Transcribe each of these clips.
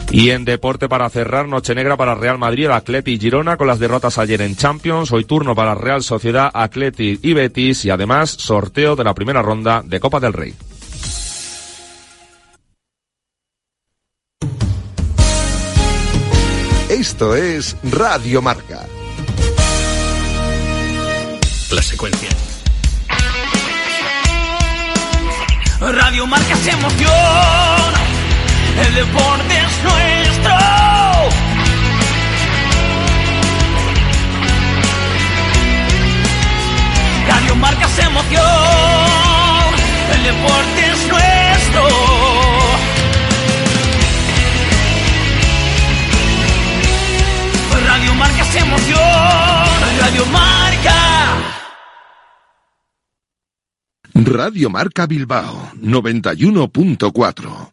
Y en deporte, para cerrar, noche negra para Real Madrid, el Atleti y Girona con las derrotas ayer en Champions. Hoy turno para Real Sociedad, Atleti y Betis, y además sorteo de la primera ronda de Copa del Rey. Esto es Radio Marca. La secuencia. Radio Marca se emociona, el deporte es nuestro. Radio Marca se emociona, el deporte es nuestro. Radio Marca se emociona, Radio Marca. Radio Marca Bilbao 91.4.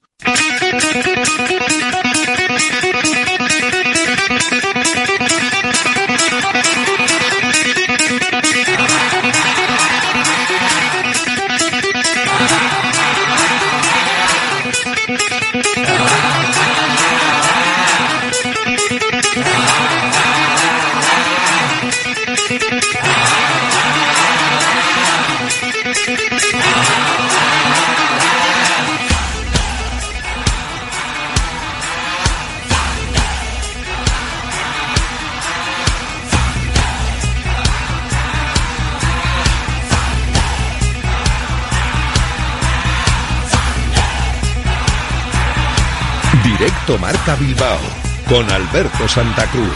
Directo Marca Bilbao con Alberto Santa Cruz.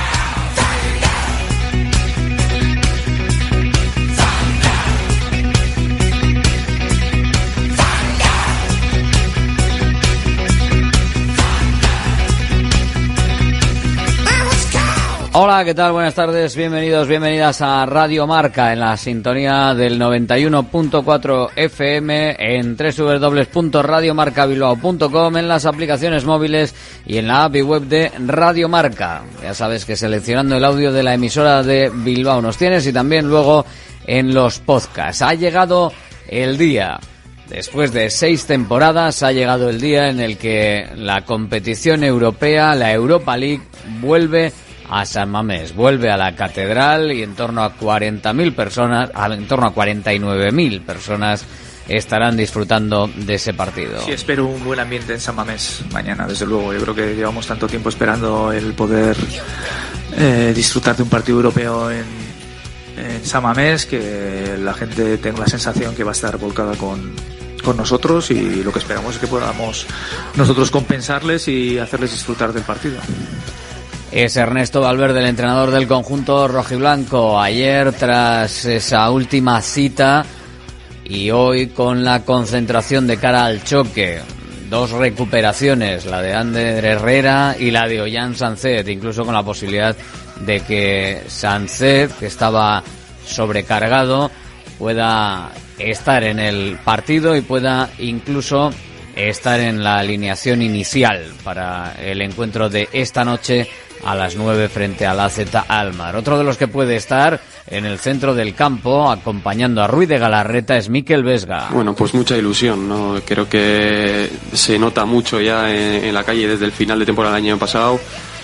Hola, ¿qué tal? Buenas tardes, bienvenidos, bienvenidas a Radio Marca en la sintonía del 91.4 FM, en www.radiomarcabilbao.com, en las aplicaciones móviles y en la app y web de Radio Marca. Ya sabes que seleccionando el audio de la emisora de Bilbao nos tienes, y también luego en los podcasts. Ha llegado el día. Después de 6 temporadas ha llegado el día en el que la competición europea, la Europa League, vuelve a San Mamés, vuelve a la catedral, y en torno a 40.000 personas, en torno a 49.000 personas estarán disfrutando de ese partido. Sí, espero un buen ambiente en San Mamés mañana, desde luego. Yo creo que llevamos tanto tiempo esperando el poder disfrutar de un partido europeo en San Mamés, que la gente tenga la sensación que va a estar volcada con nosotros, y lo que esperamos es que podamos nosotros compensarles y hacerles disfrutar del partido. Es Ernesto Valverde, el entrenador del conjunto rojiblanco. Ayer, tras esa última cita, y hoy con la concentración de cara al choque, 2 recuperaciones, la de Ander Herrera y la de Ollán Sánchez, incluso con la posibilidad de que Sánchez, que estaba sobrecargado, pueda estar en el partido y pueda incluso estar en la alineación inicial para el encuentro de esta noche a las 9 frente al AZ Alkmaar. Otro de los que puede estar en el centro del campo acompañando a Ruiz de Galarreta es Mikel Vesga. Bueno, pues mucha ilusión, ¿no? Creo que se nota mucho ya en la calle desde el final de temporada del año pasado.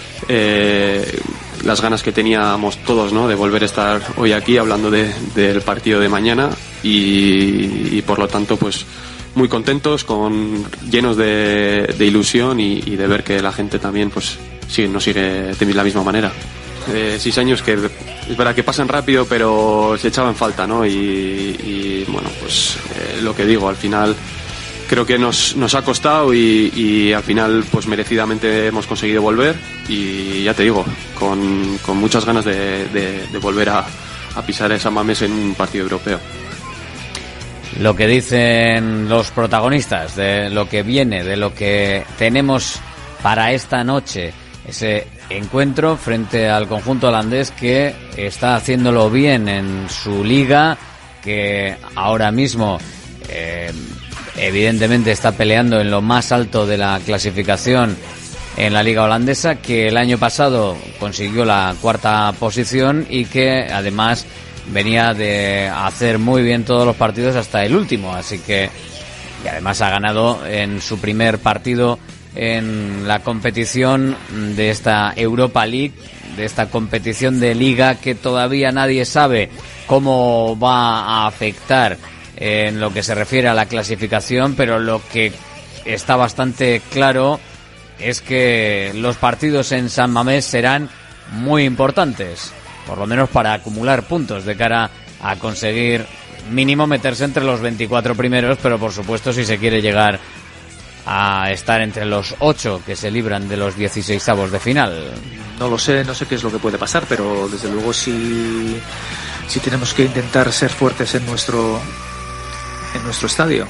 Las ganas que teníamos todos, ¿no?, de volver a estar hoy aquí hablando del partido de mañana, y por lo tanto pues muy contentos, llenos de ilusión y de ver que la gente también pues nos sigue de la misma manera. 6 años que es verdad que pasan rápido, pero se echaban falta, ¿no? Y bueno, pues lo que digo, al final creo que nos ha costado, y al final pues merecidamente hemos conseguido volver, y ya te digo, con muchas ganas de volver a pisar esa Mamés en un partido europeo. Lo que dicen los protagonistas, de lo que viene, de lo que tenemos para esta noche, ese encuentro frente al conjunto holandés que está haciéndolo bien en su liga, que ahora mismo evidentemente está peleando en lo más alto de la clasificación en la liga holandesa, que el año pasado consiguió la 4ª posición y que además venía de hacer muy bien todos los partidos hasta el último, así que, y además ha ganado en su primer partido en la competición de esta Europa League, de esta competición de liga que todavía nadie sabe cómo va a afectar en lo que se refiere a la clasificación, pero lo que está bastante claro es que los partidos en San Mamés serán muy importantes, por lo menos para acumular puntos de cara a conseguir mínimo meterse entre los 24 primeros, pero por supuesto si se quiere llegar a estar entre los 8 que se libran de los 16avos de final. No lo sé, no sé qué es lo que puede pasar, pero desde luego si tenemos que intentar ser fuertes en nuestro estadio.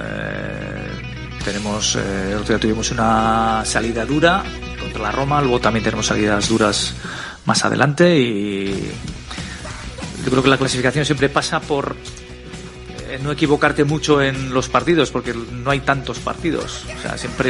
El otro día tuvimos una salida dura contra la Roma, luego también tenemos salidas duras más adelante, y yo creo que la clasificación siempre pasa por no equivocarte mucho en los partidos, porque no hay tantos partidos. O sea, siempre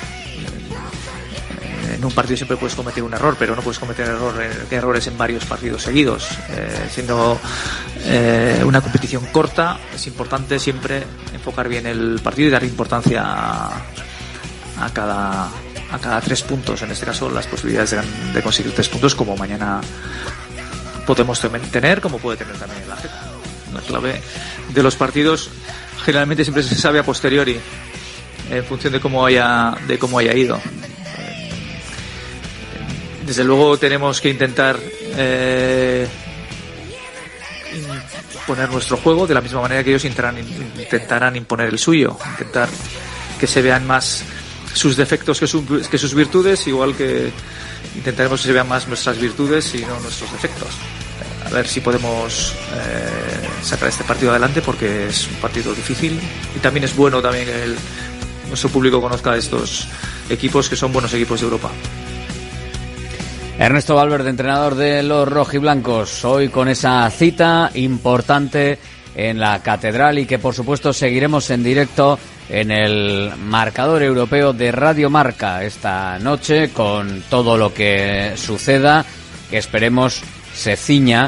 en un partido siempre puedes cometer un error, pero no puedes cometer errores en varios partidos seguidos. Siendo una competición corta, es importante siempre enfocar bien el partido y dar importancia a cada 3 puntos. En este caso, las posibilidades de conseguir 3 puntos, como mañana podemos tener, como puede tener también la Getafe. La clave de los partidos generalmente siempre se sabe a posteriori, en función de cómo haya ido. Desde luego tenemos que intentar imponer nuestro juego de la misma manera que ellos intentarán imponer el suyo, intentar que se vean más sus defectos que sus virtudes, igual que intentaremos que se vean más nuestras virtudes y no nuestros defectos. A ver si podemos sacar este partido adelante, porque es un partido difícil, y también es bueno también que nuestro público conozca a estos equipos, que son buenos equipos de Europa. Ernesto Valverde, entrenador de los rojiblancos, hoy con esa cita importante en la Catedral, y que por supuesto seguiremos en directo en el marcador europeo de Radio Marca esta noche, con todo lo que suceda, que esperemos se ciña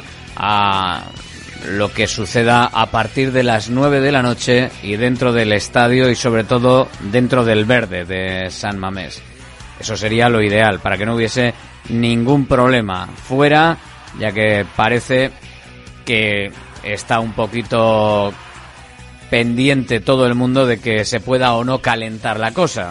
a lo que suceda a partir de las 9 de la noche y dentro del estadio, y sobre todo dentro del verde de San Mamés. Eso sería lo ideal, para que no hubiese ningún problema fuera, ya que parece que está un poquito pendiente todo el mundo de que se pueda o no calentar la cosa,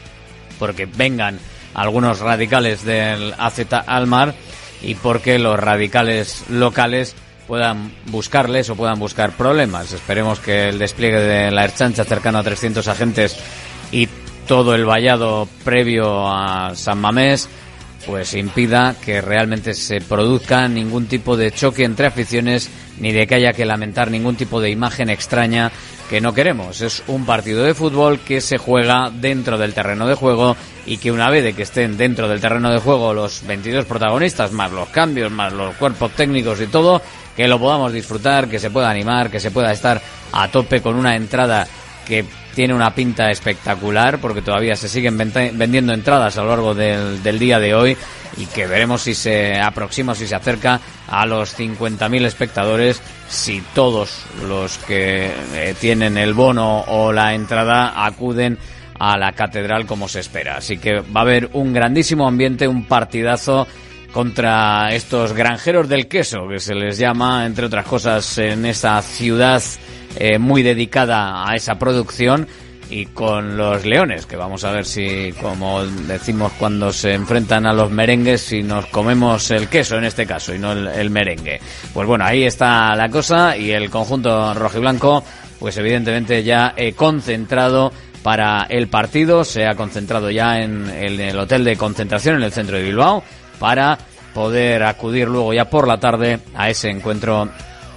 porque vengan algunos radicales del AZ Alkmaar y porque los radicales locales puedan buscar problemas. Esperemos que el despliegue de la Ertzaintza, cercano a 300 agentes, y todo el vallado previo a San Mamés, pues impida que realmente se produzca ningún tipo de choque entre aficiones, ni de que haya que lamentar ningún tipo de imagen extraña que no queremos. Es un partido de fútbol que se juega dentro del terreno de juego, y que una vez de que estén dentro del terreno de juego los 22 protagonistas, más los cambios, más los cuerpos técnicos y todo, que lo podamos disfrutar, que se pueda animar, que se pueda estar a tope con una entrada que tiene una pinta espectacular, porque todavía se siguen vendiendo entradas a lo largo del día de hoy, y que veremos si se aproxima o si se acerca a los 50.000 espectadores, si todos los que tienen el bono o la entrada acuden a la Catedral como se espera. Así que va a haber un grandísimo ambiente, un partidazo contra estos granjeros del queso, que se les llama, entre otras cosas, en esa ciudad muy dedicada a esa producción, y con los leones, que vamos a ver si, como decimos cuando se enfrentan a los merengues, si nos comemos el queso en este caso y no el merengue. Pues bueno, ahí está la cosa, y el conjunto rojiblanco, pues evidentemente ya concentrado para el partido, se ha concentrado ya en el hotel de concentración en el centro de Bilbao, para poder acudir luego ya por la tarde a ese encuentro,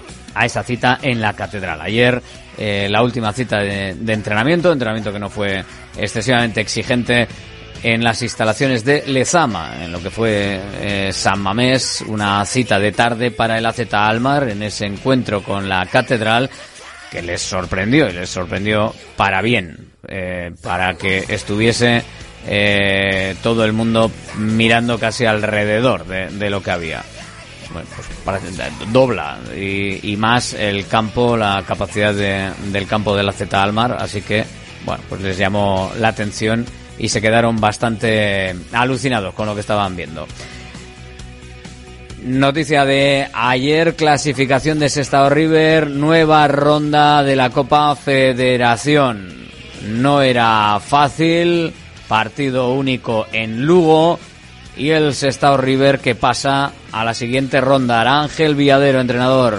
a esa cita en la Catedral. Ayer la última cita de entrenamiento que no fue excesivamente exigente, en las instalaciones de Lezama, en lo que fue San Mamés, una cita de tarde para el AZ Alkmaar en ese encuentro con la Catedral, que les sorprendió, y les sorprendió para bien, para que estuviese todo el mundo mirando casi alrededor de lo que había. Bueno, pues dobla y más el campo, la capacidad del campo del AZ Alkmaar, así que bueno, pues les llamó la atención y se quedaron bastante alucinados con lo que estaban viendo. Noticia de ayer, clasificación de Sestao River, nueva ronda de la Copa Federación. No era fácil, partido único en Lugo y el Sestao River que pasa a la siguiente ronda. Ángel Viadero, entrenador.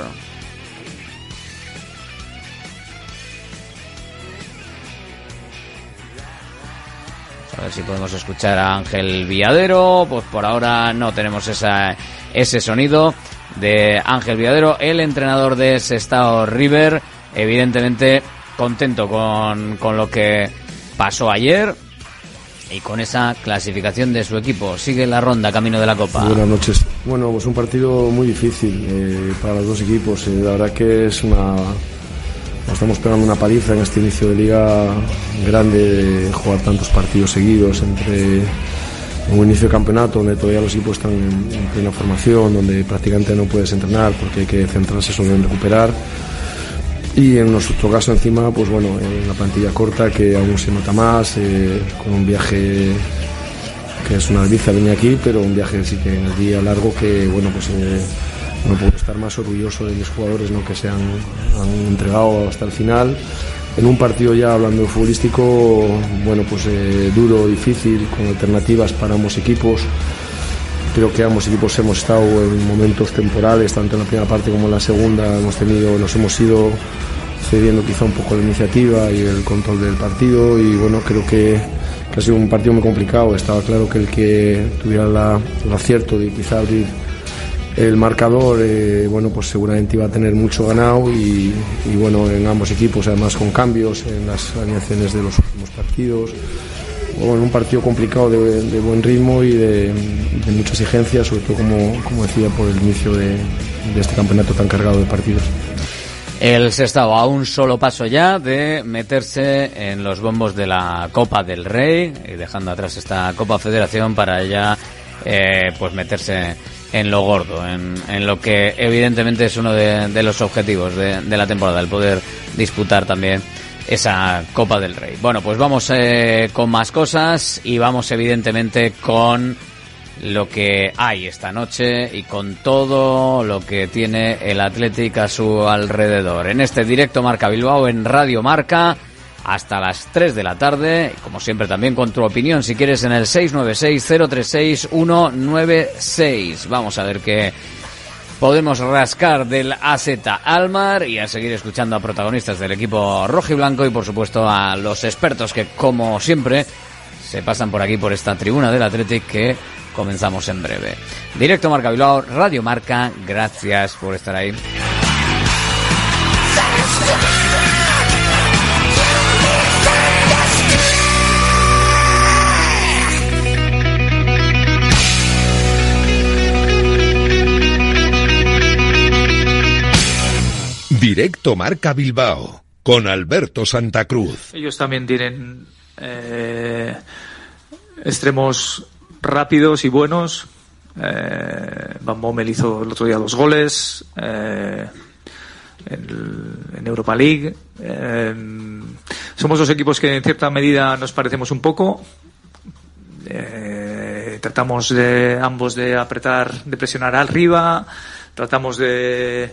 A ver si podemos escuchar a Ángel Viadero. Pues por ahora no tenemos ese sonido de Ángel Viadero, el entrenador de Sestao River. Evidentemente contento con lo que pasó ayer y con esa clasificación de su equipo. Sigue la ronda camino de la Copa. Buenas noches. Bueno, pues un partido muy difícil para los dos equipos. La verdad que estamos pegando una paliza en este inicio de liga grande, de jugar tantos partidos seguidos entre un inicio de campeonato donde todavía los equipos están en plena formación, donde prácticamente no puedes entrenar porque hay que centrarse solo en recuperar, y en nuestro caso encima pues bueno, en la plantilla corta que aún se nota más, con un viaje que es una delicia venir aquí, pero un viaje sí que en el día largo que bueno, pues no puedo estar más orgulloso de mis jugadores, ¿no?, que se han entregado hasta el final en un partido, ya hablando de futbolístico, bueno, pues duro, difícil, con alternativas para ambos equipos. Creo que ambos equipos hemos estado en momentos temporales, tanto en la primera parte como en la segunda, nos hemos ido cediendo quizá un poco la iniciativa y el control del partido, y bueno, creo que ha sido un partido muy complicado. Estaba claro que el que tuviera el acierto de quizá abrir el marcador, bueno, pues seguramente iba a tener mucho ganado, y bueno, en ambos equipos, además con cambios en las alineaciones de los últimos partidos. Bueno, un partido complicado de buen ritmo y de mucha exigencia, sobre todo como decía, por el inicio de este campeonato tan cargado de partidos. El Sestao a un solo paso ya de meterse en los bombos de la Copa del Rey, y dejando atrás esta Copa Federación para ya pues meterse en lo gordo, en lo que evidentemente es uno de los objetivos de la temporada, el poder disputar también esa Copa del Rey. Bueno, pues vamos con más cosas, y vamos evidentemente con lo que hay esta noche y con todo lo que tiene el Athletic a su alrededor. En este directo Marca Bilbao en Radio Marca hasta las 3 de la tarde, y como siempre también con tu opinión si quieres en el 696-036-196. Vamos a ver qué podemos rascar del AZ Alkmaar, y a seguir escuchando a protagonistas del equipo rojiblanco y por supuesto a los expertos que como siempre se pasan por aquí, por esta tribuna del Athletic, que comenzamos en breve. Directo Marca Bilbao, Radio Marca, gracias por estar ahí. Directo Marca Bilbao con Alberto Santa Cruz. Ellos también tienen extremos rápidos y buenos. Van Bommel hizo el otro día 2 goles en Europa League. Somos 2 equipos que en cierta medida nos parecemos un poco. Tratamos ambos de apretar, de presionar arriba. Tratamos de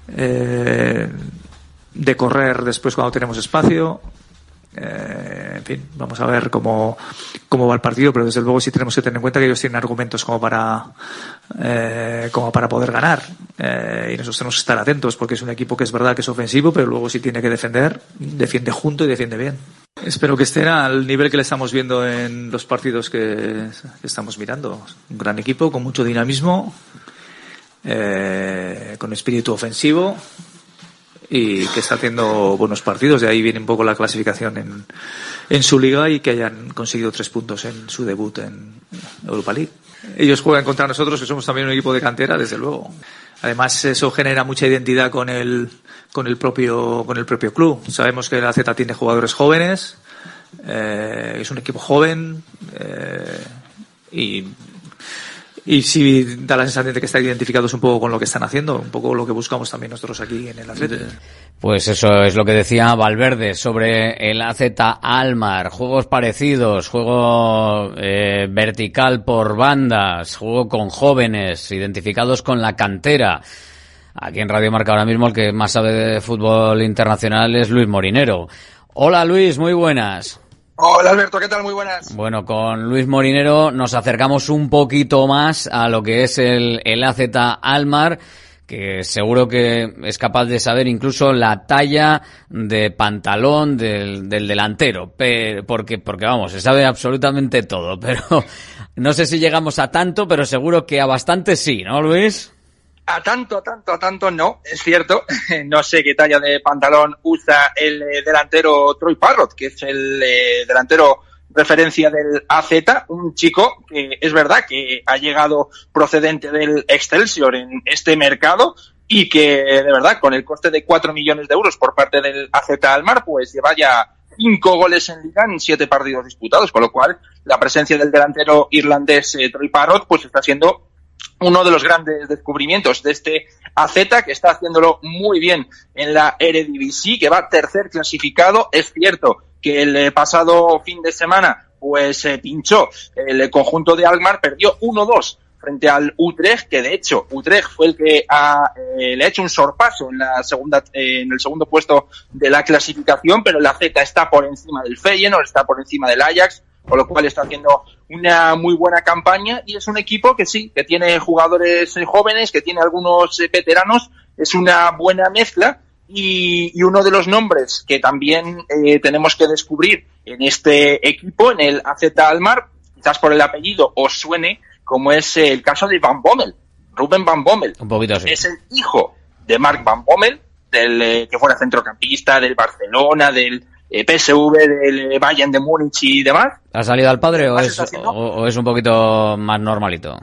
correr después cuando tenemos espacio. En fin, vamos a ver cómo va el partido, pero desde luego sí tenemos que tener en cuenta que ellos tienen argumentos como para poder ganar, y nosotros tenemos que estar atentos, porque es un equipo que es verdad que es ofensivo, pero luego sí tiene que defender, defiende junto y defiende bien. Espero que estén al nivel que le estamos viendo en los partidos que estamos mirando. Un gran equipo con mucho dinamismo, con espíritu ofensivo, y que está haciendo buenos partidos. De ahí viene un poco la clasificación en su liga, y que hayan conseguido 3 puntos en su debut en Europa League. Ellos juegan contra nosotros, que somos también un equipo de cantera, desde luego. Además, eso genera mucha identidad con el propio club. Sabemos que la Z tiene jugadores jóvenes, es un equipo joven, y Y sí da la sensación de que están identificados un poco con lo que están haciendo, un poco lo que buscamos también nosotros aquí en el Athletic. Pues eso es lo que decía Valverde sobre el AZ Alkmaar. Juegos parecidos, juego vertical por bandas, juego con jóvenes, identificados con la cantera. Aquí en Radio Marca ahora mismo el que más sabe de fútbol internacional es Luis Morinero. Hola Luis, muy buenas. Hola Alberto, ¿qué tal? Muy buenas. Bueno, con Luis Morinero nos acercamos un poquito más a lo que es el AZ Alkmaar, que seguro que es capaz de saber incluso la talla de pantalón del delantero, porque vamos, se sabe absolutamente todo, pero no sé si llegamos a tanto, pero seguro que a bastante sí, ¿no, Luis? A tanto no, es cierto. No sé qué talla de pantalón usa el delantero Troy Parrott, que es el delantero referencia del AZ, un chico que es verdad que ha llegado procedente del Excelsior en este mercado y que de verdad con el coste de 4 millones de euros por parte del AZ Alkmaar pues lleva ya 5 goles en Liga en 7 partidos disputados, con lo cual la presencia del delantero irlandés Troy Parrott pues está siendo uno de los grandes descubrimientos de este AZ, que está haciéndolo muy bien en la Eredivisie, que va tercer clasificado. Es cierto que el pasado fin de semana pues pinchó el conjunto de Alkmaar, perdió 1-2 frente al Utrecht, que de hecho Utrecht fue el que le ha hecho un sorpaso en el segundo puesto de la clasificación, pero el AZ está por encima del Feyenoord, está por encima del Ajax, con lo cual está haciendo una muy buena campaña y es un equipo que sí, que tiene jugadores jóvenes, que tiene algunos veteranos, es una buena mezcla y uno de los nombres que también tenemos que descubrir en este equipo, en el AZ Alkmaar, quizás por el apellido os suene, como es el caso de Van Bommel, Ruben Van Bommel. Un poquito así. Es el hijo de Mark Van Bommel, del que fuera centrocampista, del Barcelona, del PSV, del Bayern de Múnich y demás. ¿Ha salido al padre o es un poquito más normalito?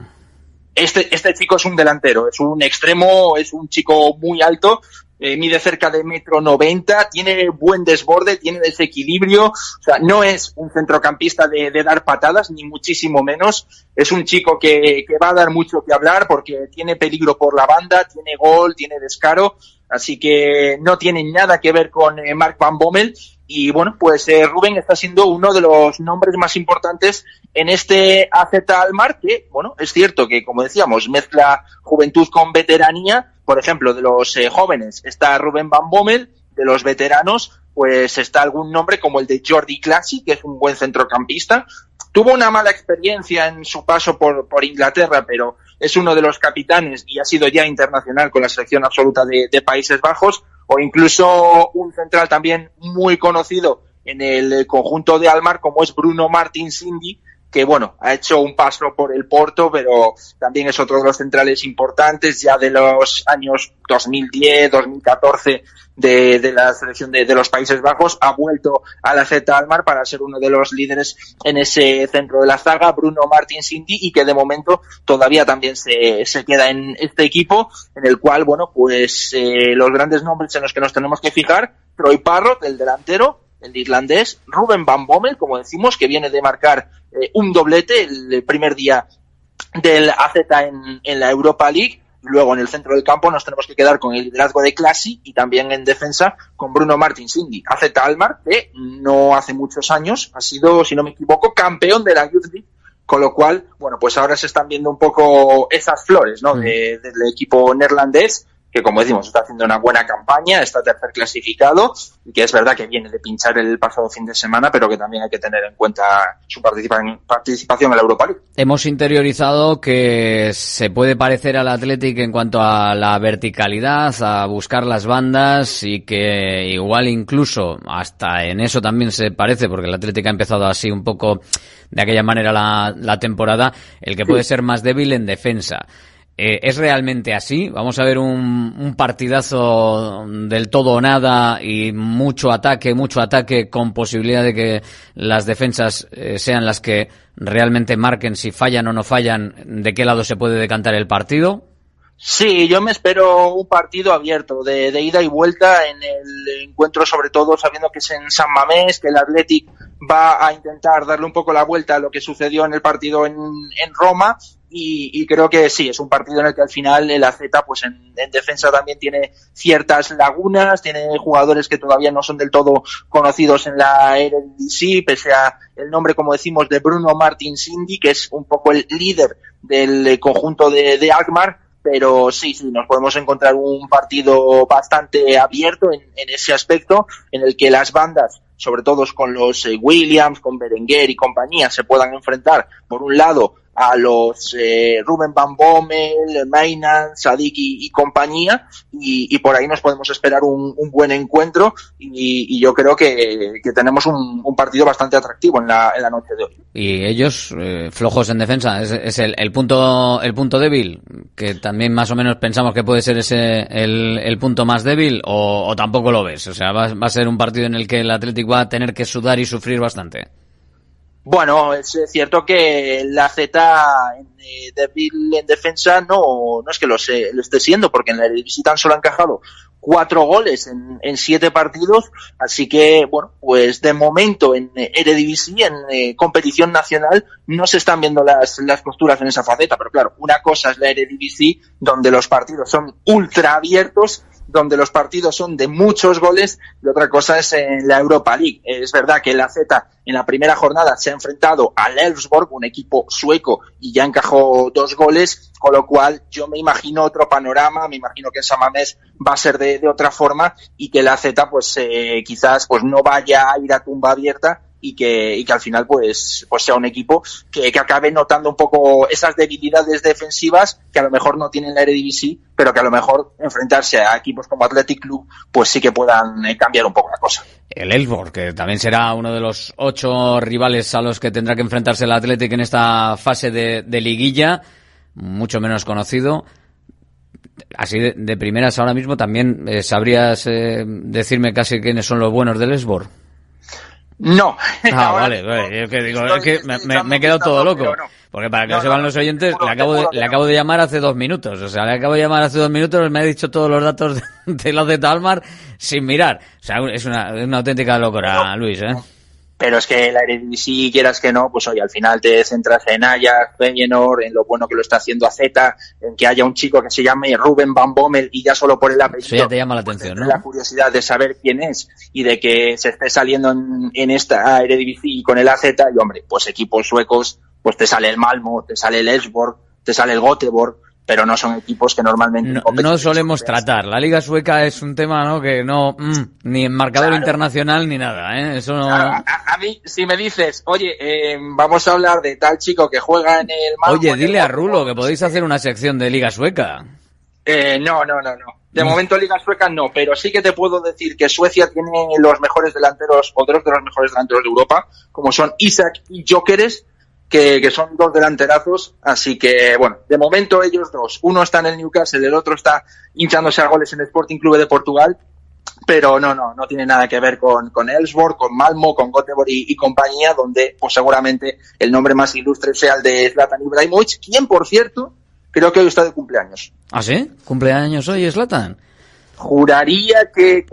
Este chico es un delantero, es un extremo, es un chico muy alto, mide cerca de 1,90 m, tiene buen desborde, tiene desequilibrio, o sea, no es un centrocampista de dar patadas, ni muchísimo menos. Es un chico que va a dar mucho que hablar porque tiene peligro por la banda, tiene gol, tiene descaro, así que no tiene nada que ver con Mark Van Bommel. Y bueno, pues Rubén está siendo uno de los nombres más importantes en este AZ Alkmaar, que, bueno, es cierto que, como decíamos, mezcla juventud con veteranía. Por ejemplo, de los jóvenes está Ruben Van Bommel, de los veteranos, pues está algún nombre como el de Jordi Clasie, que es un buen centrocampista. Tuvo una mala experiencia en su paso por Inglaterra, pero es uno de los capitanes y ha sido ya internacional con la selección absoluta de Países Bajos, o incluso un central también muy conocido en el conjunto de Alkmaar, como es Bruno Martins Indy, que bueno, ha hecho un paso por el Porto, pero también es otro de los centrales importantes ya de los años 2010, 2014 de la selección de los Países Bajos. Ha vuelto a la AZ Alkmaar para ser uno de los líderes en ese centro de la zaga, Bruno Martins Indy, y que de momento todavía también se queda en este equipo, en el cual, bueno, pues los grandes nombres en los que nos tenemos que fijar: Troy Parrott, el delantero, el irlandés; Ruben Van Bommel, como decimos, que viene de marcar un doblete el primer día del AZ en la Europa League. Luego en el centro del campo nos tenemos que quedar con el liderazgo de Clasie y también en defensa con Bruno Martins Indy. AZ Alkmaar, que no hace muchos años ha sido, si no me equivoco, campeón de la Youth League, con lo cual, bueno, pues ahora se están viendo un poco esas flores, ¿no? Del equipo neerlandés, que, como decimos, está haciendo una buena campaña, está tercer clasificado, y que es verdad que viene de pinchar el pasado fin de semana, pero que también hay que tener en cuenta su participación en la Europa League. Hemos interiorizado que se puede parecer al Athletic en cuanto a la verticalidad, a buscar las bandas, y que igual incluso hasta en eso también se parece, porque el Athletic ha empezado así un poco de aquella manera la temporada, el que puede ser más débil en defensa. ¿Es realmente así? Vamos a ver un partidazo del todo o nada y mucho ataque con posibilidad de que las defensas sean las que realmente marquen si fallan o no fallan, de qué lado se puede decantar el partido. Sí, yo me espero un partido abierto, de ida y vuelta en el encuentro, sobre todo sabiendo que es en San Mamés, que el Athletic va a intentar darle un poco la vuelta a lo que sucedió en el partido en Roma, y creo que sí, es un partido en el que al final el AZ pues en defensa también tiene ciertas lagunas, tiene jugadores que todavía no son del todo conocidos en la Eredivisie, pese a el nombre, como decimos, de Bruno Martins Indi, que es un poco el líder del conjunto de Alkmaar. Pero sí, nos podemos encontrar un partido bastante abierto en ese aspecto, en el que las bandas, sobre todo con los Williams, con Berenguer y compañía, se puedan enfrentar, por un lado, a los Ruben Van Bommel, Mainan, Sadik y compañía, y por ahí nos podemos esperar un buen encuentro, y yo creo que tenemos un partido bastante atractivo en la noche de hoy. Y ellos flojos en defensa, es el punto débil, que también más o menos pensamos que puede ser ese el punto más débil, o tampoco lo ves. O sea, va a ser un partido en el que el Athletic va a tener que sudar y sufrir bastante. Bueno, es cierto que la Z débil en defensa no es que lo esté siendo, porque en la Eredivisie tan solo han encajado 4 goles en 7 partidos, así que, bueno, pues de momento en Eredivisie, en competición nacional, no se están viendo las posturas en esa faceta, pero claro, una cosa es la Eredivisie, donde los partidos son ultra abiertos, donde los partidos son de muchos goles, y otra cosa es en la Europa League. Es verdad que la Z en la primera jornada se ha enfrentado al Elfsborg, un equipo sueco, y ya encajó 2 goles, con lo cual yo me imagino otro panorama, me imagino que en San Mamés va a ser de otra forma, y que la Z pues quizás pues no vaya a ir a tumba abierta, y que al final pues sea un equipo que acabe notando un poco esas debilidades defensivas que a lo mejor no tiene la Eredivisie, pero que a lo mejor enfrentarse a equipos como Athletic Club pues sí que puedan cambiar un poco la cosa. El Elfsborg, que también será uno de los 8 rivales a los que tendrá que enfrentarse el Athletic en esta fase de liguilla, mucho menos conocido. Así de primeras ahora mismo también sabrías decirme casi quiénes son los buenos del Elfsborg. No. Vale. Yo que digo, es que me he quedado todo loco. No. Porque para que lo sepan los oyentes, le acabo de llamar hace 2 minutos. O sea, le acabo de llamar hace 2 minutos, me ha dicho todos los datos de los de Alkmaar sin mirar. O sea, es una auténtica locura, Luis, ¿eh? Pero es que la Eredivisie, quieras que no, pues oye, al final te centras en Ajax, Feyenoord, en lo bueno que lo está haciendo AZ, en que haya un chico que se llame Ruben Van Bommel y ya solo por el apellido. Eso ya te llama la atención, ¿no? La curiosidad de saber quién es y de que se esté saliendo en esta Eredivisie con el AZ, y hombre, pues equipos suecos, pues te sale el Malmö, te sale el Elfsborg, te sale el Göteborg, pero no son equipos que normalmente no solemos tratar. La liga sueca es un tema, ¿no? Que no ni en marcador internacional ni nada, ¿eh? Eso no. A mí, si me dices, oye, vamos a hablar de tal chico que juega en el Malmö. Oye, dile a Rulo que podéis hacer una sección de liga sueca. No. De momento liga sueca no, pero sí que te puedo decir que Suecia tiene los mejores delanteros, o 2 de los mejores delanteros de Europa, como son Isak y Gyökeres, que son 2 delanterazos, así que bueno, de momento ellos 2, uno está en el Newcastle, el otro está hinchándose a goles en el Sporting Clube de Portugal, pero no tiene nada que ver con Elfsborg, con Malmö, con Göteborg y compañía, donde pues seguramente el nombre más ilustre sea el de Zlatan Ibrahimovic, quien por cierto creo que hoy está de cumpleaños. ¿Ah, sí? ¿Cumpleaños hoy Zlatan? Juraría que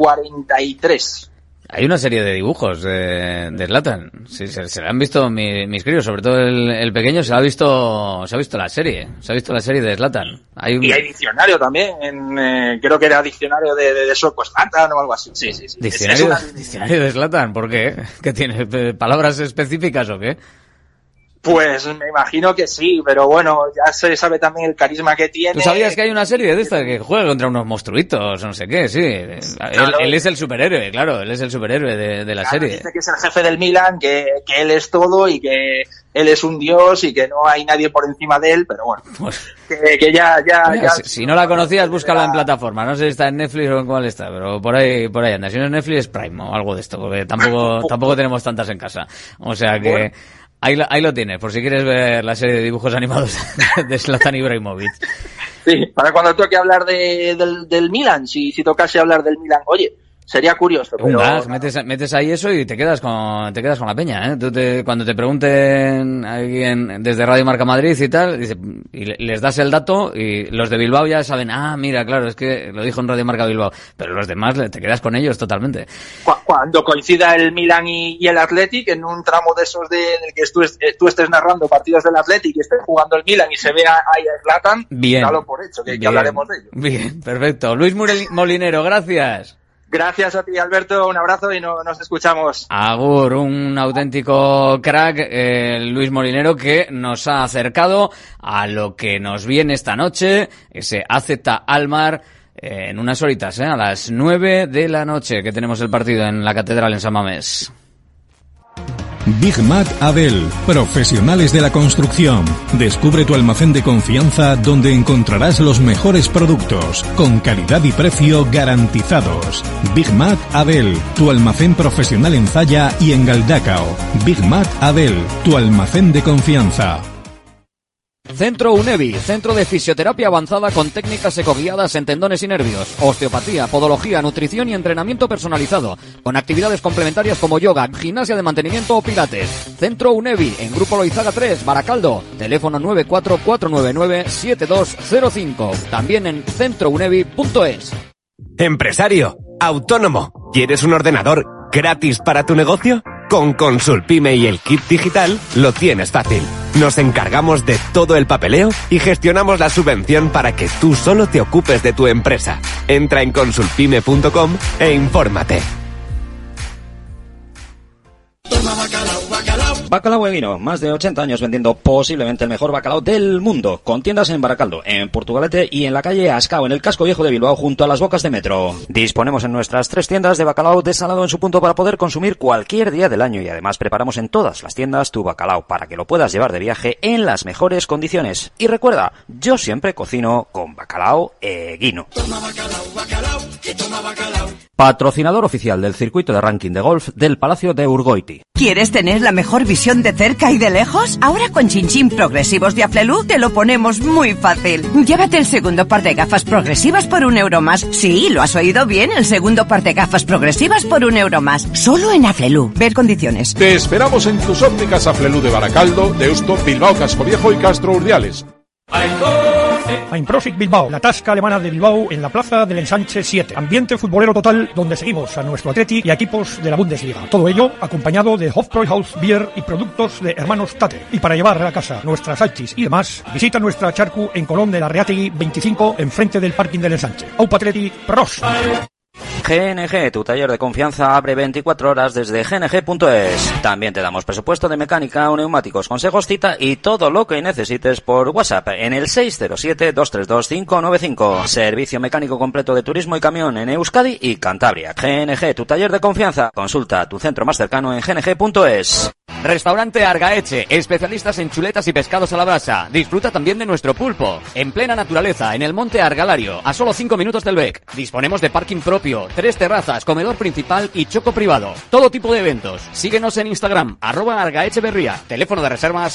43. Hay una serie de dibujos de Zlatan. Sí, se la han visto mis críos, sobre todo el pequeño, se ha visto la serie. Se ha visto la serie de Zlatan. Y hay diccionario también, creo que era diccionario de sueco Zlatan o algo así. Sí. ¿Diccionario de Zlatan? ¿Por qué? ¿Que tiene palabras específicas o qué? Pues me imagino que sí, pero bueno, ya se sabe también el carisma que tiene. ¿Tú sabías que hay una serie de esta que juega contra unos monstruitos, no sé qué? Sí, claro. Él es el superhéroe, claro, él es el superhéroe de la serie. Dice que es el jefe del Milan, que él es todo y que él es un dios y que no hay nadie por encima de él, pero bueno, pues, que ya. Si no la conocías, búscala en plataforma, no sé si está en Netflix o en cuál está, pero por ahí anda. Si no es Netflix, es Prime o algo de esto, porque tampoco tenemos tantas en casa. O sea que... Bueno. Ahí lo tienes, por si quieres ver la serie de dibujos animados de Zlatan Ibrahimovic. Sí, para cuando toque hablar del Milan, si tocase hablar del Milan. Oye, Sería curioso. Un gas, metes ahí eso y te quedas con la peña, ¿eh? Cuando te pregunten alguien desde Radio Marca Madrid y tal, y les das el dato y los de Bilbao ya saben, mira, claro, es que lo dijo en Radio Marca Bilbao, pero los demás te quedas con ellos totalmente. Cuando coincida el Milan y el Athletic en un tramo de esos en el que tú estés narrando partidos del Athletic y estés jugando el Milan y se vea ahí a Zlatan, dalo por hecho, que hablaremos de ello. Bien, perfecto. Luis Molinero, gracias. Gracias a ti, Alberto, un abrazo y nos escuchamos. Agur, un auténtico crack, Luis Molinero, que nos ha acercado a lo que nos viene esta noche, ese AZ Alkmaar, en unas horitas, a las 9 de la noche, que tenemos el partido en la Catedral en San Mamés. Big Mac Abel, profesionales de la construcción. Descubre tu almacén de confianza donde encontrarás los mejores productos, con calidad y precio garantizados. Big Mac Abel, tu almacén profesional en Zalla y en Galdacao. Big Mac Abel, tu almacén de confianza. Centro UNEVI, centro de fisioterapia avanzada con técnicas ecoguiadas en tendones y nervios, osteopatía, podología, nutrición y entrenamiento personalizado, con actividades complementarias como yoga, gimnasia de mantenimiento o pilates. Centro UNEVI, en Grupo Loizaga 3, Baracaldo, teléfono 944997205, también en centrounevi.es. Empresario, autónomo, ¿quieres un ordenador gratis para tu negocio? Con Consulpime y el kit digital lo tienes fácil. Nos encargamos de todo el papeleo y gestionamos la subvención para que tú solo te ocupes de tu empresa. Entra en consulpime.com e infórmate. Bacalao Eguino, más de 80 años vendiendo posiblemente el mejor bacalao del mundo, con tiendas en Baracaldo, en Portugalete y en la calle Ascao, en el casco viejo de Bilbao, junto a las bocas de metro. Disponemos en nuestras 3 tiendas de bacalao desalado en su punto para poder consumir cualquier día del año, y además preparamos en todas las tiendas tu bacalao para que lo puedas llevar de viaje en las mejores condiciones. Y recuerda, yo siempre cocino con Bacalao Eguino. Toma bacalao, bacalao, y toma bacalao. Patrocinador oficial del circuito de ranking de golf del Palacio de Urgoiti. ¿Quieres tener la mejor visión de cerca y de lejos? Ahora con Chinchín progresivos de Aflelu te lo ponemos muy fácil. Llévate el segundo par de gafas progresivas por €1 más. Sí, lo has oído bien, el segundo par de gafas progresivas por €1 más. Solo en Aflelu. Ver condiciones. Te esperamos en tus ópticas Aflelu de Baracaldo, Deusto, Bilbao, Casco Viejo y Castro Urdiales. Einprofic Bilbao, la tasca alemana de Bilbao en la plaza del Ensanche 7. Ambiente futbolero total donde seguimos a nuestro Atleti y a equipos de la Bundesliga. Todo ello acompañado de Hofbräuhaus Beer y productos de Hermanos Tate. Y para llevar a casa nuestras salchis y demás, visita nuestra charcu en Colón de la Reategui 25, enfrente del parking del Ensanche. Aupa Atleti, pros. GNG, tu taller de confianza, abre 24 horas desde gng.es. También te damos presupuesto de mecánica, neumáticos, consejos, cita y todo lo que necesites por WhatsApp en el 607-232-595. Servicio mecánico completo de turismo y camión en Euskadi y Cantabria. GNG, tu taller de confianza. Consulta tu centro más cercano en gng.es. Restaurante Argaeche, especialistas en chuletas y pescados a la brasa. Disfruta también de nuestro pulpo. En plena naturaleza, en el monte Argalario, a solo 5 minutos del Bec. Disponemos de parking propio, 3 terrazas, comedor principal y choco privado. Todo tipo de eventos. Síguenos en Instagram, @argaecheberría. Teléfono de reservas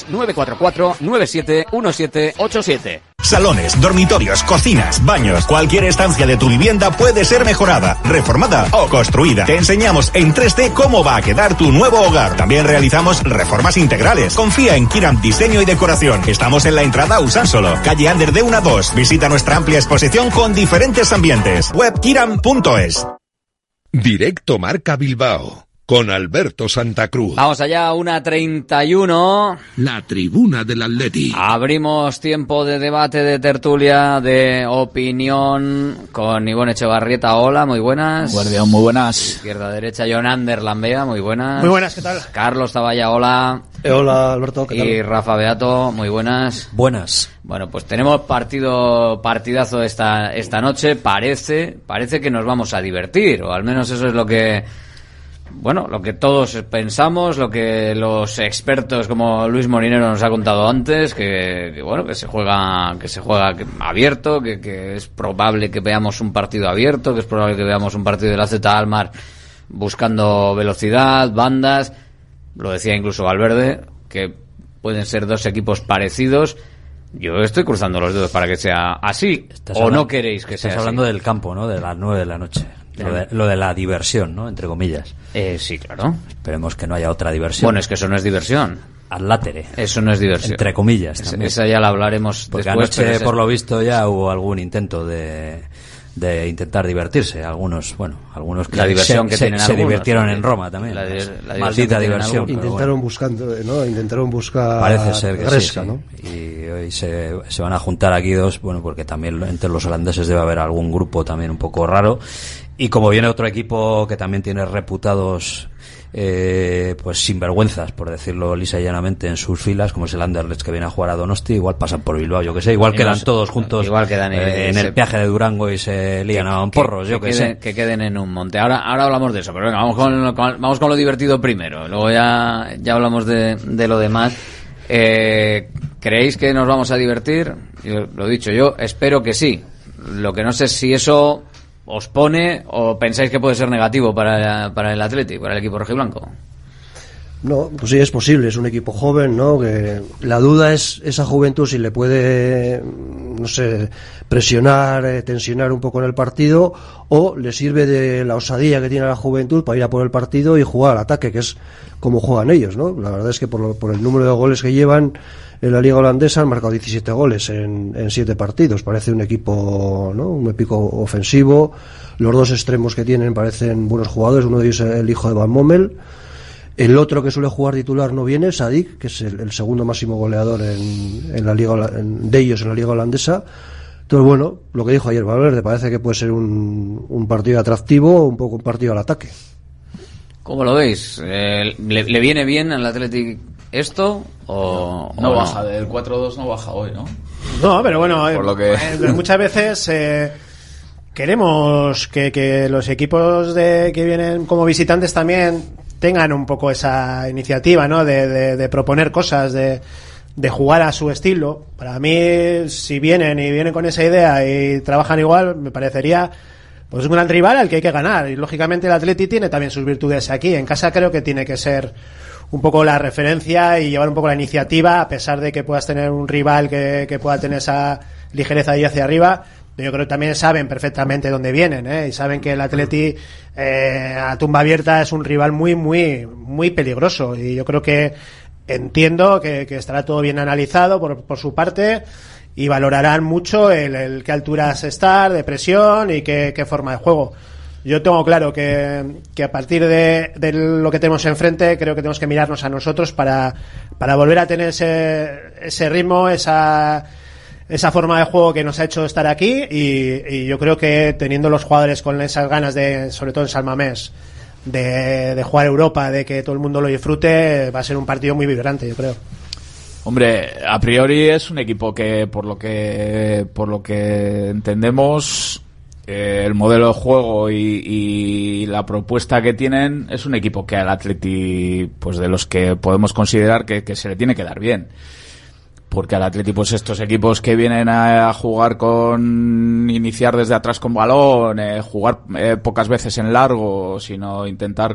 944-971787. Salones, dormitorios, cocinas, baños. Cualquier estancia de tu vivienda puede ser mejorada, reformada o construida. Te enseñamos en 3D cómo va a quedar tu nuevo hogar. También realizamos reformas integrales. Confía en Kiram Diseño y Decoración. Estamos en la entrada Usánsolo, calle Ander de 1 a 2. Visita nuestra amplia exposición con diferentes ambientes. Web kiram.es. Directo Marca Bilbao, con Alberto Santa Cruz. Vamos allá, 1:31. La tribuna del Atleti. Abrimos tiempo de debate, de tertulia, de opinión con Ivonne Echevarrieta. Hola, muy buenas. Guardián, muy buenas. Izquierda, derecha, Jon Ander Lambea, muy buenas. Muy buenas, ¿qué tal? Carlos Zavalla, hola. Hola, Alberto, ¿qué tal? Y Rafa Beato, muy buenas. Buenas. Bueno, pues tenemos partidazo esta noche. Parece que nos vamos a divertir, o al menos eso es lo que todos pensamos, lo que los expertos como Luis Molinero nos ha contado antes, que se juega abierto, que es probable que veamos un partido abierto, que es probable que veamos un partido de la AZ Alkmaar buscando velocidad, bandas. Lo decía incluso Valverde, que pueden ser 2 equipos parecidos. Yo estoy cruzando los dedos para que sea así. ¿O no queréis que sea así? Estás hablando del campo, ¿no? De las 9 de la noche. Lo de la diversión, ¿no? Entre comillas. Sí, claro. Esperemos que no haya otra diversión. Bueno, es que eso no es diversión. Al látere. Eso no es diversión. Entre comillas. Esa ya la hablaremos porque después. Porque anoche, por lo visto, ya hubo algún intento de intentar divertirse. Algunos que la diversión que tienen se divirtieron en Roma también. La maldita diversión. Intentaron buscar parece ser que Gresca, sí. ¿no? Y hoy se van a juntar aquí dos, bueno, porque también entre los holandeses debe haber algún grupo también un poco raro. Y como viene otro equipo que también tiene reputados pues sinvergüenzas, por decirlo lisa y llanamente, en sus filas, como es el Anderlecht, que viene a jugar a Donosti, igual pasan por Bilbao, yo que sé, igual quedan todos juntos, igual quedan en el peaje de Durango y se lían a porros, yo que sé. Que queden en un monte. Ahora hablamos de eso, pero venga, vamos con lo divertido primero, luego ya hablamos de lo demás. ¿Creéis que nos vamos a divertir? Yo, lo dicho, yo espero que sí. Lo que no sé es si eso os pone o pensáis que puede ser negativo para el Athletic, para el equipo rojiblanco. No, pues sí, es posible, es un equipo joven, ¿no? Que la duda es esa juventud, si le puede, no sé, presionar, tensionar un poco en el partido, o le sirve de la osadía que tiene la juventud para ir a por el partido y jugar al ataque, que es como juegan ellos, ¿no? La verdad es que por el número de goles que llevan en la liga holandesa han marcado 17 goles en 7 partidos. Parece un equipo, ¿no? Un equipo ofensivo. Los dos extremos que tienen parecen buenos jugadores. Uno de ellos es el hijo de Van Bommel. El otro que suele jugar titular no viene, Sadik, que es el segundo máximo goleador en la liga de ellos en la liga holandesa. Entonces, bueno, lo que dijo ayer Valverde, parece que puede ser un partido atractivo, un poco un partido al ataque. ¿Cómo lo veis? ¿Le viene bien al Athletic esto o no baja? Del 4-2 no baja hoy, ¿no? No, pero bueno, por lo que... muchas veces queremos que los equipos que vienen como visitantes también tengan un poco esa iniciativa, ¿no? De proponer cosas, de jugar a su estilo. Para mí, si vienen con esa idea y trabajan igual, me parecería pues un gran rival al que hay que ganar. Y lógicamente el Atleti tiene también sus virtudes aquí. En casa creo que tiene que ser un poco la referencia y llevar un poco la iniciativa, a pesar de que puedas tener un rival que pueda tener esa ligereza ahí hacia arriba. Yo creo que también saben perfectamente dónde vienen, y saben que el Atleti a tumba abierta es un rival muy, muy, muy peligroso. Y yo creo que entiendo que estará todo bien analizado por su parte, y valorarán mucho el qué alturas estar, de presión y qué forma de juego. Yo tengo claro que a partir de lo que tenemos enfrente, creo que tenemos que mirarnos a nosotros para volver a tener ese ritmo, esa forma de juego que nos ha hecho estar aquí, y yo creo que teniendo los jugadores con esas ganas sobre todo en San Mamés, de jugar Europa, de que todo el mundo lo disfrute, va a ser un partido muy vibrante, yo creo. Hombre, a priori es un equipo que por lo que entendemos, el modelo de juego y la propuesta que tienen, es un equipo que al Atleti, pues de los que podemos considerar que se le tiene que dar bien. Porque al Atleti, pues estos equipos que vienen a jugar iniciar desde atrás con balón, jugar pocas veces en largo, sino intentar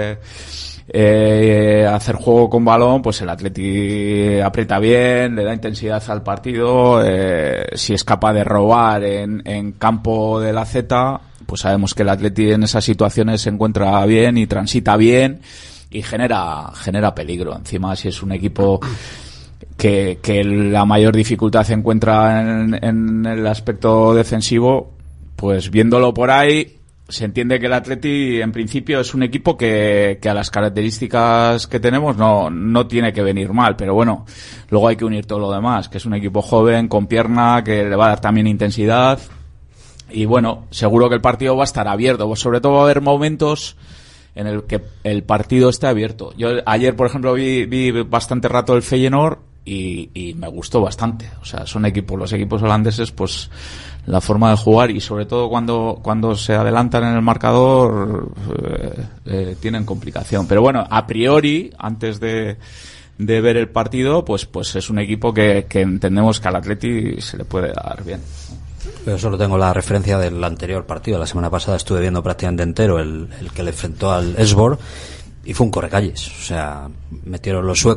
hacer juego con balón, pues el Atleti aprieta bien, le da intensidad al partido, si es capaz de robar en campo de la Z, pues sabemos que el Atleti en esas situaciones se encuentra bien y transita bien y genera peligro. Encima, si es un equipo que la mayor dificultad se encuentra en el aspecto defensivo, pues viéndolo por ahí se entiende que el Atleti en principio es un equipo que a las características que tenemos no tiene que venir mal, pero bueno, luego hay que unir todo lo demás, que es un equipo joven, con pierna, que le va a dar también intensidad, y bueno, seguro que el partido va a estar abierto, sobre todo va a haber momentos en el que el partido esté abierto. Yo ayer, por ejemplo, vi bastante rato el Feyenoord y me gustó bastante. O sea, los equipos holandeses, pues la forma de jugar, y sobre todo cuando se adelantan en el marcador, tienen complicación. Pero bueno, a priori, antes de ver el partido, pues es un equipo que entendemos que al Atleti se le puede dar bien. Yo solo tengo la referencia del anterior partido. La semana pasada estuve viendo prácticamente entero el que le enfrentó al Esbjerg, y fue un correcalles. O sea, metieron los suecos,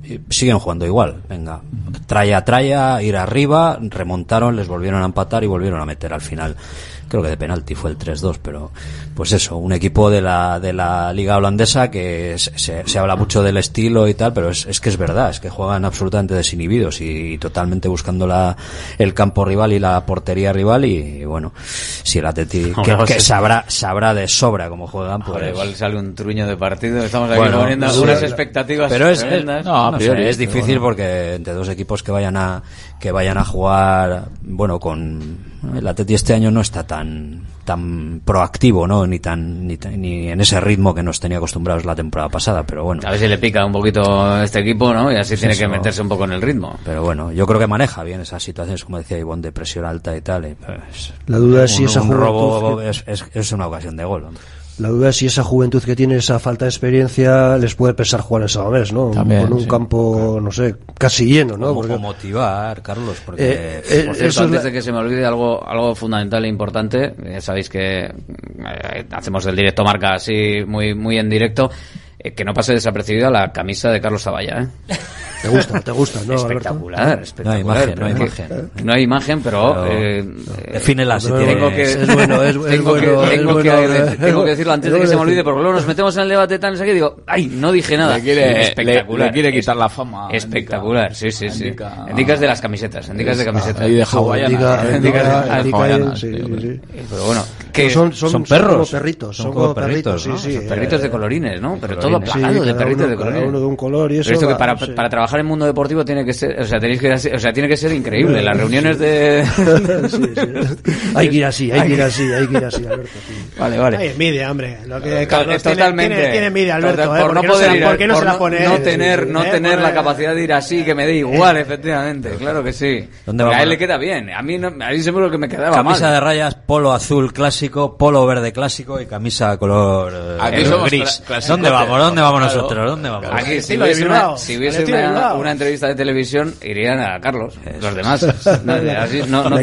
siguen jugando igual, venga, tralla, ir arriba, remontaron, les volvieron a empatar y volvieron a meter al final. Creo que de penalti fue el 3-2, pero pues eso, un equipo de la liga holandesa que se habla mucho del estilo y tal, pero es que es verdad, es que juegan absolutamente desinhibidos y totalmente buscando el campo rival y la portería rival, y bueno, si el Atleti que sabrá de sobra cómo juegan, pues joder, igual sale un truño de partido, estamos aquí poniendo algunas expectativas, pero tremendas. Es difícil porque entre dos equipos que vayan a jugar, bueno, con el Atleti este año no está tan proactivo, ¿no? Ni en ese ritmo que nos tenía acostumbrados la temporada pasada, pero bueno. A ver si le pica un poquito a este equipo, ¿no? Y así tiene que meterse un poco en el ritmo. Pero bueno, yo creo que maneja bien esas situaciones, como decía Ivonne, de presión alta y tal. Y pues, la duda es si esa juventud robo es una ocasión de gol, hombre. La duda es si esa juventud que tiene, esa falta de experiencia, les puede pesar jugar en Samamés, ¿no? También, con un campo, no sé, casi lleno, ¿no? Porque motivar, Carlos, porque por cierto, antes de que se me olvide algo fundamental e importante, sabéis que hacemos el directo marca así muy en directo, que no pase desapercibida la camisa de Carlos Zavalla, ¿eh? ¿Te gusta, no? Espectacular. No hay imagen. No hay imagen, pero defínela si tengo que decirlo antes de que se me olvide, porque luego nos metemos en el debate tan enseguida y digo, ¡ay! No dije nada. Espectacular. Le quiere quitar la fama. Espectacular, sí. Endicas de las camisetas, endicas de camisetas. Y de hawaiana. Pero bueno, que son perros. Son como perritos, ¿no? Sí. Perritos de colorines, ¿no? Pero todo plagado de perritos de colorines. Uno de un color y eso. Pero esto que para trabajar en el mundo deportivo tiene que ser, tiene que ser increíble. Las reuniones de hay que ir así, Alberto. Vale. Hay envidia, hombre. Lo que Carlos totalmente tiene envidia, Alberto, por no poder ir, ¿por qué no se la pone? No tener la capacidad de ir así, que me dé igual, efectivamente, claro que sí. A él le queda bien, a mí seguro que me quedaba camisa mal. De rayas, polo azul clásico, polo verde clásico y camisa color gris. ¿Dónde vamos nosotros? ¿Dónde vamos? Aquí si hubiese una entrevista de televisión irían a Carlos. Los demás no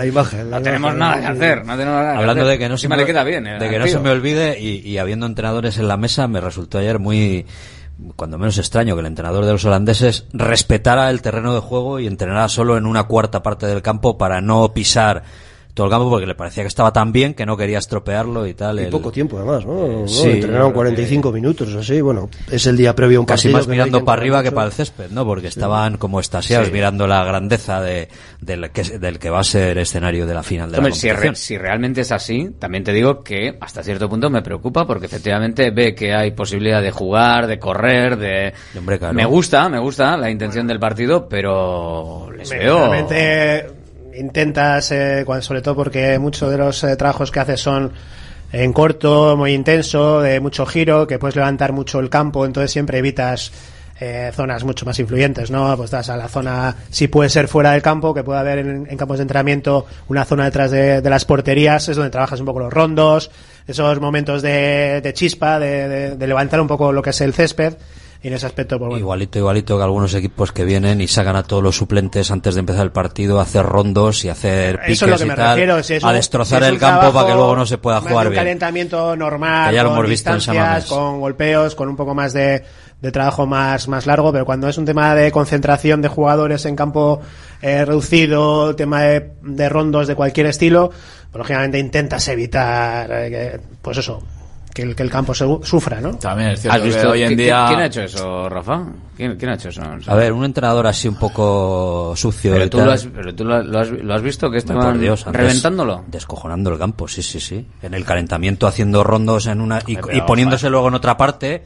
tenemos nada que hacer. Hablando de que no se me queda bien. De que no se me olvide, y habiendo entrenadores en la mesa, me resultó ayer muy, cuando menos extraño, que el entrenador de los holandeses respetara el terreno de juego y entrenara solo en una cuarta parte del campo para no pisar todo el campo, porque le parecía que estaba tan bien que no quería estropearlo y tal. Y poco tiempo además, ¿no? Sí, entrenaron 45 minutos así, bueno, es el día previo a un casi partido. Casi más mirando para arriba que para el césped, ¿no? Porque estaban como extasiados mirando la grandeza del que va a ser escenario de la final de la competición. Si realmente es así, también te digo que hasta cierto punto me preocupa, porque efectivamente ve que hay posibilidad de jugar, de correr, Hombre, claro. Me gusta la intención del partido, pero les veo... Realmente intentas, sobre todo porque muchos de los trabajos que haces son en corto, muy intenso, de mucho giro, que puedes levantar mucho el campo, entonces siempre evitas zonas mucho más influyentes, ¿no? Pues das a la zona, si puede ser fuera del campo, que puede haber en campos de entrenamiento una zona detrás de las porterías, es donde trabajas un poco los rondos, esos momentos de chispa, de levantar un poco lo que es el césped. Y en ese aspecto, pues bueno. Igualito que algunos equipos que vienen y sacan a todos los suplentes antes de empezar el partido a hacer rondos y a hacer piques y tal, a destrozar el campo para que luego no se pueda jugar bien. Un calentamiento normal, que ya lo con hemos visto en Samamés, con golpeos, con un poco más de trabajo más largo, pero cuando es un tema de concentración de jugadores en campo reducido, tema de rondos de cualquier estilo, pues, lógicamente intentas evitar pues eso, que el campo sufra, ¿no? También es cierto que hoy en día... ¿Quién ha hecho eso, Rafa? ¿Quién ha hecho eso? A ver, un entrenador así un poco sucio. Pero tú lo has visto, que estaban reventándolo. Descojonando el campo, sí. En el calentamiento haciendo rondos y poniéndose luego en otra parte...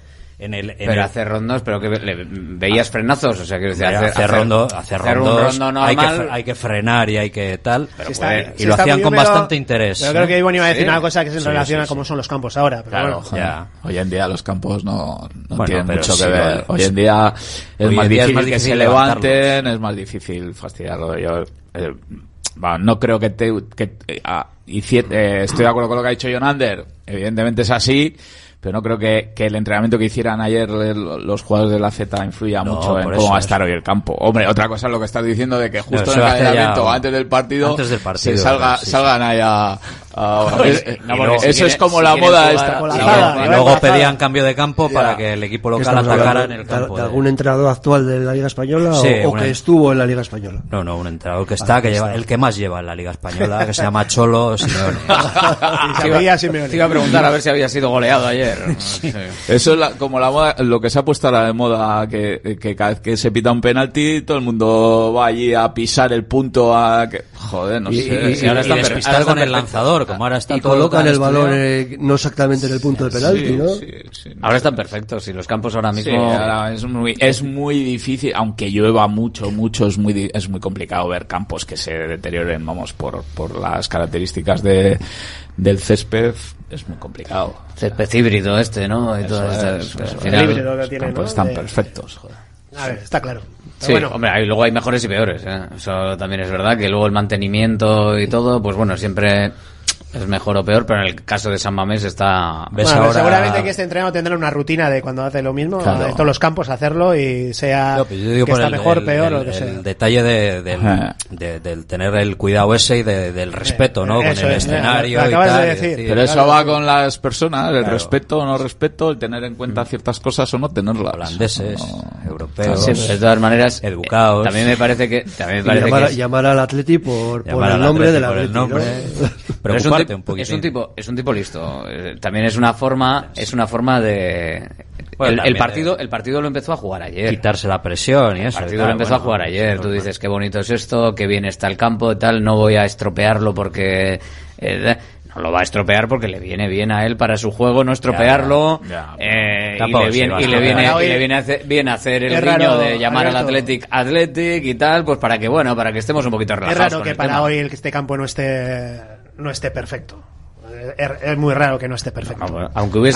hacer rondos, pero que veías frenazos, o sea, que hacer rondos, normal, hay que frenar y hay que tal, y lo hacían con bastante interés. Pero creo que Ivonne iba a decir una cosa que se relaciona a cómo son los campos ahora. Pero claro, bueno, ya. Hoy en día los campos no tienen mucho que ver. Hoy en día es más difícil que se levanten, es más difícil fastidiarlo. Yo no creo que estoy de acuerdo con lo que ha dicho Jonander, evidentemente es así. Pero no creo que el entrenamiento que hicieran ayer los jugadores de la Z influya mucho en cómo va a estar hoy el campo. Hombre, otra cosa es lo que estás diciendo de que justo en el calentamiento, antes del partido se salgan ahí a Eso es como la moda esta. Y luego pedían cambio de campo para que el equipo local atacara en el campo. ¿De algún entrenador actual de la Liga Española o que estuvo en la Liga Española? No, un entrenador que está, que lleva, el que más lleva en la Liga Española, que se llama Cholo Simeone. Te iba a preguntar a ver si había sido goleado ayer. Sí. Eso es como la moda, lo que se ha puesto ahora de moda, que cada vez que se pita un penalti, todo el mundo va allí a pisar el punto, joder, no sé. Y ahora están despistar con el lanzador, como ahora está y todo colocan el balón no exactamente en el punto de penalti, ¿no? Sí. Ahora están perfectos, y los campos ahora mismo... Sí, ahora es muy difícil, aunque llueva mucho, es muy complicado ver campos que se deterioren, vamos, por las características del césped. Es muy complicado. Césped híbrido ¿no? Y todo el híbrido que tiene, ¿no? Están perfectos, joder. A ver, está claro. Sí, bueno. Hombre, luego hay mejores y peores, ¿eh? Eso también es verdad, que luego el mantenimiento y todo, pues bueno, siempre es mejor o peor, pero en el caso de San Mamés está... Ahora... Seguramente que este entrenador tendrá una rutina de cuando hace lo mismo, claro, de todos los campos hacerlo y sea que está mejor, peor o lo que sea. El detalle del tener el cuidado ese y del respeto, ¿no? Con el escenario lo y tal. De decir. Pero eso va con las personas, el respeto o no respeto, el tener en cuenta ciertas cosas o no tenerlas. Holandeses, europeos, sí, de todas maneras, educados. También me parece que... llamar al Atleti por el nombre del Atleti, ¿no? Pero es un tipo listo. También es una forma de... Bueno, el partido lo empezó a jugar ayer. Quitarse la presión y eso. El partido lo empezó a jugar ayer. Tú dices, qué bonito es esto, qué bien está el campo, tal, no voy a estropearlo porque... no lo va a estropear porque le viene bien a él para su juego no estropearlo. Y le viene bien hacer el guiño de llamar al Athletic y tal, pues para que estemos un poquito relajados. Es raro que para hoy este campo no esté perfecto. Es muy raro que no esté perfecto. Aunque hubiese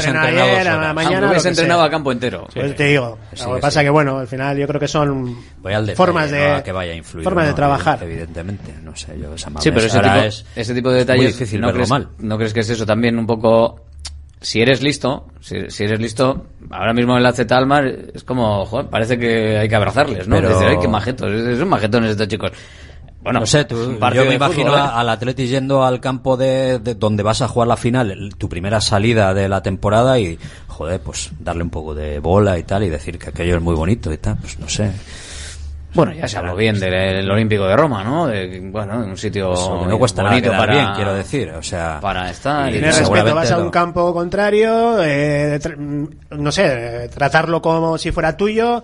entrenado a campo entero. Pues te digo. Lo que pasa que bueno, al final yo creo que son formas de que vaya a influir, formas de trabajar. Evidentemente, no sé, yo esa sí, pero ese tipo de detalles difícil ¿no crees que es eso también un poco? Si eres listo, ahora mismo en la Z Almar es como, joder, parece que hay que abrazarles, ¿no? Pero... Decir, ay, qué majetos, son majetones estos chicos. Bueno, no sé, yo me imagino al Atleti yendo al campo de donde vas a jugar la final, tu primera salida de la temporada y, joder, pues darle un poco de bola y tal y decir que aquello es muy bonito y tal, pues no sé. Bueno, ya se habló bien del Olímpico de Roma, ¿no? Un sitio no cuesta bonito nada bien, quiero decir, o sea, para estar. Y respeto, vas a un campo contrario, no sé, tratarlo como si fuera tuyo,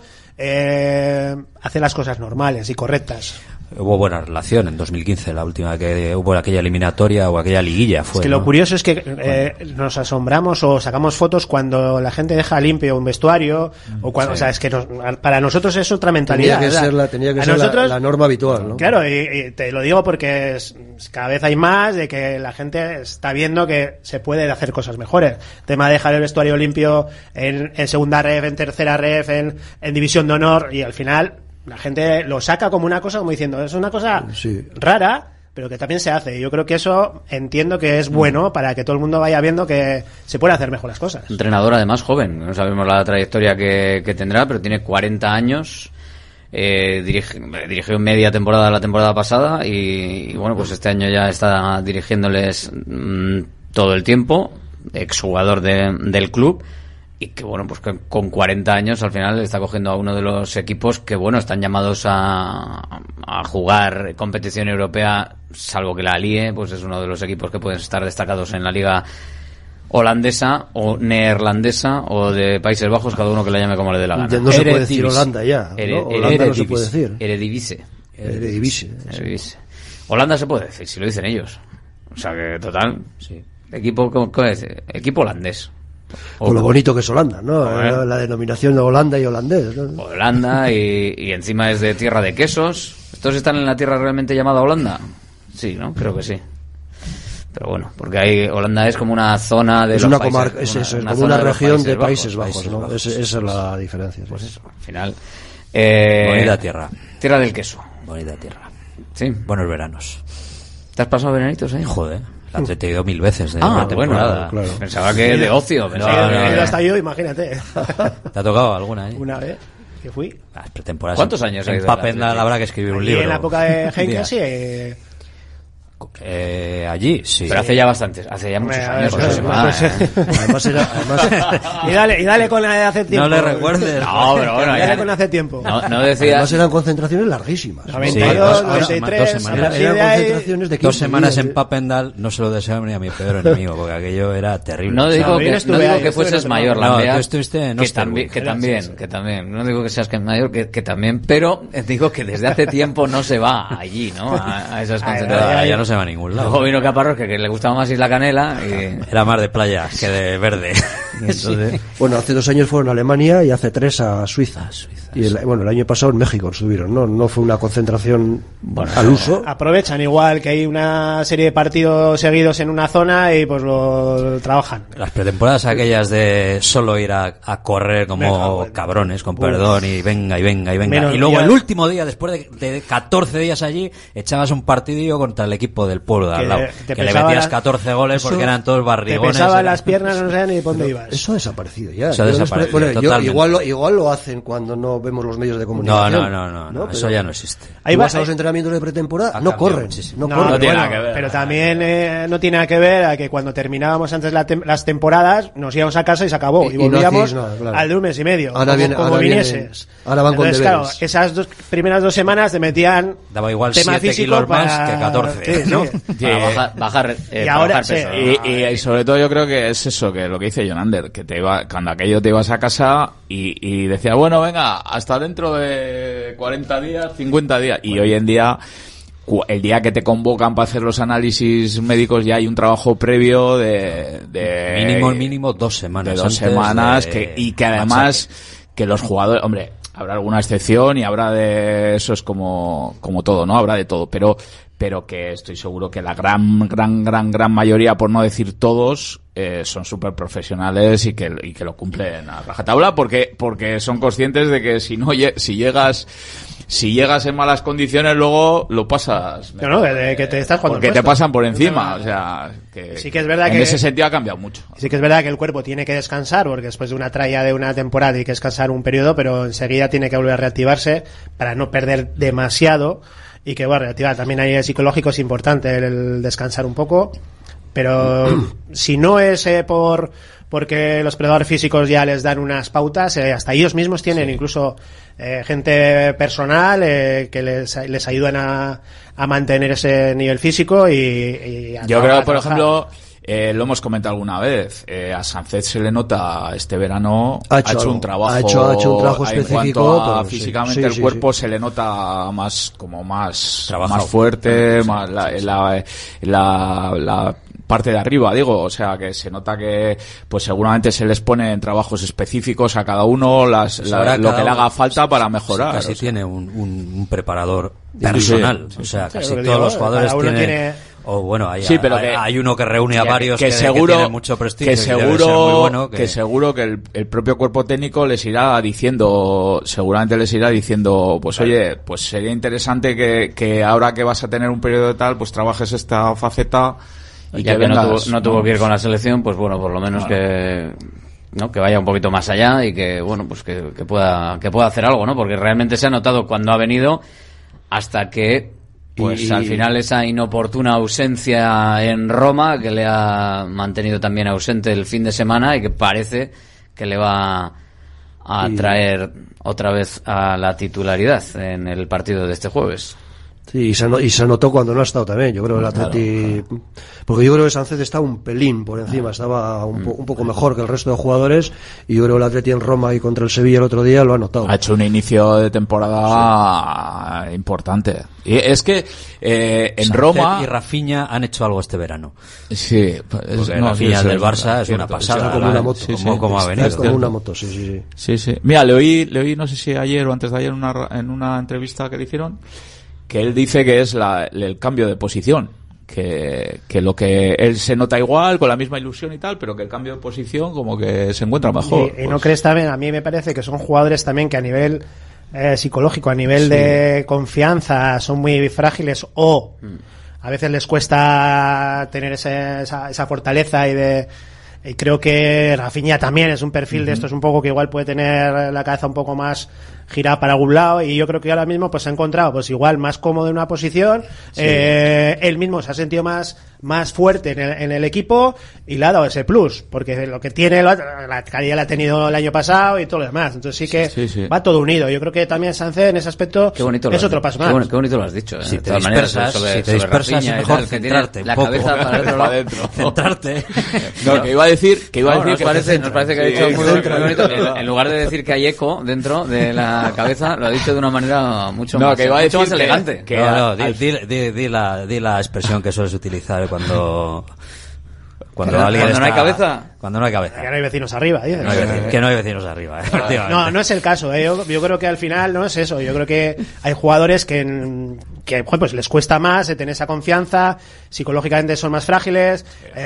hacer las cosas normales y correctas. Hubo buena relación en 2015, la última que hubo aquella eliminatoria o aquella liguilla fue. Es que lo curioso es que nos asombramos o sacamos fotos cuando la gente deja limpio un vestuario o cuando, o sea, es que para nosotros es otra mentalidad. Tenía que ser la norma habitual, ¿no? Claro, y te lo digo porque cada vez hay más de que la gente está viendo que se puede hacer cosas mejores. El tema de dejar el vestuario limpio en segunda ref, en tercera ref, en división de honor, y al final la gente lo saca como una cosa, como diciendo, es una cosa rara, pero que también se hace. Y yo creo que eso entiendo que es bueno para que todo el mundo vaya viendo que se pueden hacer mejor las cosas. Entrenador además joven, no sabemos la trayectoria que tendrá, pero tiene 40 años. Dirigió media temporada la temporada pasada y bueno, pues este año ya está dirigiéndoles todo el tiempo, exjugador del club. Y que bueno, pues que con 40 años al final está cogiendo a uno de los equipos que bueno, están llamados a jugar competición europea, salvo que la líe, pues es uno de los equipos que pueden estar destacados en la liga holandesa o neerlandesa o de Países Bajos, cada uno que la llame como le dé la gana. No se puede decir Holanda ya, ¿no? Holanda no se puede decir. Eredivisie. Holanda se puede decir, si lo dicen ellos. O sea que total, equipo, ¿cómo es? Equipo holandés. Con lo bonito que es Holanda, ¿no? La denominación de Holanda y holandés, ¿no? Holanda y encima es de tierra de quesos. ¿Estos están en la tierra realmente llamada Holanda? Sí, ¿no? Creo que sí. Pero bueno, porque Holanda es como una zona de es una comarca, es como una región de Países Bajos, ¿no? Esa es la diferencia. Pues eso, al final. Bonita tierra. Tierra del queso. Bonita tierra. Sí. Buenos veranos. ¿Te has pasado veranitos ahí? Joder. La he ido 1000 veces de una temporada. Bueno, claro. Pensaba que de ocio. Hasta yo, imagínate. ¿Te ha tocado alguna? Una vez que fui. Las pretemporadas. ¿Cuántos años hay? En Papenda habrá que escribir un libro. Y en la época de Henke sí. Allí, sí. Pero hace ya bastantes, hace ya muchos años. Además y dale con la de hace tiempo. No le recuerdes. No, pero bueno. Dale con hace tiempo. No decías. Además eran concentraciones larguísimas. 92, 93. Eran concentraciones de 15 2 semanas días, en Papendal, no se lo deseo ni a mi peor enemigo, porque aquello era terrible. No digo que fueses mayor, no, Lambea, tú estuviste en que también, no digo que seas mayor, que también, pero digo que desde hace tiempo no se va allí, ¿no? A esas concentraciones. Ya no se va a ningún lado. Luego vino Caparrós, que le gustaba más Isla Canela. Y... Era más de playa que de verde. Entonces... Bueno, hace 2 años fueron a Alemania y hace 3 a Suiza. Y el año pasado en México estuvieron, no fue una concentración al uso. Aprovechan igual que hay una serie de partidos seguidos en una zona y pues lo trabajan. Las pretemporadas aquellas de solo ir a correr como cabrones, con perdón, y venga. Y luego el último día, después de 14 días allí, echabas un partidillo contra el equipo del pueblo de al lado. Que le metías 14 goles porque eran todos barrigones. Te pesaban las piernas, no sé ni por dónde ibas. Eso ha desaparecido ya. Eso ha desaparecido, igual lo hacen cuando no vemos los medios de comunicación. No, eso ya no existe. Ahí vas a los entrenamientos de pretemporada, no corren. No tiene nada que ver. Pero también no tiene nada que ver a que cuando terminábamos antes las temporadas nos íbamos a casa y se acabó. Y volvíamos al de un mes y medio. Como vinieses. Ahora van con deberes. Claro, esas primeras 2 semanas te metían daba igual tema 7 kilos más que 14, ¿no? Bajar y ahora peso. Y sobre todo yo creo que es eso, que lo que dice Jonander, que cuando aquello te ibas a casa y decías, bueno, venga, hasta dentro de 40 días, 50 días. Y hoy en día, el día que te convocan para hacer los análisis médicos, ya hay un trabajo previo de mínimo 2 semanas. De 2 semanas, y que además, que los jugadores, hombre, habrá alguna excepción y habrá de, eso es como todo, ¿no? Habrá de todo, pero que estoy seguro que la gran mayoría, por no decir todos, son súper profesionales y que lo cumplen a rajatabla porque son conscientes de que si llegas en malas condiciones, luego lo pasas. De que te estás jugando. Porque te pasan por encima, o sea, que sí que es verdad en ese sentido ha cambiado mucho. Sí que es verdad que el cuerpo tiene que descansar, porque después de una tralla de una temporada tiene que descansar un periodo, pero enseguida tiene que volver a reactivarse para no perder demasiado. Y que va a reactivar. También hay psicológico, es importante el descansar un poco, pero si no es porque los preparadores físicos ya les dan unas pautas, hasta ellos mismos tienen incluso gente personal que les ayudan a mantener ese nivel físico y yo creo que, por ejemplo, lo hemos comentado alguna vez, a Sánchez se le nota este verano ha hecho un trabajo específico en cuanto a físicamente el cuerpo se le nota más fuerte, más la parte de arriba, digo, o sea que se nota que pues seguramente se les pone en trabajos específicos a cada uno lo que le haga falta para mejorar. Casi tiene un preparador personal, o sea, casi todos los jugadores tienen o bueno, hay uno que reúne a varios que tiene mucho prestigio, que seguro que el propio cuerpo técnico seguramente les irá diciendo, pues oye, pues sería interesante que ahora que vas a tener un periodo de tal, pues trabajes esta faceta y ya que no tuvo que ir con la selección, pues bueno, por lo menos que vaya un poquito más allá y que bueno, pues que pueda hacer algo, ¿no? Porque realmente se ha notado cuando ha venido hasta que pues al final esa inoportuna ausencia en Roma que le ha mantenido también ausente el fin de semana y que parece que le va a traer otra vez a la titularidad en el partido de este jueves. Sí, y se notó cuando no ha estado también. Yo creo que el Atleti, porque yo creo que Sánchez está un pelín por encima, estaba un poco mejor que el resto de jugadores, y yo creo que el Atleti en Roma y contra el Sevilla el otro día lo ha notado. Ha hecho un inicio de temporada importante. Y es que en Sánchez Roma y Rafinha han hecho algo este verano. Sí, Rafinha del Barça es una pasada. Como una moto. Como ha venido. Como una moto, sí. Mira, le oí, no sé si ayer o antes de ayer en una entrevista que le hicieron, que él dice que es el cambio de posición, que lo que él se nota igual, con la misma ilusión y tal, pero que el cambio de posición como que se encuentra mejor. Y no crees también, a mí me parece que son jugadores también que a nivel psicológico, a nivel de confianza, son muy frágiles o a veces les cuesta tener esa fortaleza y creo que Rafinha también es un perfil de estos un poco que igual puede tener la cabeza un poco más gira para algún lado, y yo creo que ahora mismo pues se ha encontrado pues igual más cómodo en una posición, él mismo se ha sentido más fuerte en el equipo, y le ha dado ese plus, porque lo que tiene la calidad la ha tenido el año pasado y todo lo demás, entonces sí que va todo unido. Yo creo que también Sánchez en ese aspecto es otro paso más. Qué bonito lo has dicho, si te dispersas, es mejor centrarte un la poco. cabeza para el otro lado. Centrarte. No, que iba a decir que nos parece que ha dicho muy bonito. En lugar de decir que hay eco dentro de la cabeza, lo ha dicho de una manera mucho más elegante. Di la expresión que sueles utilizar cuando alguien no hay cabeza. Cuando no hay cabeza. Que no hay vecinos arriba, dices. Que no hay vecinos arriba, efectivamente. No es el caso, Yo creo que al final no es eso. Yo creo que hay jugadores que pues les cuesta más tener esa confianza, psicológicamente son más frágiles,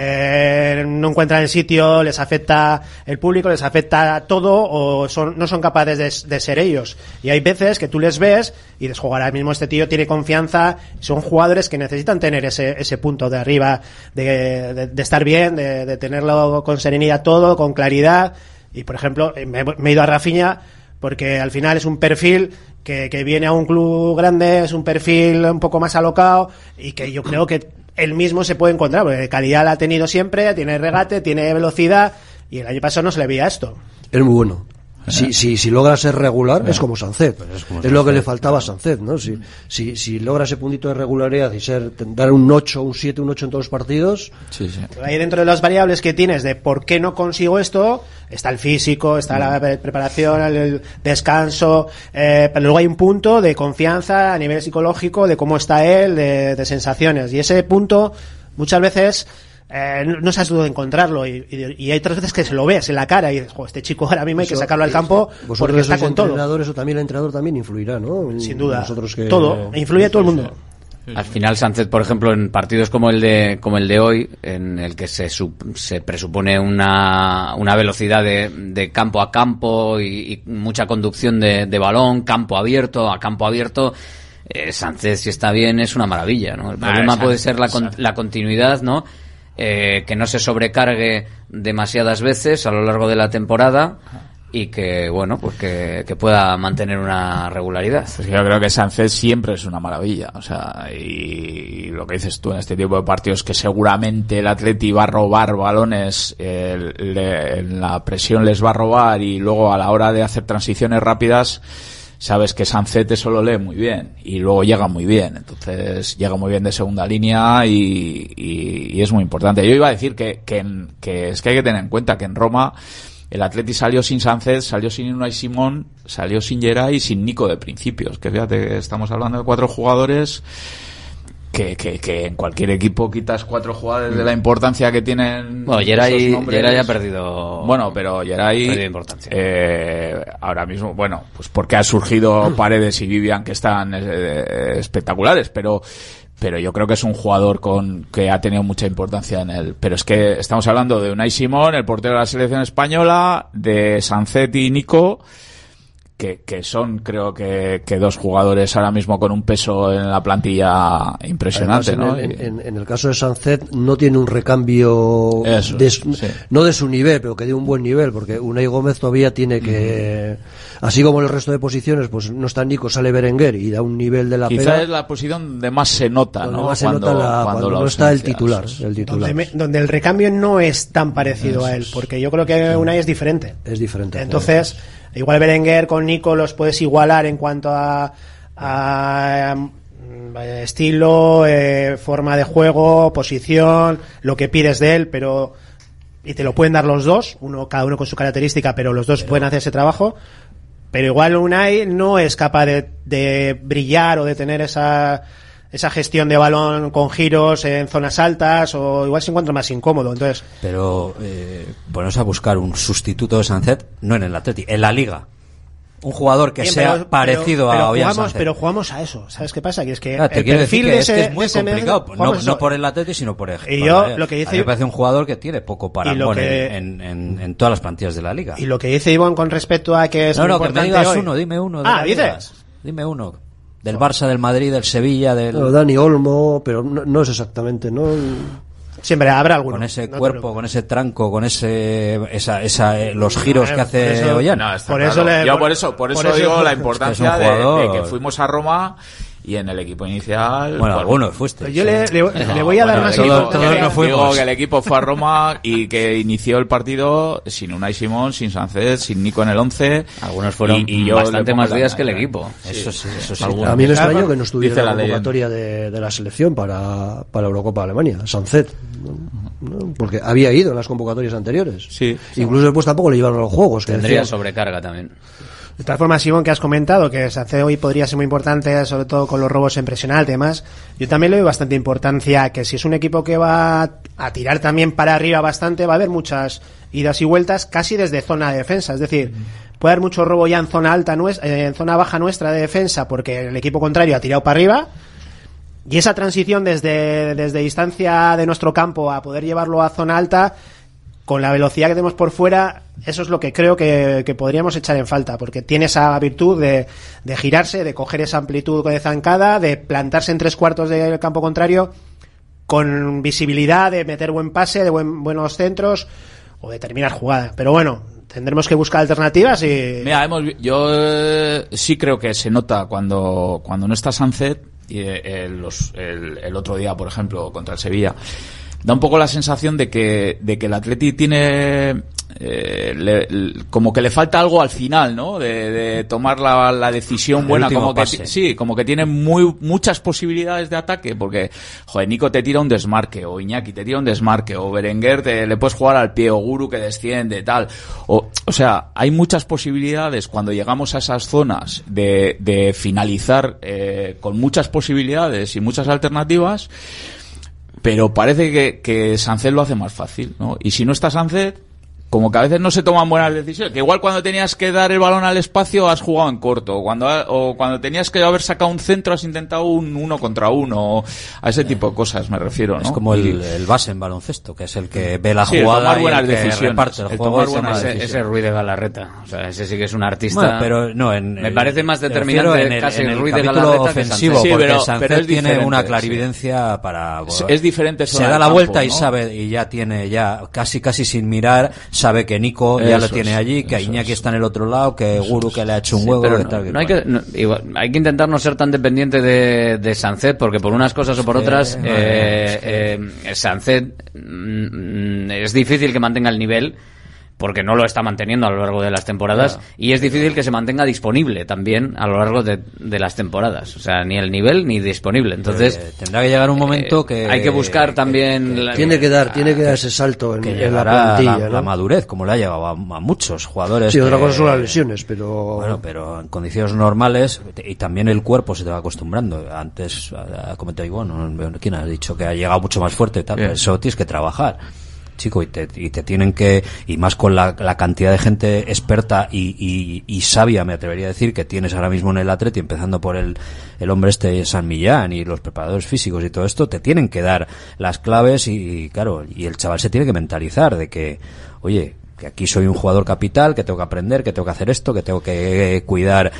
no encuentran el sitio, les afecta el público, les afecta todo, o no son capaces de ser ellos. Y hay veces que tú les ves y dices, ahora mismo este tío tiene confianza. Son jugadores que necesitan tener ese punto de arriba, de estar bien, de tenerlo con serenidad todo, con claridad. Y por ejemplo, me he ido a Rafinha porque al final es un perfil que viene a un club grande, es un perfil un poco más alocado, y que yo creo que él mismo se puede encontrar, porque calidad la ha tenido siempre, tiene regate, tiene velocidad, y el año pasado no se le veía esto. Es muy bueno. Si logra ser regular, es como Sánchez. Es lo que le faltaba a Sánchez, ¿no? Si logra ese puntito de regularidad y dar un 8, un 7, un 8 en todos los partidos. Ahí dentro de las variables que tienes de por qué no consigo esto, está el físico, está la preparación, el descanso, pero luego hay un punto de confianza a nivel psicológico, de cómo está él, de sensaciones. Y ese punto, muchas veces, no sabes dónde encontrarlo, y hay otras veces que se lo ves en la cara y dices, este chico ahora mismo hay que sacarlo al campo porque está con todo. Eso también el entrenador también influirá, ¿no? Sin duda. Todo, influye todo el mundo. Al final Sánchez, por ejemplo, en partidos como el de hoy, en el que se presupone una velocidad de campo a campo y mucha conducción de balón, campo abierto a campo abierto, Sánchez, si está bien, es una maravilla, ¿no? El problema puede ser la continuidad, ¿no? Que no se sobrecargue demasiadas veces a lo largo de la temporada, y que, bueno, pues que pueda mantener una regularidad. Pues yo creo que Sánchez siempre es una maravilla, o sea, y lo que dices tú en este tipo de partidos, que seguramente el Atleti va a robar balones, en la presión les va a robar, y luego a la hora de hacer transiciones rápidas, sabes que Sánchez eso lo lee muy bien y luego llega muy bien, entonces llega muy bien de segunda línea y es muy importante. Yo iba a decir que es que hay que tener en cuenta que en Roma el Atleti salió sin Sánchez, salió sin Unai Simón, salió sin Geray y sin Nico de principios, que fíjate, estamos hablando de 4 jugadores que en cualquier equipo quitas 4 jugadores de la importancia que tienen. Bueno, Geray ha perdido. Bueno, pero Geray importancia. Ahora mismo, bueno, pues porque ha surgido Paredes y Vivian, que están espectaculares, pero yo creo que es un jugador que ha tenido mucha importancia en él. Pero es que estamos hablando de Unai Simón, el portero de la selección española, de Sánchez y Nico, que son, creo que 2 jugadores ahora mismo con un peso en la plantilla impresionante. Además, ¿no? En el caso de Sánchez no tiene un recambio no de su nivel, pero que de un buen nivel, porque Unai Gómez todavía tiene que, así como en el resto de posiciones, pues no está Nico, sale Berenguer y da un nivel de la Quizá pena. es la posición donde más se nota, ¿no? Más se nota cuando no está el titular. Donde el recambio no es tan parecido a él, porque yo creo que Unai es diferente. Es diferente. Entonces, igual Berenguer con Nico los puedes igualar en cuanto a estilo, forma de juego, posición, lo que pides de él, pero y te lo pueden dar los dos, cada uno con su característica, pero los dos pueden hacer ese trabajo. Pero igual Unai no es capaz de brillar o de tener esa gestión de balón con giros en zonas altas, o igual se encuentra más incómodo. Entonces, pero ponernos a buscar un sustituto de Sánchez, no en el Atleti, en la Liga. Un jugador que sea parecido a Ollán Sánchez. Pero jugamos a eso. ¿Sabes qué pasa? Que es que el perfil de ese es muy complicado. No por el Atleti, sino por ejemplo. Y yo, lo que dice, a mí me parece un jugador que tiene poco parangón en todas las plantillas de la Liga. Y lo que dice Iván con respecto a que es que me digas hoy. Dime uno. ¿Dices? Dime uno. Del Barça, del Madrid, del Sevilla, del... Dani Olmo, pero no es exactamente, ¿no? Siempre habrá alguno. Con ese cuerpo, con ese tranco, con los giros que hace Ollán. Por eso digo la importancia de que fuimos a Roma y en el equipo inicial... Bueno, algunos fuiste. Pues yo le voy a dar más todos no fuimos. Digo que el equipo fue a Roma y que inició el partido sin Unai Simón, sin Sánchez, sin Nico en el 11. Algunos fueron bastante más días que el equipo. Eso sí. A mí me extrañó que no estuviera en la convocatoria de la selección para la Eurocopa de Alemania, Sánchez. ¿No? Porque había ido en las convocatorias anteriores. Sí. Incluso después tampoco le llevaron a los juegos. Tendría sobrecarga también. De todas formas, Simón, que has comentado que Sánchez hoy podría ser muy importante, sobre todo con los robos impresionantes y demás, yo también le doy bastante importancia que si es un equipo que va a tirar también para arriba bastante, va a haber muchas idas y vueltas casi desde zona de defensa, es decir, puede haber mucho robo ya en zona alta, en zona baja nuestra de defensa, porque el equipo contrario ha tirado para arriba, y esa transición desde distancia de nuestro campo a poder llevarlo a zona alta, con la velocidad que tenemos por fuera, eso es lo que creo que podríamos echar en falta, porque tiene esa virtud de girarse, de coger esa amplitud de zancada, de plantarse en 3/4 del campo contrario, con visibilidad, de meter buen pase, de buenos centros, o de terminar jugada. Pero bueno, tendremos que buscar alternativas y... Mira, yo sí creo que se nota cuando no está Sánchez, y el otro día, por ejemplo, contra el Sevilla, da un poco la sensación de que el Atleti tiene como que le falta algo al final, ¿no? De tomar la decisión buena, como que sí, como que tiene muchas posibilidades de ataque, porque joder, Nico te tira un desmarque, o Iñaki te tira un desmarque, o Berenguer le puedes jugar al pie, o Guru que desciende, tal. O sea, hay muchas posibilidades cuando llegamos a esas zonas de finalizar con muchas posibilidades y muchas alternativas. Pero parece que Sánchez lo hace más fácil, ¿no? Y si no está Sánchez, como que a veces no se toman buenas decisiones. Que igual cuando tenías que dar el balón al espacio has jugado en corto. O cuando tenías que haber sacado un centro has intentado un 1 contra 1. A ese tipo de cosas me refiero, ¿no? Es como el base en baloncesto, que es el que ve la jugada y el que reparte el juego. Ese Ruiz de Galarreta. O sea, ese sí que es un artista. Bueno, pero no, me parece más determinante casi el Ruiz de Galarreta ofensivo, que porque Sánchez tiene una clarividencia para... Es diferente. Se da la vuelta y sabe, y ya tiene casi sin mirar, sabe que Nico ya lo tiene allí, que Iñaki está en el otro lado, que Guru que le ha hecho un huevo, hay que intentar no ser tan dependiente de Sánchez, porque por unas cosas o por otras Sánchez es difícil que mantenga el nivel, porque no lo está manteniendo a lo largo de las temporadas, y es difícil que se mantenga disponible también a lo largo de las temporadas, o sea, ni el nivel ni disponible. Entonces tendrá que llegar un momento que hay que buscar también tiene que dar ese salto en la plantilla, ¿no? La madurez, como le ha llegado a muchos jugadores. Sí, otra cosa son las lesiones, pero bueno, pero en condiciones normales, y también el cuerpo se te va acostumbrando. Antes ha comentado Ivonne, ¿quién ha dicho que ha llegado mucho más fuerte y tal? Eso tienes que trabajar, chico, y te tienen que, y más con la cantidad de gente experta y sabia, me atrevería a decir, que tienes ahora mismo en el Atleti, empezando por el hombre San Millán y los preparadores físicos y todo esto, te tienen que dar las claves y claro, y el chaval se tiene que mentalizar de que, oye, que aquí soy un jugador capital, que tengo que aprender, que tengo que hacer esto, que tengo que cuidar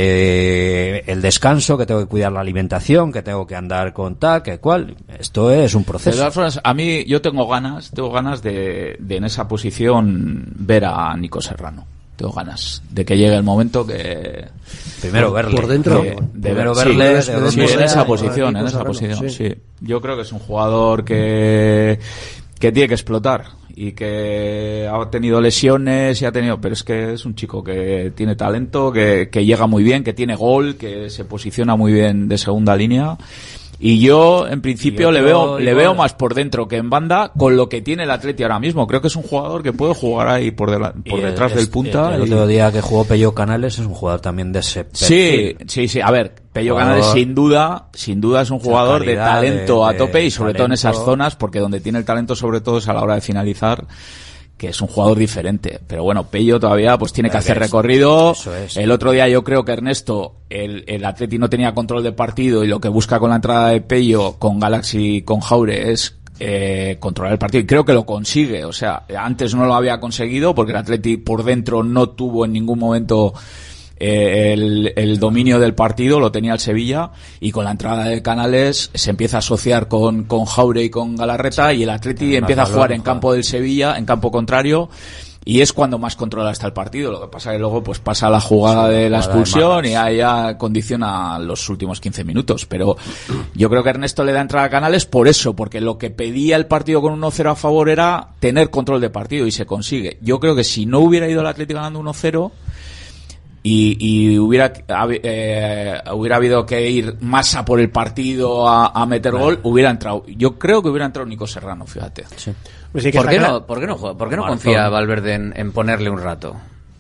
el descanso, que tengo que cuidar la alimentación, que tengo que andar con tal, que cual. Esto es un proceso. De todas formas, a mí yo tengo ganas de en esa posición ver a Nico Serrano. Tengo ganas de que llegue el momento que primero verle por dentro, primero verle en esa posición, sí. Yo creo que es un jugador que tiene que explotar, y que ha tenido lesiones pero es que es un chico que tiene talento, que llega muy bien, que tiene gol, que se posiciona muy bien de segunda línea, y yo en principio le veo más por dentro que en banda, con lo que tiene el Atleti ahora mismo. Creo que es un jugador que puede jugar ahí por detrás del punta. El otro día que jugó Pello Canales es un jugador también de ese perfil. Sí, a ver, Pello Canales sin duda es un jugador de talento a tope, y sobre todo en esas zonas, porque donde tiene el talento sobre todo es a la hora de finalizar, que es un jugador diferente. Pero bueno, Pello todavía pues tiene que hacer recorrido. Eso es. El otro día yo creo que Ernesto, el Atleti no tenía control de partido, y lo que busca con la entrada de Pello, con Galaxy y con Jaure, es controlar el partido, y creo que lo consigue. O sea, antes no lo había conseguido porque el Atleti por dentro no tuvo en ningún momento el dominio del partido lo tenía el Sevilla, y con la entrada de Canales se empieza a asociar con Jaure y con Galarreta, y el Atleti empieza a jugar en campo del Sevilla, en campo contrario, y es cuando más controla está el partido. Lo que pasa es que luego pues pasa la jugada de la expulsión y ahí ya condiciona los últimos 15 minutos. Pero yo creo que Ernesto le da entrada a Canales por eso, porque lo que pedía el partido con 1-0 a favor era tener control de partido, y se consigue. Yo creo que si no hubiera ido el Atlético ganando 1-0 y hubiera habido que ir más a por el partido a meter gol, hubiera entrado. Yo creo que hubiera entrado Nico Serrano, fíjate. Sí. Pues sí, ¿Por qué no confía Valverde en ponerle un rato?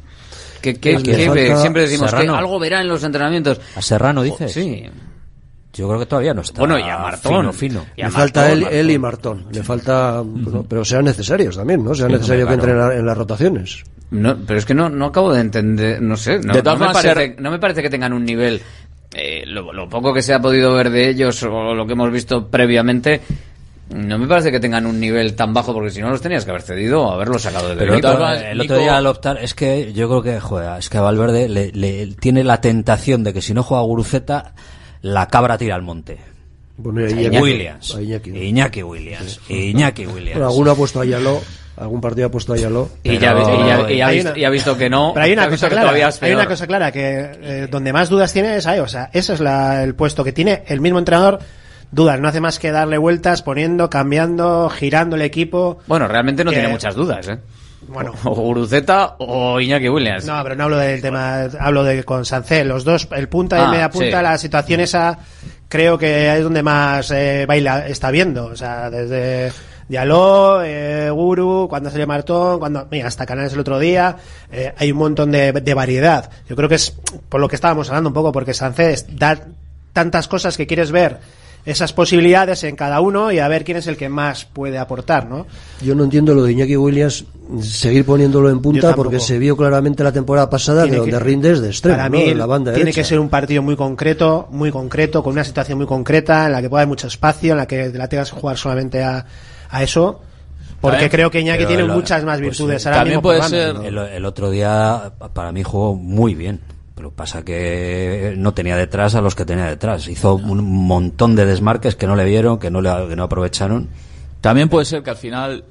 Siempre decimos Serrano, que algo verá en los entrenamientos. ¿A Serrano dices? Sí. Yo creo que todavía no está. Bueno, y a Martón. Fino. Le falta él y Martón. Le falta, pero sean necesarios también, ¿no? Sea necesario que entren en las rotaciones. No, pero es que no acabo de entender, no sé. No me parece que tengan un nivel. Lo poco que se ha podido ver de ellos o lo que hemos visto previamente. No me parece que tengan un nivel tan bajo, porque si no los tenías que haber cedido o haberlos sacado de Pero el otro día al optar, es que yo creo que es que a Valverde le tiene la tentación de que si no juega Guruceta, la cabra tira al monte. Bueno, Iñaki Williams. Bueno, alguno ha puesto a Ayaló, algún partido ha puesto a Ayaló. Y ha visto que no. Pero hay una cosa clara, que donde más dudas tiene es ahí. O sea, ese es el puesto que tiene el mismo entrenador. Dudas, no hace más que darle vueltas, cambiando, girando el equipo. Bueno, realmente no tiene muchas dudas, ¿eh? Bueno, o Guruceta o Iñaki Williams. No, pero no hablo del tema, hablo con Sancé, los dos, el punta y media punta, sí. La situación esa creo que es donde más está viendo, o sea, desde Diallo, Guru, cuando salió Martón, hasta Canales el otro día, hay un montón de variedad. Yo creo que es por lo que estábamos hablando un poco, porque Sancé da tantas cosas que quieres ver esas posibilidades en cada uno y a ver quién es el que más puede aportar, ¿no? Yo no entiendo lo de Iñaki Williams seguir poniéndolo en punta, porque se vio claramente la temporada pasada que donde rindes de extremo, para ¿no? mí, en la banda tiene derecha. Que ser un partido muy concreto, con una situación muy concreta, en la que pueda haber mucho espacio, en la que la tengas que jugar solamente a eso. Porque creo que Iñaki tiene muchas más virtudes. Ahora también mismo puede ser. El otro día, para mí, jugó muy bien. Pero pasa que no tenía detrás a los que tenía detrás. Hizo un montón de desmarques que no le vieron, que no aprovecharon. También puede ser que al final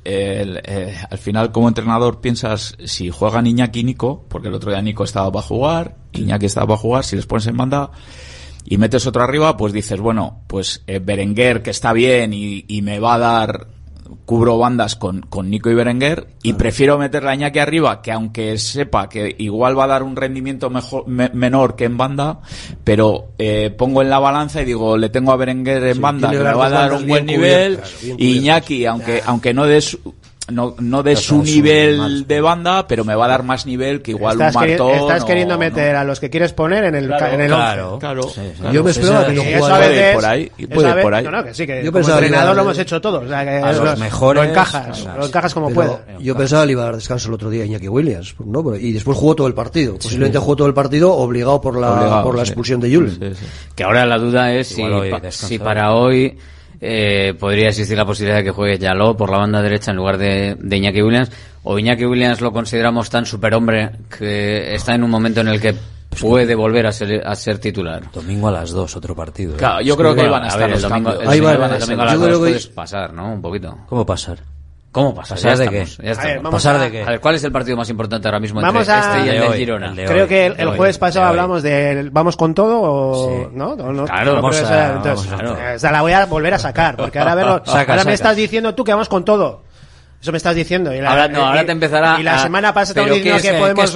como entrenador piensas, si juegan Iñaki y Nico, porque el otro día Nico estaba para jugar, Iñaki estaba para jugar, si les pones en banda y metes otro arriba, pues dices, bueno, pues Berenguer, que está bien y me va a dar, cubro bandas con Nico y Berenguer, y prefiero meterle a Iñaki arriba, que aunque sepa que igual va a dar un rendimiento menor que en banda, pero pongo en la balanza y digo, le tengo a Berenguer en banda, que me va a dar un buen nivel, y Iñaki, aunque no des no de su nivel de banda, pero me va a dar más nivel que igual un Martón. Estás queriendo meter a los que quieres poner en el 11. Claro. Yo me esperaba que no jugara por ahí. Puede por ahí. No, que sí, que como entrenador lo hemos hecho todos. O sea, que a los mejores, lo encajas como puedes. Yo pensaba que le iba a dar descanso el otro día a Iñaki Williams, ¿no? Y después jugó todo el partido. Posiblemente jugó todo el partido obligado por la expulsión de Julen. Que ahora la duda es si para hoy podría existir la posibilidad de que juegue Diallo por la banda derecha en lugar de Iñaki Williams, o Iñaki Williams lo consideramos tan superhombre que está en un momento en el que puede volver a ser titular. Domingo a las 2, otro partido. Claro, yo creo que van a estar los cambios. El domingo a las 2 puedes pasar, ¿no? Un poquito. ¿Cómo pasar? ¿Cómo pasar? ¿Pasar de qué? ¿Pasar de qué? A ver, ¿cuál es el partido más importante ahora mismo entre este y el de Girona? Creo que el jueves pasado hablamos de ¿vamos con todo o no? Claro, o sea, la voy a volver a sacar, porque ahora me estás diciendo tú que vamos con todo. Eso me estás diciendo. Ahora te empezará. Y la semana pasada estamos diciendo que podemos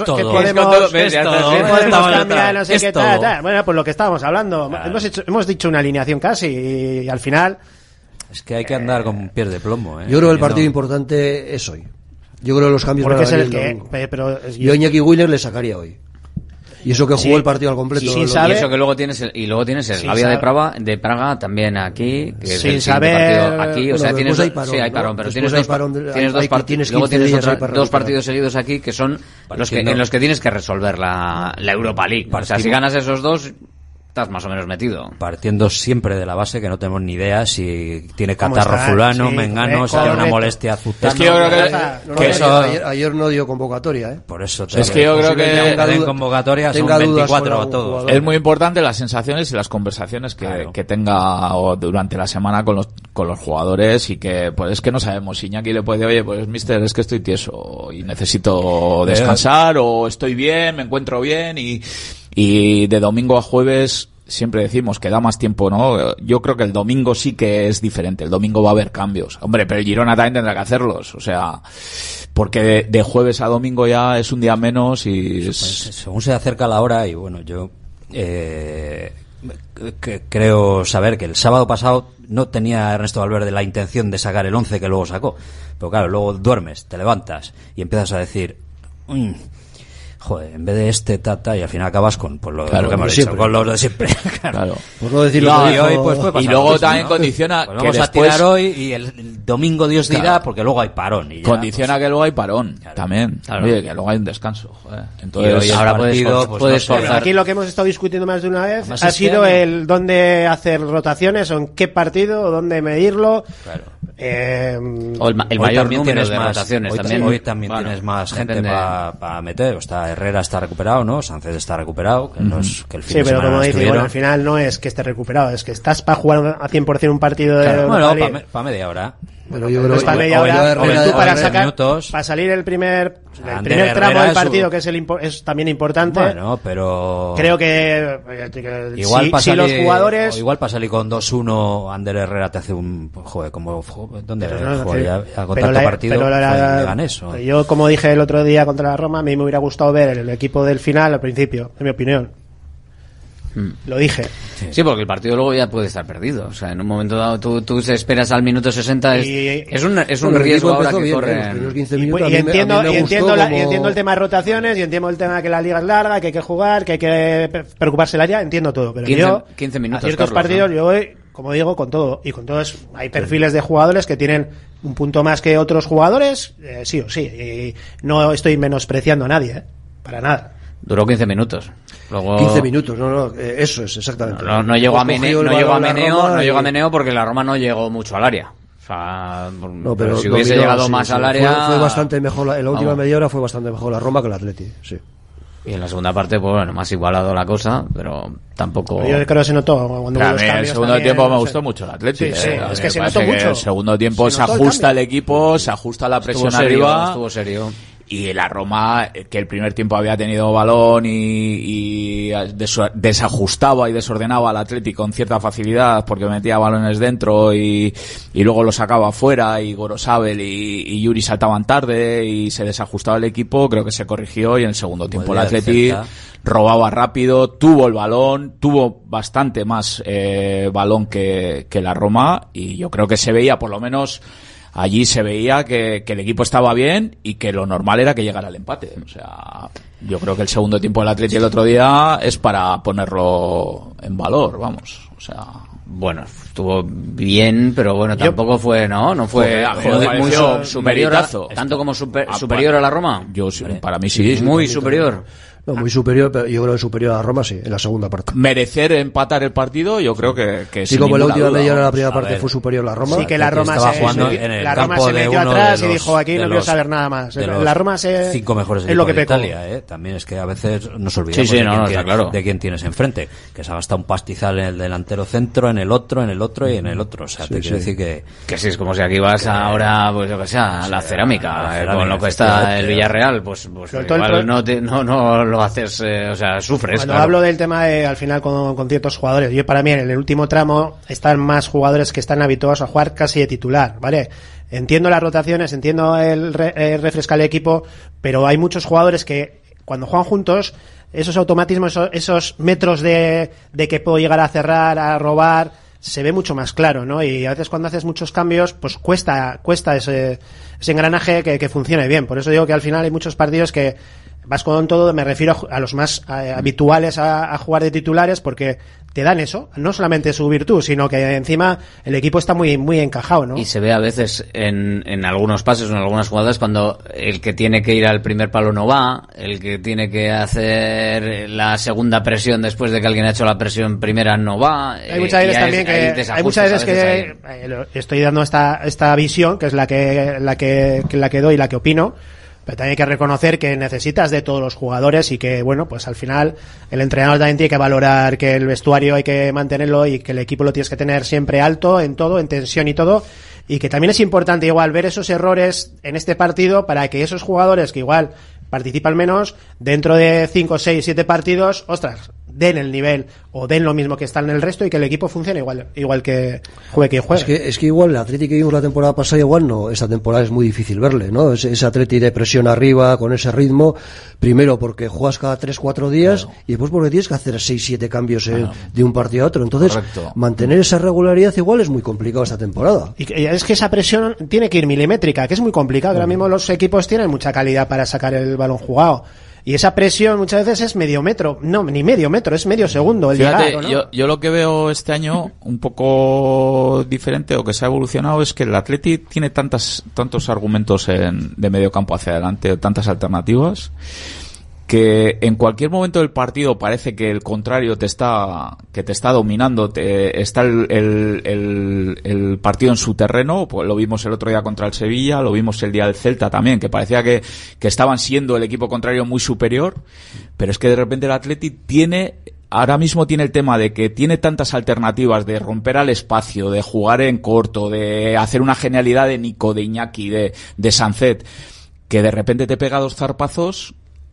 cambiar, no sé qué tal. Bueno, pues lo que estábamos hablando. Hemos dicho una alineación casi y al final. Es que hay que andar con pies de plomo. Yo creo que el partido importante es hoy. Yo creo que los cambios van a venir el domingo. Yo a Iñaki Williams le sacaría hoy. Y eso que jugó el partido al completo. Y eso que luego tienes el Gavia de Praga también aquí, que es el saber partido aquí, o sea, tienes hay parón, pero tienes dos partidos seguidos aquí que son en los que tienes que resolver la Europa League. O sea, si ganas esos dos estás más o menos metido. Partiendo siempre de la base que no tenemos ni idea si tiene catarro fulano, mengano, si tiene una molestia zutano. Es que yo creo que eso... ayer no dio convocatoria, ¿eh? Por eso es que yo creo que den convocatoria son 24 a todos. Es muy importante las sensaciones y las conversaciones que tenga durante la semana con los jugadores, y que pues es que no sabemos si Iñaki le puede, oye, pues mister, es que estoy tieso y necesito descansar, o estoy bien, me encuentro bien, y de domingo a jueves siempre decimos que da más tiempo, ¿no? Yo creo que el domingo sí que es diferente, el domingo va a haber cambios. Hombre, pero el Girona también tendrá que hacerlos, o sea, porque de jueves a domingo ya es un día menos y... Pues, según se acerca la hora, y bueno, yo creo saber que el sábado pasado no tenía Ernesto Valverde la intención de sacar el 11 que luego sacó, pero claro, luego duermes, te levantas y empiezas a decir... joder, en vez de tata, y al final acabas con lo que hemos dicho, con lo de siempre. Claro. Por no decir lo que hoy, pues, y luego también condiciona pues que vamos después... a tirar hoy y el domingo Dios dirá, porque luego hay parón. Y ya, condiciona pues, que luego hay parón, también. Claro. Oye, que luego hay un descanso. Joder. Entonces, ahora puedes forzar. Aquí lo que hemos estado discutiendo más de una vez ha sido el dónde hacer rotaciones, o en qué partido, o dónde medirlo. Claro. O el mayor número de rotaciones también. Hoy también tienes más gente para meter. Herrera está recuperado, ¿no? Sánchez está recuperado, que el fin de semana sí, pero como dice, bueno, al final no es que esté recuperado, es que estás para jugar a 100% un partido de... Bueno, para media hora. Pero yo creo para media hora, tú para sacar minutos, para salir el primer tramo del partido, que es también importante. Bueno, pero creo que igual si los jugadores, o igual para salir con 2-1, Ander Herrera te hace un joder, como ¿dónde juega ya con tanto partido? Yo, como dije el otro día contra la Roma, a mí me hubiera gustado ver el equipo del final al principio, en mi opinión. Lo dije. Sí, porque el partido luego ya puede estar perdido. O sea, en un momento dado tú esperas al minuto 60. Es un riesgo ahora que corre. Y entiendo el tema de rotaciones, y entiendo el tema de que la liga es larga, que hay que jugar, que hay que preocuparse el área. Entiendo todo. Pero 15 minutos, a ciertos partidos, yo voy, como digo, con todo. Y con todo hay perfiles de jugadores que tienen un punto más que otros jugadores, sí o sí. Y no estoy menospreciando a nadie, para nada. Duró 15 minutos. Luego... 15 minutos, eso es exactamente. No llegó a Meneo porque la Roma no llegó mucho al área. O sea, pero si hubiese llegado más al área... Fue bastante mejor, en la última media hora fue bastante mejor la Roma que el Atleti, sí. Y en la segunda parte, pues bueno, más igualado la cosa, pero tampoco... Yo creo que se notó cuando hubo los cambios. El segundo tiempo me gustó mucho el Atleti. Sí, es que se notó mucho. El segundo tiempo se ajusta el equipo, se ajusta la presión arriba. Estuvo serio. Y la Roma, que el primer tiempo había tenido balón y desajustaba y desordenaba al Atlético con cierta facilidad porque metía balones dentro y luego lo sacaba afuera, y Gorosabel y Yuri saltaban tarde y se desajustaba el equipo, creo que se corrigió, y en el segundo tiempo el Atleti robaba rápido, tuvo el balón, tuvo bastante más balón que la Roma, y yo creo que se veía, por lo menos allí se veía que el equipo estaba bien y que lo normal era que llegara el empate. O sea, yo creo que el segundo tiempo del Atleti el otro día es para ponerlo en valor, vamos. O sea, bueno, estuvo bien, pero bueno, tampoco fue, no fue muy superior tanto como superior a la Roma. Yo para mí sí, muy superior. No, muy superior, pero yo creo que superior a Roma sí, en la segunda parte. Merecer empatar el partido, yo creo que sí, como la última media hora de la primera parte fue superior a la Roma. Sí, que la Roma se metió atrás y dijo, aquí no quiero saber nada más. La Roma se... 5 mejores es lo que de Italia, también es que a veces nos olvidamos de quién tienes enfrente, que se ha gastado un pastizal en el delantero centro, en el otro y en el otro. O sea, te quiero decir que sí, es como si aquí vas ahora, pues yo que sé, a la cerámica, con lo que está el Villarreal, pues igual no lo haces, o sea, sufres. Cuando hablo del tema al final con ciertos jugadores, yo para mí en el último tramo están más jugadores que están habituados a jugar casi de titular, ¿vale? Entiendo las rotaciones, entiendo el refrescar el equipo, pero hay muchos jugadores que cuando juegan juntos, esos automatismos, esos metros de que puedo llegar a cerrar, a robar, se ve mucho más claro, ¿no? Y a veces cuando haces muchos cambios, pues cuesta ese engranaje que funcione bien. Por eso digo que al final hay muchos partidos que vas con todo, me refiero a los más habituales a jugar de titulares, porque te dan eso, no solamente su virtud, sino que encima el equipo está muy muy encajado, ¿no? Y se ve a veces en algunos pases o en algunas jugadas cuando el que tiene que ir al primer palo no va, el que tiene que hacer la segunda presión después de que alguien ha hecho la presión primera no va. Hay muchas veces también hay muchas veces que estoy dando esta visión, que es la que doy, la que opino. Pero también hay que reconocer que necesitas de todos los jugadores y que, bueno, pues al final el entrenador también tiene que valorar que el vestuario hay que mantenerlo y que el equipo lo tienes que tener siempre alto en todo, en tensión y todo. Y que también es importante igual ver esos errores en este partido para que esos jugadores que igual participan menos, dentro de 5, 6, 7 partidos, ostras, den el nivel o den lo mismo que están en el resto y que el equipo funcione igual que juegue. Es que igual el Atleti que vimos la temporada pasada, igual no, esta temporada es muy difícil verle, ¿no? Ese Atleti de presión arriba, con ese ritmo, primero porque juegas cada 3-4 días, claro, y después porque tienes que hacer 6-7 cambios de un partido a otro. Entonces, correcto, mantener esa regularidad igual es muy complicado esta temporada. Y es que esa presión tiene que ir milimétrica, que es muy complicado. Ahora mismo los equipos tienen mucha calidad para sacar el balón jugado. Y esa presión muchas veces es medio metro, no, ni medio metro, es medio segundo el Fíjate, llegar, ¿no? yo lo que veo este año un poco diferente o que se ha evolucionado es que el Atleti tiene tantos argumentos de medio campo hacia adelante, tantas alternativas, que en cualquier momento del partido parece que el contrario te está dominando, está el partido en su terreno. Pues lo vimos el otro día contra el Sevilla, lo vimos el día del Celta también, que parecía que estaban siendo el equipo contrario muy superior, pero es que de repente el Atleti ahora mismo tiene el tema de que tiene tantas alternativas de romper al espacio, de jugar en corto, de hacer una genialidad de Nico, de Iñaki, de Sancet, que de repente te pega 2 zarpazos.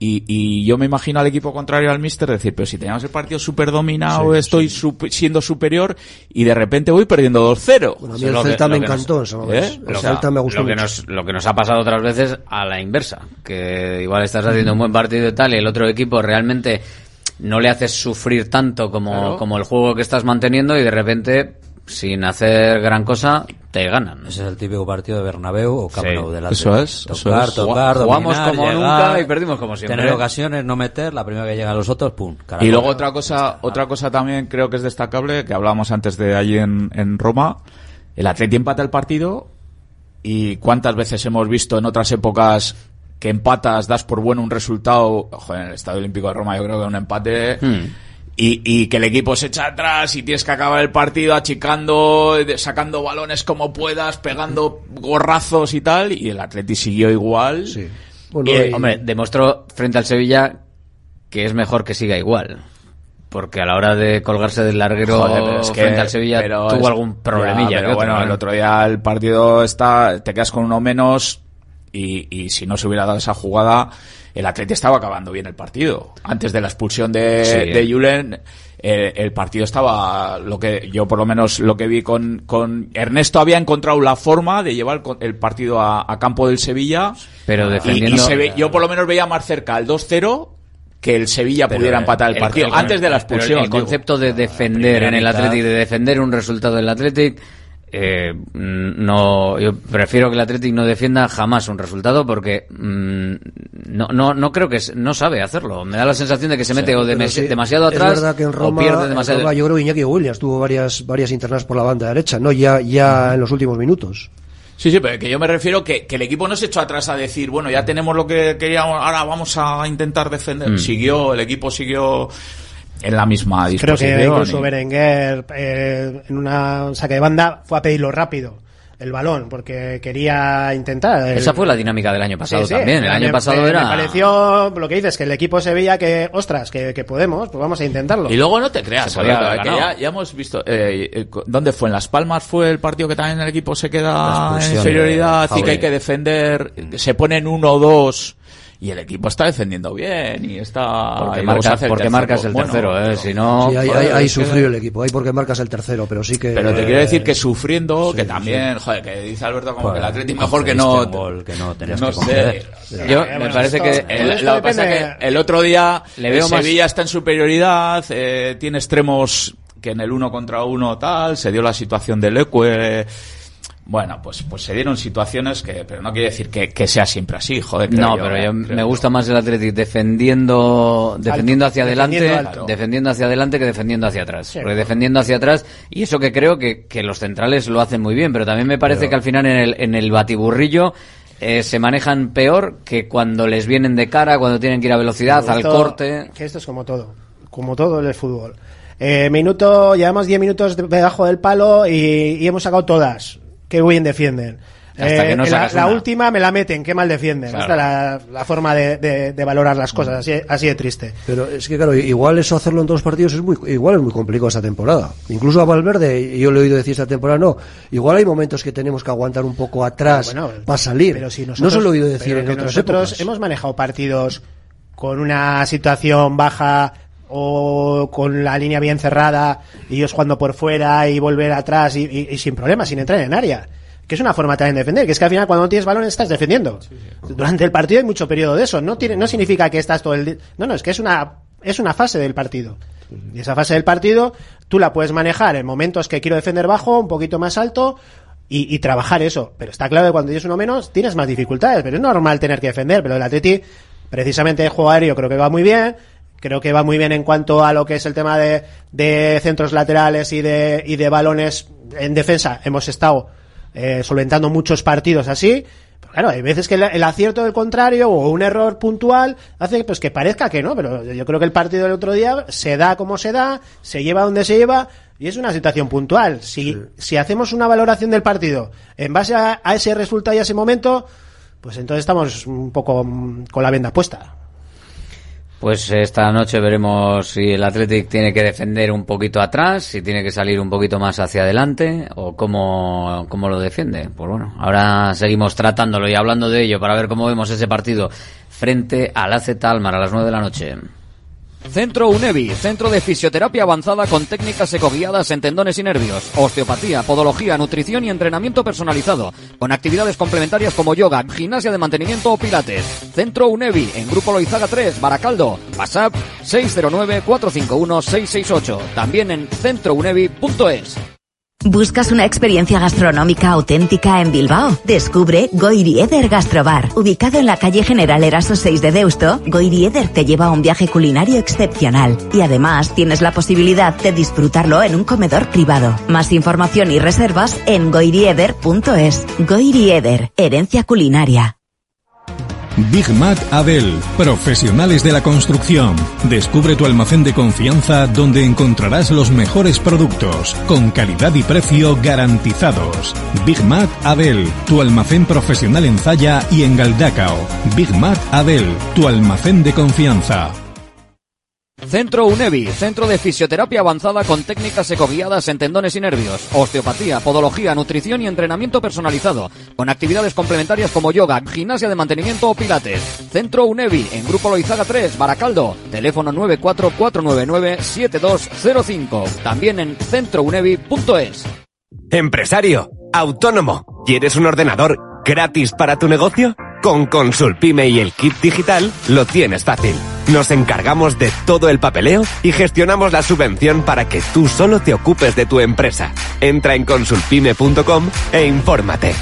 Y yo me imagino al equipo contrario al míster decir, pero si teníamos el partido súper dominado, estoy siendo superior y de repente voy perdiendo 2-0. Bueno, a mí el Celta me encantó, el Celta me gustó mucho. Lo que nos ha pasado otras veces a la inversa, que igual estás haciendo un buen partido y tal, y el otro equipo realmente no le haces sufrir tanto como el juego que estás manteniendo, y de repente, sin hacer gran cosa, te ganan. Ese es el típico partido de Bernabéu o Camp Nou del Atleti. Tocar, jugamos dominar, como llegar, nunca y perdimos como siempre. Tener ocasiones, no meter, la primera que llegan los otros, pum. Carajo. Y luego otra cosa también creo que es destacable, que hablábamos antes de allí en Roma, el Atleti empata el partido, y cuántas veces hemos visto en otras épocas que empatas, das por bueno un resultado. Ojo, en el Estadio Olímpico de Roma yo creo que un empate... Y que el equipo se echa atrás y tienes que acabar el partido achicando, sacando balones como puedas, pegando gorrazos y tal, y el Atleti siguió igual. Sí. Bueno, hombre, demostró frente al Sevilla que es mejor que siga igual, porque a la hora de colgarse del larguero frente al Sevilla tuvo algún problemilla. Pero bueno, el otro día el partido te quedas con uno menos, y si no se hubiera dado esa jugada, el Atleti estaba acabando bien el partido. Antes de la expulsión de Julen, el partido estaba, lo que yo por lo menos lo que vi con Ernesto, había encontrado la forma de llevar el partido a campo del Sevilla, pero defendiendo, yo por lo menos veía más cerca el 2-0 que el Sevilla pudiera empatar el partido antes de la expulsión. El concepto de defender en el Atleti, de defender un resultado del Athletic, no, yo prefiero que el Athletic no defienda jamás un resultado, porque no creo que no sabe hacerlo. Me da la sensación de que se mete demasiado atrás, es verdad que en Roma, o pierde demasiado. En Roma, yo creo que Iñaki Williams tuvo varias internas por la banda derecha, no ya en los últimos minutos. Sí, pero que yo me refiero que el equipo no se echó atrás a decir, bueno, ya tenemos lo que queríamos, ahora vamos a intentar defender. El equipo siguió en la misma disposición. Creo que incluso Berenguer en una saque de banda fue a pedirlo rápido el balón, porque quería intentar. Esa fue la dinámica del año pasado también. El año pasado me pareció, lo que dices, que el equipo se veía que, ostras, que podemos, pues vamos a intentarlo. Y luego no te creas, que ya hemos visto, ¿dónde fue? En Las Palmas fue el partido que también el equipo se queda en inferioridad y que hay que defender, se ponen 1-2 y el equipo está defendiendo bien y está... Porque marcas el tercero, si no... Sí, hay sufrido el equipo, hay porque marcas el tercero, pero sí que... Pero te quiero decir que sufriendo, que también, que dice Alberto como que el Atlético mejor que no... No sé. Yo me parece que lo que pasa es que el otro día el Sevilla está en superioridad, tiene extremos que en el 1 contra 1 tal, se dio la situación del Leque, Bueno, pues se dieron situaciones pero no quiere decir que sea siempre así, joder. No, pero me gusta más el Athletic defendiendo hacia adelante que defendiendo hacia atrás. Sí, porque defendiendo hacia atrás, y eso que creo que los centrales lo hacen muy bien, pero también me parece que al final en el batiburrillo se manejan peor que cuando les vienen de cara, cuando tienen que ir a velocidad, al corte. Que esto es como todo en el fútbol. Llevamos 10 minutos debajo del palo y hemos sacado todas. Qué bien defienden. Hasta que no la última me la meten, qué mal defienden. Claro. Esta es la forma de valorar las cosas, así de triste. Pero es que claro, igual eso hacerlo en todos los partidos es muy complicado esta temporada. Incluso a Valverde, yo le he oído decir esta temporada, no, igual hay momentos que tenemos que aguantar un poco atrás para salir. Pero si no se lo he oído decir en otras épocas. Nosotros hemos manejado partidos con una situación baja o con la línea bien cerrada y ellos jugando por fuera y volver atrás y sin problemas, sin entrar en área, que es una forma también de defender, que es que al final cuando no tienes balón estás defendiendo. Durante el partido hay mucho periodo de eso, no significa que estás todo el día, es que es una fase del partido, y esa fase del partido tú la puedes manejar en momentos que quiero defender bajo, un poquito más alto y trabajar eso, pero está claro que cuando tienes uno menos tienes más dificultades, pero es normal tener que defender. Pero el Atleti, precisamente el juego aéreo, creo que va muy bien. Creo que va muy bien en cuanto a lo que es el tema de centros laterales y de balones en defensa. Hemos estado solventando muchos partidos así. Pero claro, hay veces que el acierto del contrario o un error puntual hace pues que parezca que no. Pero yo creo que el partido del otro día se da como se da, se lleva donde se lleva y es una situación puntual. Si hacemos una valoración del partido en base a ese resultado y a ese momento, pues entonces estamos un poco con la venda puesta. Pues esta noche veremos si el Athletic tiene que defender un poquito atrás, si tiene que salir un poquito más hacia adelante o cómo lo defiende. Pues bueno, ahora seguimos tratándolo y hablando de ello para ver cómo vemos ese partido frente al AZ Alkmaar a las 9 de la noche. Centro UNEVI, centro de fisioterapia avanzada con técnicas ecoguiadas en tendones y nervios, osteopatía, podología, nutrición y entrenamiento personalizado, con actividades complementarias como yoga, gimnasia de mantenimiento o pilates. Centro UNEVI, en Grupo Loizaga 3, Baracaldo, WhatsApp 609-451-668, también en centrounevi.es. ¿Buscas una experiencia gastronómica auténtica en Bilbao? Descubre Goiri Eder Gastrobar. Ubicado en la calle General Eraso 6 de Deusto, Goiri Eder te lleva a un viaje culinario excepcional. Y además tienes la posibilidad de disfrutarlo en un comedor privado. Más información y reservas en goirieder.es. Goiri Eder, herencia culinaria. Big Mac Adel, profesionales de la construcción. Descubre tu almacén de confianza donde encontrarás los mejores productos, con calidad y precio garantizados. Big Mac Adel, tu almacén profesional en Zalla y en Galdacao. Big Mac Adel, tu almacén de confianza. Centro UNEVI, centro de fisioterapia avanzada con técnicas ecoguiadas en tendones y nervios, osteopatía, podología, nutrición y entrenamiento personalizado, con actividades complementarias como yoga, gimnasia de mantenimiento o pilates. Centro UNEVI, en Grupo Loizaga 3, Baracaldo, teléfono 944997205, también en centrounevi.es. Empresario, autónomo, ¿quieres un ordenador gratis para tu negocio? Con Consulpime y el kit digital lo tienes fácil. Nos encargamos de todo el papeleo y gestionamos la subvención para que tú solo te ocupes de tu empresa. Entra en consulpime.com e infórmate.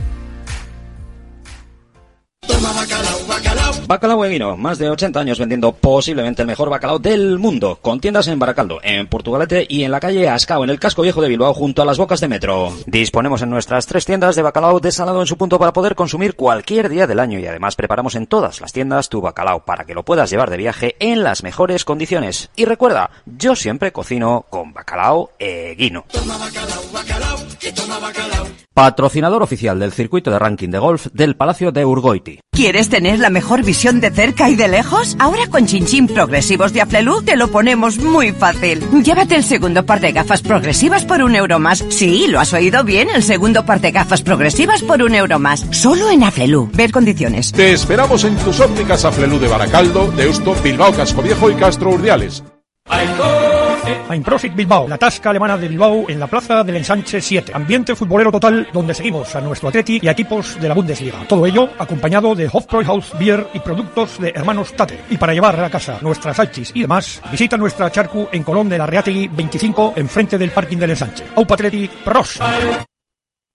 Bacalao Eguino, más de 80 años vendiendo posiblemente el mejor bacalao del mundo, con tiendas en Baracaldo, en Portugalete y en la calle Ascao, en el casco viejo de Bilbao, junto a las bocas de metro. Disponemos en nuestras 3 tiendas de bacalao desalado en su punto para poder consumir cualquier día del año, y además preparamos en todas las tiendas tu bacalao para que lo puedas llevar de viaje en las mejores condiciones. Y recuerda, yo siempre cocino con Bacalao Eguino. Patrocinador oficial del circuito de ranking de golf del Palacio de Urgoiti. ¿Quieres tener la mejor visión de cerca y de lejos? Ahora con Chinchín progresivos de Aflelu te lo ponemos muy fácil. Llévate el segundo par de gafas progresivas por €1 más. Sí, lo has oído bien, el segundo par de gafas progresivas por €1 más. Solo en Aflelu. Ver condiciones. Te esperamos en tus ópticas Aflelu de Baracaldo, Deusto, Bilbao, Cascoviejo y Castro Urdiales. Einprosit Bilbao, la tasca alemana de Bilbao en la plaza del Ensanche 7. Ambiente futbolero total donde seguimos a nuestro Atleti y a equipos de la Bundesliga. Todo ello acompañado de Hofbräuhaus Bier y productos de Hermanos Tate. Y para llevar a casa nuestras salchis y demás, visita nuestra charcu en Colón de la Reategui 25, enfrente del parking del Ensanche. Aupa Atleti, pros.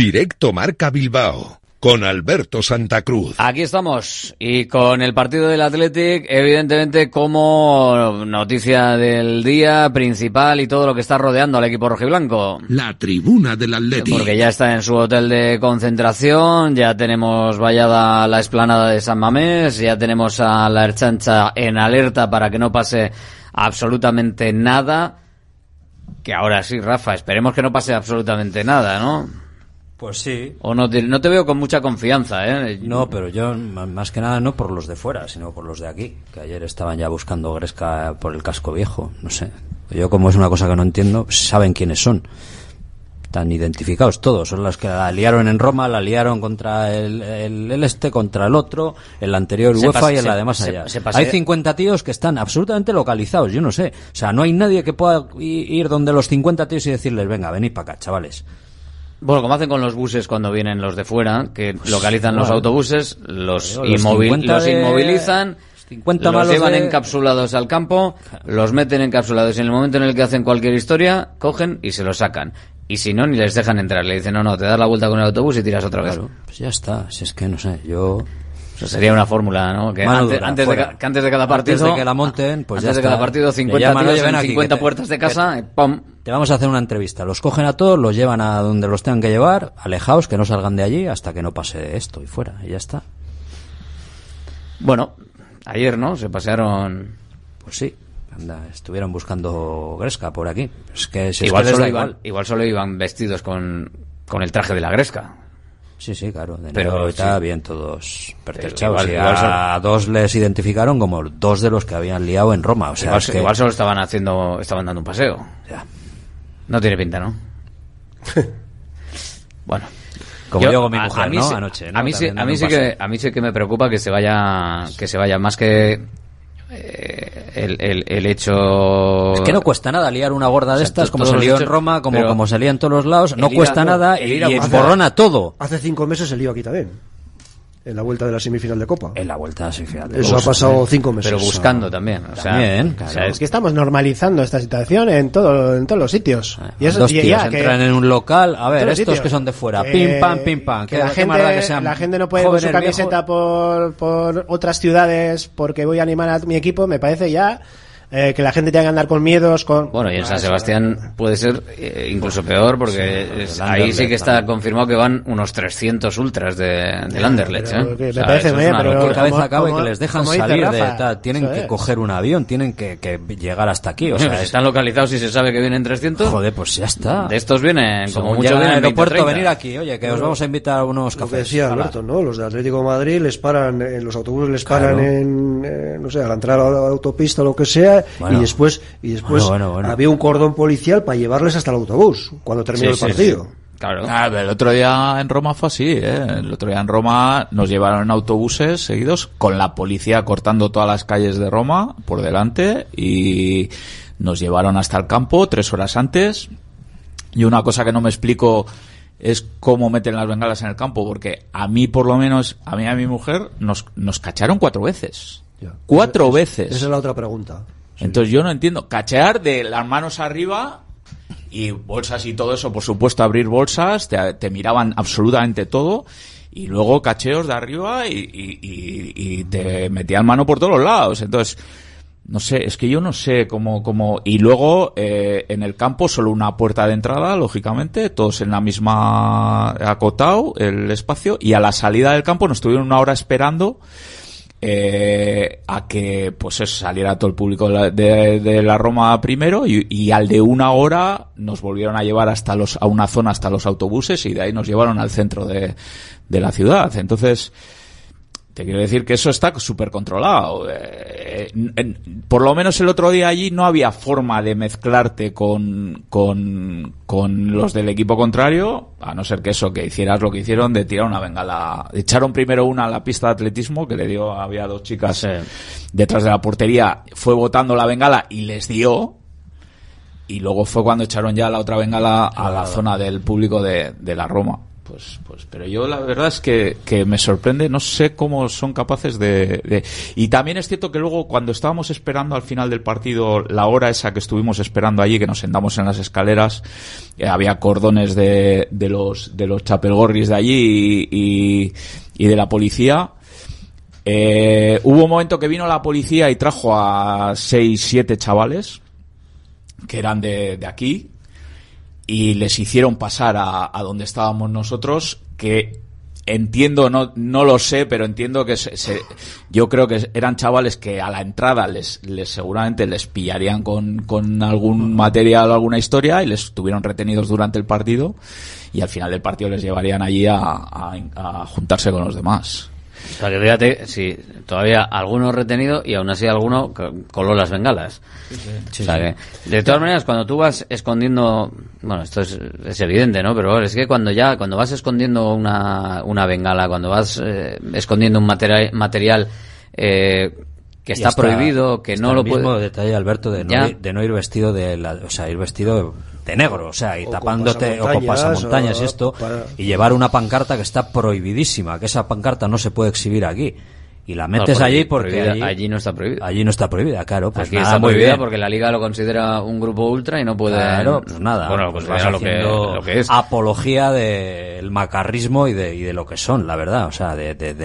Directo Marca Bilbao, con Alberto Santa Cruz. Aquí estamos, y con el partido del Athletic, evidentemente, como noticia del día principal y todo lo que está rodeando al equipo rojiblanco. La tribuna del Athletic. Porque ya está en su hotel de concentración, ya tenemos vallada la explanada de San Mamés, ya tenemos a la Ertzaintza en alerta para que no pase absolutamente nada. Que ahora sí, Rafa, esperemos que no pase absolutamente nada, ¿no? Pues sí. O no te veo con mucha confianza, ¿eh? No, pero yo, más que nada, no por los de fuera, sino por los de aquí, que ayer estaban ya buscando Gresca por el casco viejo, no sé. Yo, como es una cosa que no entiendo, saben quiénes son. Están identificados todos, son los que la liaron en Roma, la liaron contra el contra el otro, el anterior UEFA y en la de más allá. Hay 50 tíos que están absolutamente localizados, yo no sé. O sea, no hay nadie que pueda ir donde los 50 tíos y decirles, venga, venid para acá, chavales. Bueno, como hacen con los buses cuando vienen los de fuera, que pues localizan los autobuses, los inmovilizan, 50 los llevan encapsulados al campo, los meten encapsulados y en el momento en el que hacen cualquier historia, cogen y se los sacan. Y si no, ni les dejan entrar. Le dicen, no, te das la vuelta con el autobús y tiras otra vez. Claro, pues ya está. Si es que, no sé, yo... Eso sería una fórmula, ¿no? Que antes de cada partido... Antes de que la monten, pues antes ya de cada partido, 50 tíos en 50 puertas de casa, y ¡pum! Te vamos a hacer una entrevista. Los cogen a todos, los llevan a donde los tengan que llevar, alejaos, que no salgan de allí hasta que no pase esto y fuera. Y ya está. Bueno, ayer, ¿no? Se pasearon... Pues sí. Anda, estuvieron buscando Gresca por aquí. Es que si igual, es que igual solo iban vestidos con el traje de la Gresca. Sí, claro. Pero está bien todos pertrechados. A dos les identificaron como dos de los que habían liado en Roma. O sea, igual solo estaban dando un paseo. Ya. No tiene pinta, ¿no? Bueno. Como yo con mi mujer, ¿no? Anoche, ¿no? A mí sí que me preocupa que se vaya más que el hecho... Es que no cuesta nada liar una gorda de estas, como se lió en Roma, como se lía en todos los lados, no cuesta nada y emborrona todo. Hace 5 meses se lió aquí también, en la vuelta de la semifinal de Copa. En la vuelta de la semifinal de Copa. Eso ha pasado 5 meses. Pero buscando también. También, claro. O sea, es que estamos normalizando esta situación en todos los sitios. Y eso, dos tíos entran en un local, a ver, estos sitios que son de fuera, pim pam. Que la gente no puede poner su camiseta por otras ciudades porque voy a animar a mi equipo, me parece ya... que la gente tenga que andar con miedos, Bueno, y en San Sebastián puede ser incluso peor, porque ahí sí que está confirmado que van unos 300 ultras del Anderlecht, me parece muy bien, pero que cabeza acaba y que les dejan salir tienen que coger un avión, tienen que llegar hasta aquí, o sea, si están localizados y se sabe que vienen 300. Joder, pues ya está. De estos vienen, como mucho vienen al aeropuerto, venir aquí, oye, que os vamos a invitar a unos cafés. Lo que decía Alberto, ¿no? Los de Atlético de Madrid les paran, en los autobuses les paran no sé, a la entrada a la autopista o lo que sea. Bueno, y después había un cordón policial para llevarles hasta el autobús cuando terminó el partido. Sí. Claro. El otro día en Roma fue así, El otro día en Roma nos llevaron en autobuses seguidos con la policía cortando todas las calles de Roma por delante y nos llevaron hasta el campo 3 horas antes. Y una cosa que no me explico es cómo meten las bengalas en el campo, porque a mí por lo menos, a mí y a mi mujer nos cacharon 4 veces. Ya. 4 veces. Esa es la otra pregunta. Entonces yo no entiendo, cachear de las manos arriba y bolsas y todo eso, por supuesto abrir bolsas, te miraban absolutamente todo y luego cacheos de arriba y te metían mano por todos los lados. Entonces, no sé, es que yo no sé cómo y luego en el campo solo una puerta de entrada, lógicamente, todos en la misma acotado el espacio, y a la salida del campo nos estuvieron 1 hora esperando a que pues eso, saliera todo el público de la Roma primero y al de 1 hora nos volvieron a llevar a una zona hasta los autobuses y de ahí nos llevaron al centro de la ciudad. Entonces te quiero decir que eso está súper controlado. Por lo menos el otro día allí no había forma de mezclarte con los del equipo contrario, a no ser que que hicieras lo que hicieron de tirar una bengala. Echaron primero una a la pista de atletismo, que había 2 chicas detrás de la portería, fue botando la bengala y les dio. Y luego fue cuando echaron ya la otra bengala a la zona del público de la Roma. pero yo la verdad es que me sorprende, no sé cómo son capaces de... Y también es cierto que luego cuando estábamos esperando al final del partido, la hora esa que estuvimos esperando allí, que nos sentamos en las escaleras, había cordones de los chapelgorris de allí y de la policía. Hubo un momento que vino la policía y trajo a 6-7 chavales que eran de aquí, y les hicieron pasar a donde estábamos nosotros, que entiendo, no lo sé, pero entiendo que yo creo que eran chavales que a la entrada les seguramente les pillarían con algún material o alguna historia, y les estuvieron retenidos durante el partido, y al final del partido les llevarían allí a juntarse con los demás. O sea, que fíjate, sí, todavía algunos retenidos y aún así alguno coló las bengalas. Sí, o sea, que, de todas maneras, cuando tú vas escondiendo, bueno, esto es evidente, ¿no? Pero es que cuando vas escondiendo una bengala, cuando vas escondiendo un material que está prohibido, que no lo puede... El mismo detalle, Alberto, de no ir vestido ir vestido de negro, o sea, y tapándote, o con pasamontañas y esto, y llevar una pancarta que está prohibidísima, que esa pancarta no se puede exhibir aquí, y la metes allí porque allí no está prohibida. Allí no está prohibida, claro, pues aquí nada, está muy prohibida bien. porque la Liga lo considera un grupo ultra y no puede... Claro, pues nada, bueno, pues vas vas lo que es. apología del macarrismo y de lo que son, la verdad, o sea,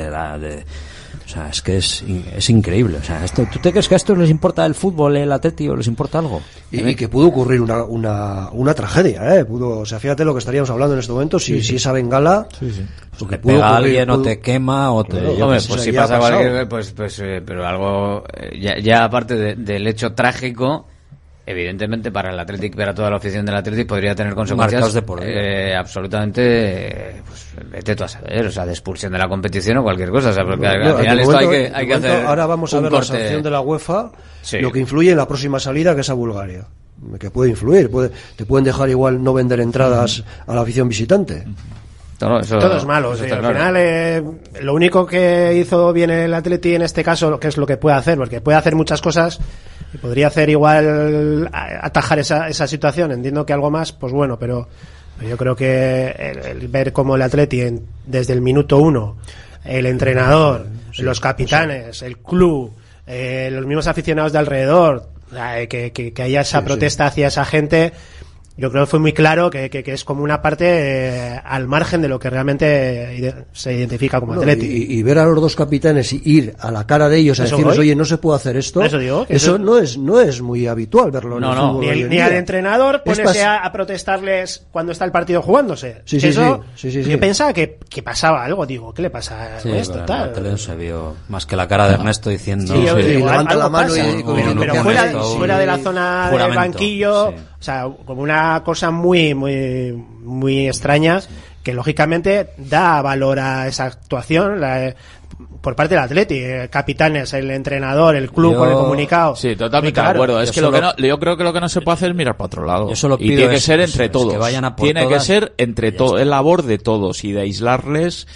o sea, es que es increíble. O sea, ¿tú te crees que a estos les importa el fútbol, el Atleti, o les importa algo? Y que pudo ocurrir una tragedia, o sea, fíjate lo que estaríamos hablando en este momento, si esa bengala... Pues te pega a alguien o te quema o te... Hombre, pues si pasa cualquier... pero algo... Ya aparte del hecho trágico... Evidentemente para el Athletic, para toda la afición del Athletic podría tener consecuencias de por vida. Absolutamente, pues vete tú a saber, o sea, de expulsión de la competición o cualquier cosa, o sea, porque al final esto hay que hacer. Ahora vamos a ver la sanción de la UEFA, lo que influye en la próxima salida, que es a Bulgaria, que puede influir, te pueden dejar igual no vender entradas a la afición visitante. Todo es malo. Al final, lo único que hizo bien el Atleti en este caso, que es lo que puede hacer, porque puede hacer muchas cosas y podría hacer igual atajar esa situación. Entiendo que algo más, pues bueno, pero yo creo que el ver cómo el Atleti desde el minuto 1, el entrenador, los capitanes, el club, los mismos aficionados de alrededor, que haya esa protesta hacia esa gente. Yo creo que fue muy claro que es como una parte al margen de lo que realmente se identifica como Atleti. Y ver a los dos capitanes y ir a la cara de ellos a decirles, oye, no se puede hacer esto, eso no es muy habitual verlo en el fútbol. Ni al entrenador ponerse a protestarles cuando está el partido jugándose. Sí. Yo pensaba que pasaba algo, digo, ¿qué le pasa a esto? La tele no se vio más que la cara de Ernesto diciendo... levanta la mano pero fuera de la zona del banquillo... O sea, como una cosa muy, muy, muy extraña que lógicamente da valor a esa actuación por parte del Atleti, capitanes, el entrenador, el club con el comunicado. Sí, totalmente de acuerdo. Es que yo creo que lo que no se puede hacer es mirar para otro lado. Y tiene que ser entre todos. Que vayan a por tiene todas, que ser entre todos, es labor de todos y de aislarles.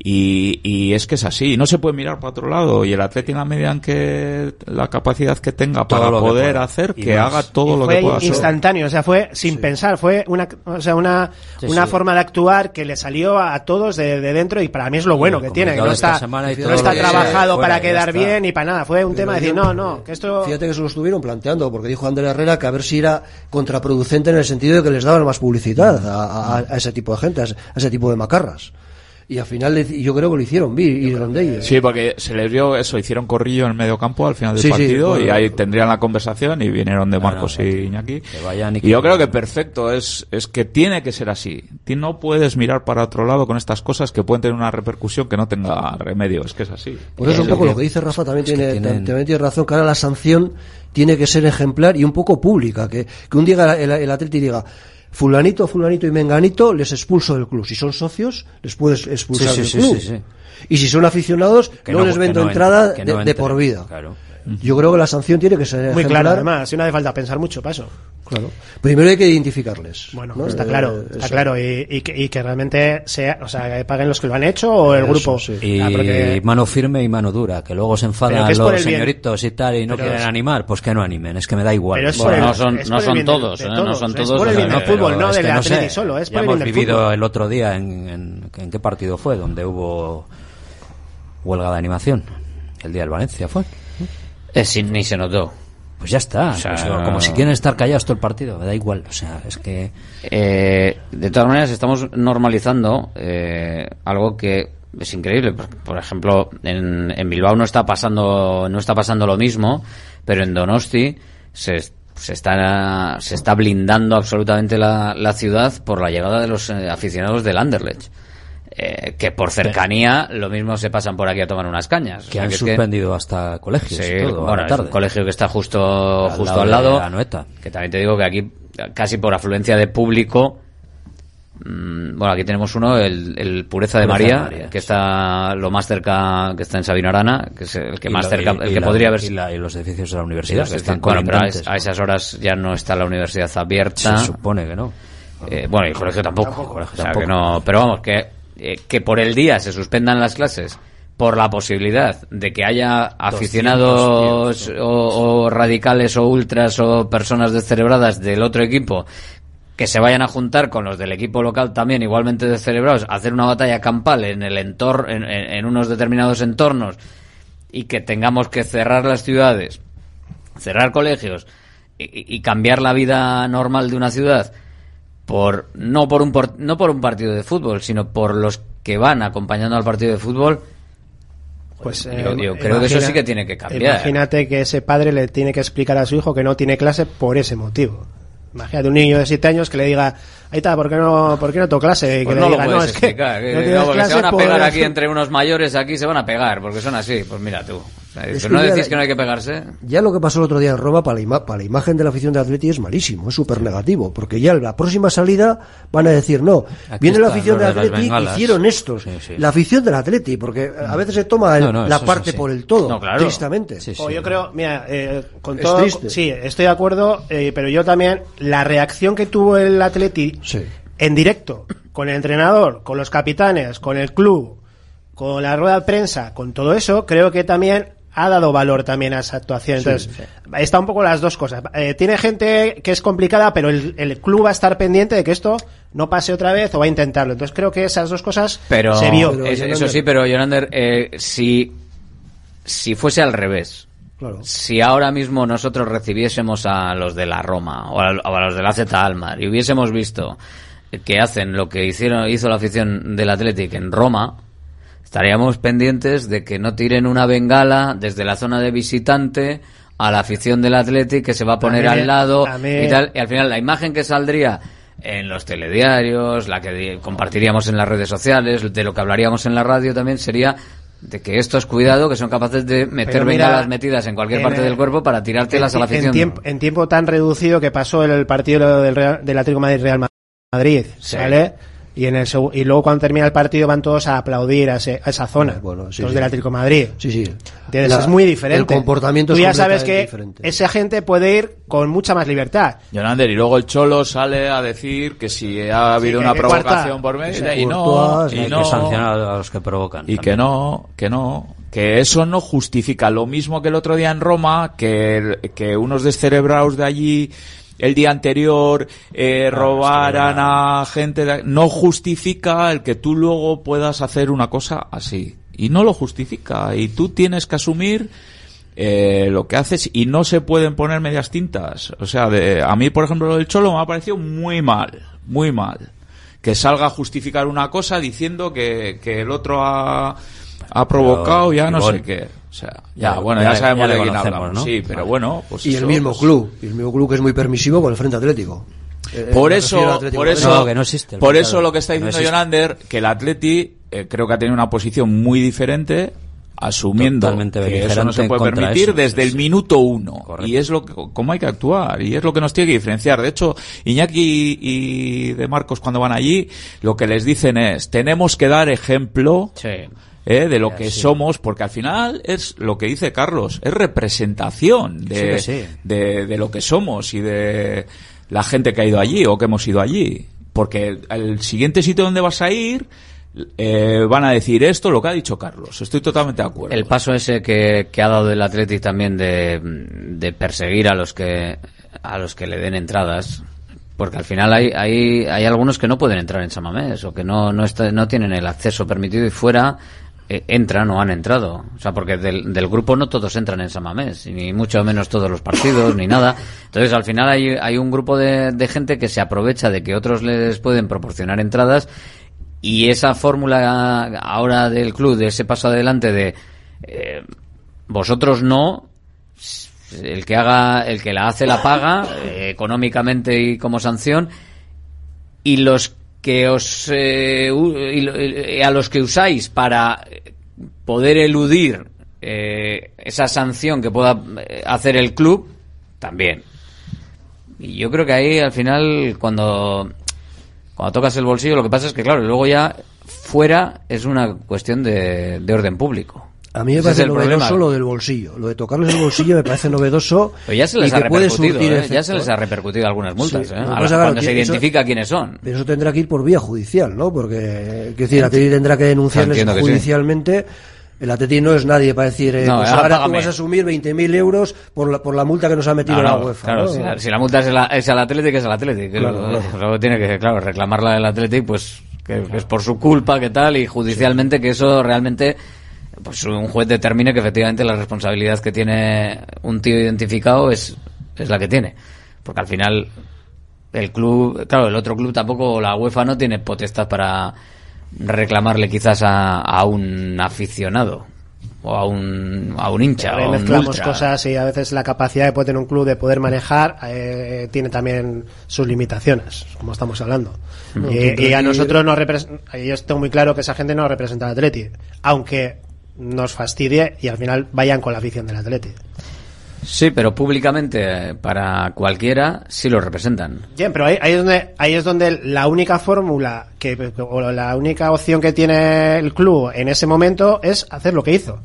Y es que es así, no se puede mirar para otro lado, y el Atleti en la medida en que la capacidad que tenga para poder hacer, que haga todo lo que pueda hacer. Fue instantáneo, o sea, fue sin pensar, fue una forma de actuar que le salió a todos de dentro, y para mí es lo bueno que tiene, que no está trabajado para quedar bien y para nada, fue un tema de decir, que esto... Fíjate que se lo estuvieron planteando, porque dijo Ander Herrera que a ver si era contraproducente en el sentido de que les daban más publicidad a ese tipo de gente, a ese tipo de macarras. Y al final yo creo que lo hicieron bien, de ellos. Sí, porque se les vio eso, hicieron corrillo en el medio campo al final del partido, y ahí tendrían la conversación y vinieron de Marcos y Iñaki. Y yo creo que perfecto, es que tiene que ser así. No puedes mirar para otro lado con estas cosas que pueden tener una repercusión que no tenga remedio, es que es así. Pues eso es un poco lo que dice Rafa, también tiene razón, que ahora la sanción tiene que ser ejemplar y un poco pública, que un día el Atleti diga, fulanito y menganito les expulso del club. Si son socios, les puedes expulsar del club. Y si son aficionados, no les vendo entrada de por vida. Claro. Yo creo que la sanción tiene que ser muy clara, además, si no hace falta pensar mucho para eso. Claro. Primero hay que identificarles. Bueno, ¿no? está claro, y que realmente sea, o sea, que paguen los que lo han hecho o el grupo. Sí. Y mano firme y mano dura, que luego se enfadan los señoritos y tal y no quieren animar, pues que no animen, es que me da igual. No son todos, no son todos. Es por el bien del fútbol, no del Atleti solo, es por el bien del fútbol. Hemos vivido el otro día en qué partido fue, donde hubo huelga de animación. El día del Valencia fue. Ni se notó. Pues ya está, o sea, como si quieren estar callados todo el partido, me da igual, o sea, es que... de todas maneras estamos normalizando algo que es increíble. Por ejemplo, en Bilbao no está pasando lo mismo, pero en Donosti se está blindando absolutamente la ciudad por la llegada de los aficionados del Anderlecht. Que por cercanía lo mismo se pasan por aquí a tomar unas cañas. Que han suspendido hasta colegios y todo. Bueno, es un colegio que está justo al lado. Que también te digo que aquí, casi por afluencia de público, bueno, aquí tenemos uno, el Pureza de María, que está lo más cerca, que está en Sabino Arana, que es el que más cerca, el que podría haber... Y los edificios de la universidad, que están bueno, pero a esas horas ya no está la universidad abierta. Se supone que no. Bueno, y el colegio tampoco. O sea, que no, pero vamos, que por el día se suspendan las clases por la posibilidad de que haya aficionados o radicales o ultras o personas descerebradas del otro equipo que se vayan a juntar con los del equipo local también igualmente descerebrados, a hacer una batalla campal en el entorno, en unos determinados entornos, y que tengamos que cerrar las ciudades, cerrar colegios y cambiar la vida normal de una ciudad no por un partido de fútbol, sino por los que van acompañando al partido de fútbol. Pues yo creo que eso sí que tiene que cambiar. Imagínate que ese padre le tiene que explicar a su hijo que no tiene clase por ese motivo. Imagínate un niño de 7 años que le diga, ahí está, ¿por qué no tengo clase? Y pues que no le diga, lo puedes es que explicar, no tienes porque clase se van a por... pegar aquí entre unos mayores, aquí se van a pegar, porque son así. Pues mira tú. Pero no decís que no hay que pegarse. Ya lo que pasó el otro día en Roma para la imagen de la afición de Atleti es malísimo, es súper negativo, porque ya en la próxima salida van a decir, no, viene la afición de Atleti, hicieron estos, la afición del Atleti, porque a veces se toma la parte por el todo, tristemente. Yo creo, mira, con todo, sí, estoy de acuerdo, pero yo también, la reacción que tuvo el Atleti en directo, con el entrenador, con los capitanes, con el club, con la rueda de prensa, con todo eso, creo que también ha dado valor también a esa actuación. Entonces, está un poco las dos cosas. Tiene gente que es complicada, pero el club va a estar pendiente de que esto no pase otra vez o va a intentarlo. Entonces, creo que esas dos cosas se vio. Eso sí, pero Jonander, si fuese al revés, si ahora mismo nosotros recibiésemos a los de la Roma o a los de la AZ Alkmaar y hubiésemos visto que hacen lo que hizo la afición del Athletic en Roma, estaríamos pendientes de que no tiren una bengala desde la zona de visitante a la afición del Athletic, que se va a poner al lado y tal. Y al final la imagen que saldría en los telediarios, la que compartiríamos en las redes sociales, de lo que hablaríamos en la radio también, sería de que estos, cuidado, que son capaces de meter bengalas metidas en cualquier parte del cuerpo para tirártelas a la afición. En tiempo tan reducido que pasó el partido del Atlético Madrid-Real Madrid, ¿vale? Y luego cuando termina el partido van todos a aplaudir a esa zona, los del Atlético Madrid. Es muy diferente. El comportamiento tú ya sabes que diferente. Esa gente puede ir con mucha más libertad. Jonander, y luego el Cholo sale a decir que si ha habido una provocación por medio y no, que sancionar a los que provocan. Y que que eso no justifica. Lo mismo que el otro día en Roma, que unos descerebrados de allí el día anterior robaran a gente, no justifica el que tú luego puedas hacer una cosa así, y no lo justifica, y tú tienes que asumir lo que haces, y no se pueden poner medias tintas. O sea, a mí, por ejemplo, lo del Cholo me ha parecido muy mal que salga a justificar una cosa diciendo que el otro ha provocado, ya no sé qué. O sea, ya sabemos de quién hablamos, ¿no? Sí, pero bueno, pues y el mismo club que es muy permisivo con el Frente Atlético. Por eso lo que está diciendo Jonander, que el Atleti creo que ha tenido una posición muy diferente, asumiendo que eso no se puede permitir desde el minuto 1. Correcto. Y es cómo hay que actuar, y es lo que nos tiene que diferenciar. De hecho, Iñaki y de Marcos, cuando van allí, lo que les dicen es, tenemos que dar ejemplo de lo que somos, porque al final es lo que dice Carlos, es representación de lo que somos y de la gente que ha ido allí o que hemos ido allí. Porque el siguiente sitio donde vas a ir van a decir esto, lo que ha dicho Carlos. Estoy totalmente de acuerdo. El paso ese que ha dado el Athletic también de perseguir a los que le den entradas, porque al final hay algunos que no pueden entrar en San Mamés o que no tienen el acceso permitido y fuera entran o han entrado. O sea, porque del grupo no todos entran en San Mamés, ni mucho menos todos los partidos, ni nada. Entonces, al final hay un grupo de gente que se aprovecha de que otros les pueden proporcionar entradas. Y esa fórmula ahora del club, de ese paso adelante de vosotros no, el que la hace la paga económicamente y como sanción, y los que a los que usáis para poder eludir esa sanción que pueda hacer el club también. Y yo creo que ahí al final cuando tocas el bolsillo, lo que pasa es que, claro, luego ya fuera es una cuestión de orden público. A mí me parece novedoso lo del bolsillo. Lo de tocarles el bolsillo me parece novedoso. Pero ya se les ha repercutido, ya se les ha repercutido algunas multas, sí, cuando se identifica quiénes son. Pero eso tendrá que ir por vía judicial, ¿no? Porque, el Atleti tendrá que denunciarles judicialmente. Sí. El Atleti no es nadie para decir, ahora tú vas a asumir 20.000 euros por la multa que nos ha metido la UEFA. Claro, ¿no? Si la multa es al Atleti, que es al Atleti. Luego tiene que, reclamarla del Atleti, pues que es por su culpa, que tal, y judicialmente que eso realmente, pues un juez determine que efectivamente la responsabilidad que tiene un tío identificado es la que tiene. Porque al final el club, el otro club tampoco, la UEFA no tiene potestad para reclamarle quizás a un aficionado o a un hincha o a un mezclamos ultra. Cosas y a veces la capacidad que puede tener un club de poder manejar tiene también sus limitaciones, como estamos hablando. Y a nosotros yo tengo muy claro que esa gente no representa al Atleti, aunque nos fastidie y al final vayan con la afición del Atleti. Sí, pero públicamente para cualquiera sí lo representan. Bien, pero ahí es donde la única fórmula o la única opción que tiene el club en ese momento es hacer lo que hizo.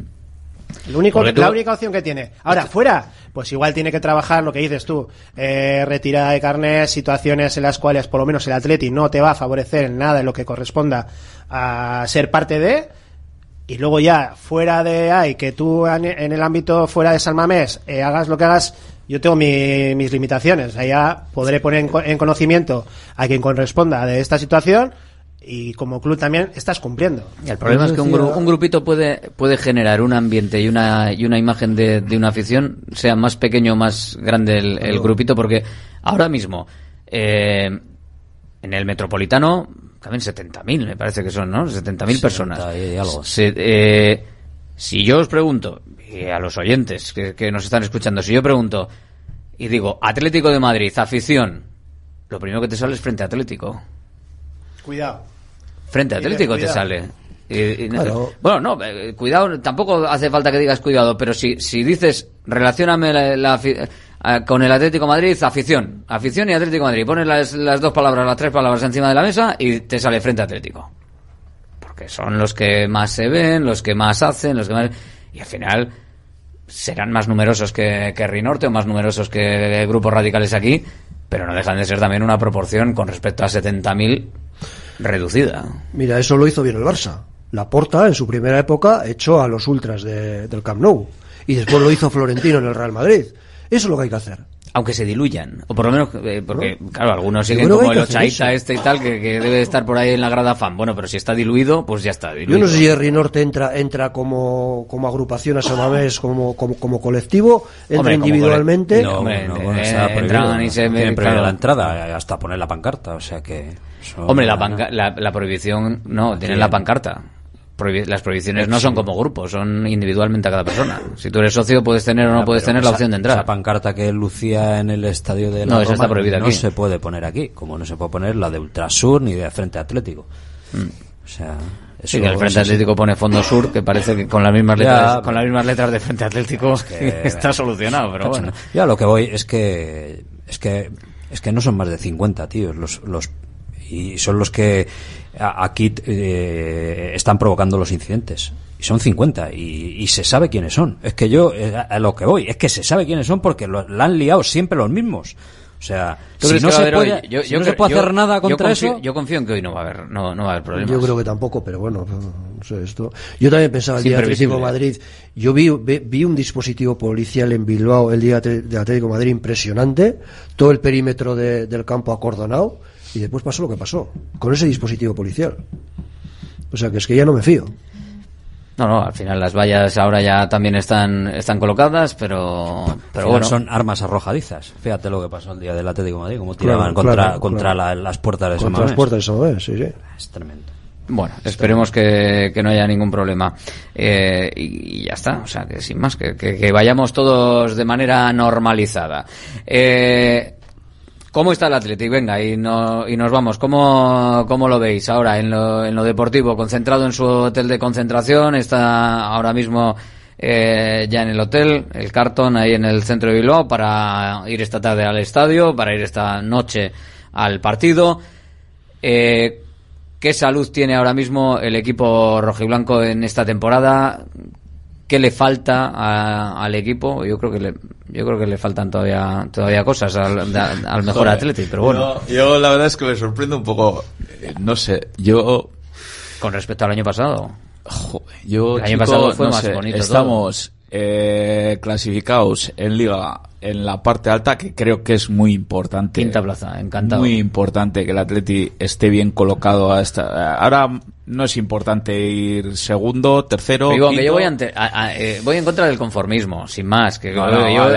La única opción que tiene. Ahora, fuera, pues igual tiene que trabajar lo que dices tú, retirada de carnés, situaciones en las cuales por lo menos el Atleti no te va a favorecer en nada en lo que corresponda a ser parte de. Y luego ya, fuera de ahí, que tú en el ámbito fuera de San Mamés hagas lo que hagas, yo tengo mis limitaciones. Allá podré poner en conocimiento a quien corresponda de esta situación y como club también estás cumpliendo. Y el problema es que un grupito puede generar un ambiente y una imagen de una afición, sea más pequeño o más grande el grupito, porque ahora mismo en el Metropolitano también 70.000 me parece que son, ¿no? 70.000 personas. Y algo. Si yo os pregunto, y a los oyentes que nos están escuchando, si yo pregunto y digo Atlético de Madrid, afición, lo primero que te sale es Frente Atlético. Cuidado. Frente Atlético te sale. Claro. Bueno, no, cuidado, tampoco hace falta que digas cuidado, pero si dices, relacióname con el Atlético de Madrid, afición y Atlético de Madrid, pones las dos palabras, las tres palabras encima de la mesa y te sale Frente Atlético. Porque son los que más se ven, los que más hacen, y al final serán más numerosos que Rinorte o más numerosos que grupos radicales aquí, pero no dejan de ser también una proporción con respecto a 70.000 reducida. Mira, eso lo hizo bien el Barça. Laporta, en su primera época, echó a los ultras del Camp Nou. Y después lo hizo Florentino en el Real Madrid. Eso es lo que hay que hacer. Aunque se diluyan. O por lo menos, porque, claro, algunos siguen como el Ochaíta y tal, que debe estar por ahí en la grada fan. Bueno, pero si está diluido, pues ya está diluido. Yo no sé si Herri Norte entra como agrupación a San Mamés, como colectivo, entra individualmente. Entran y se ven la entrada, hasta poner la pancarta, o sea que... Hombre, la prohibición, no, tienen la pancarta. Las prohibiciones no son como grupos, son individualmente a cada persona. Si tú eres socio puedes tener o no puedes tener la opción de entrar. Esa pancarta que lucía en el estadio de la Roma, esa está prohibida aquí. No se puede poner aquí, como no se puede poner la de Ultrasur ni de Frente Atlético. O sea, sí, que el Frente Atlético pone Fondo Sur, que parece que con las mismas letras de Frente Atlético está solucionado, pero bueno. Ya lo que voy es que no son más de 50 tíos y son los que aquí están provocando los incidentes. Y son 50 y se sabe quiénes son. Es que yo a lo que voy es que se sabe quiénes son porque la han liado siempre los mismos. O sea, si no se puede, no se puede hacer nada contra eso. Yo confío en que hoy no va a haber problemas. Yo creo que tampoco, pero bueno, no sé esto. Yo también pensaba el día de Atlético de Madrid. Yo vi un dispositivo policial en Bilbao el día de Atlético de Madrid impresionante. Todo el perímetro del campo acordonado. Y después pasó lo que pasó con ese dispositivo policial. O sea, que es que ya no me fío. No, al final las vallas ahora ya también están colocadas, pero bueno. Son armas arrojadizas. Fíjate lo que pasó el día del Atlético de Madrid, como tiraban contra las puertas de San Mamés. Contra las puertas de San Mamés, sí. Es tremendo. Bueno, esperemos que no haya ningún problema. Y ya está, o sea, que sin más, que vayamos todos de manera normalizada. ¿Cómo está el Athletic? Venga, y nos vamos. ¿Cómo lo veis ahora en lo deportivo? Concentrado en su hotel de concentración, está ahora mismo ya en el hotel, el Carton, ahí en el centro de Bilbao, para ir esta tarde al estadio, para ir esta noche al partido. ¿Qué salud tiene ahora mismo el equipo rojiblanco en esta temporada? ¿Qué le falta al equipo? Yo creo que le faltan todavía cosas al mejor Athletic, pero bueno. Yo la verdad es que me sorprende un poco, no sé, con respecto al año pasado. El año pasado fue más bonito. Estamos clasificados en Liga en la parte alta, que creo que es muy importante. Quinta plaza, encantado. Muy importante que el Atleti esté bien colocado ahora no es importante ir segundo, tercero, digo, quinto. Que yo voy en contra del conformismo, sin más. Que con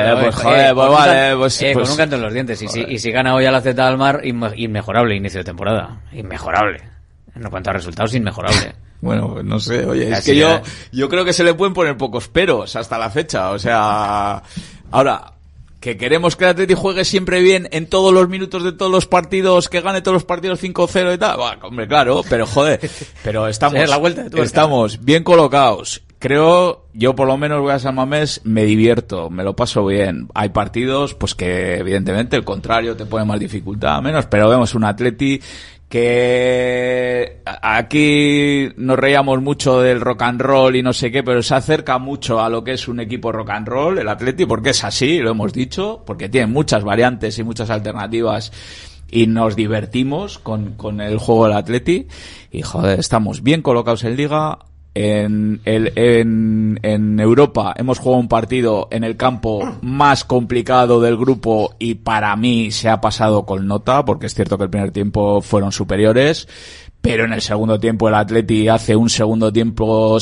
un canto en los dientes. Y si gana hoy a la Z al Mar, inmejorable inicio de temporada. Inmejorable. En cuanto a resultados, inmejorable. Bueno, no sé, oye, es que yo creo que se le pueden poner pocos peros hasta la fecha, o sea, ahora, que queremos que el Atleti juegue siempre bien en todos los minutos de todos los partidos, que gane todos los partidos 5-0 y tal, bueno, hombre, claro, pero joder, pero estamos bien colocados. Creo, yo por lo menos voy a San Mamés, me divierto, me lo paso bien. Hay partidos, pues que evidentemente el contrario te pone más dificultad, menos, pero vemos un Atleti que aquí nos reíamos mucho del rock and roll y no sé qué, pero se acerca mucho a lo que es un equipo rock and roll, el Atleti, porque es así, lo hemos dicho, porque tiene muchas variantes y muchas alternativas y nos divertimos con el juego del Atleti y joder, estamos bien colocados en Liga. En Europa hemos jugado un partido en el campo más complicado del grupo y para mí se ha pasado con nota, porque es cierto que el primer tiempo fueron superiores, pero en el segundo tiempo el Atleti hace un segundo tiempo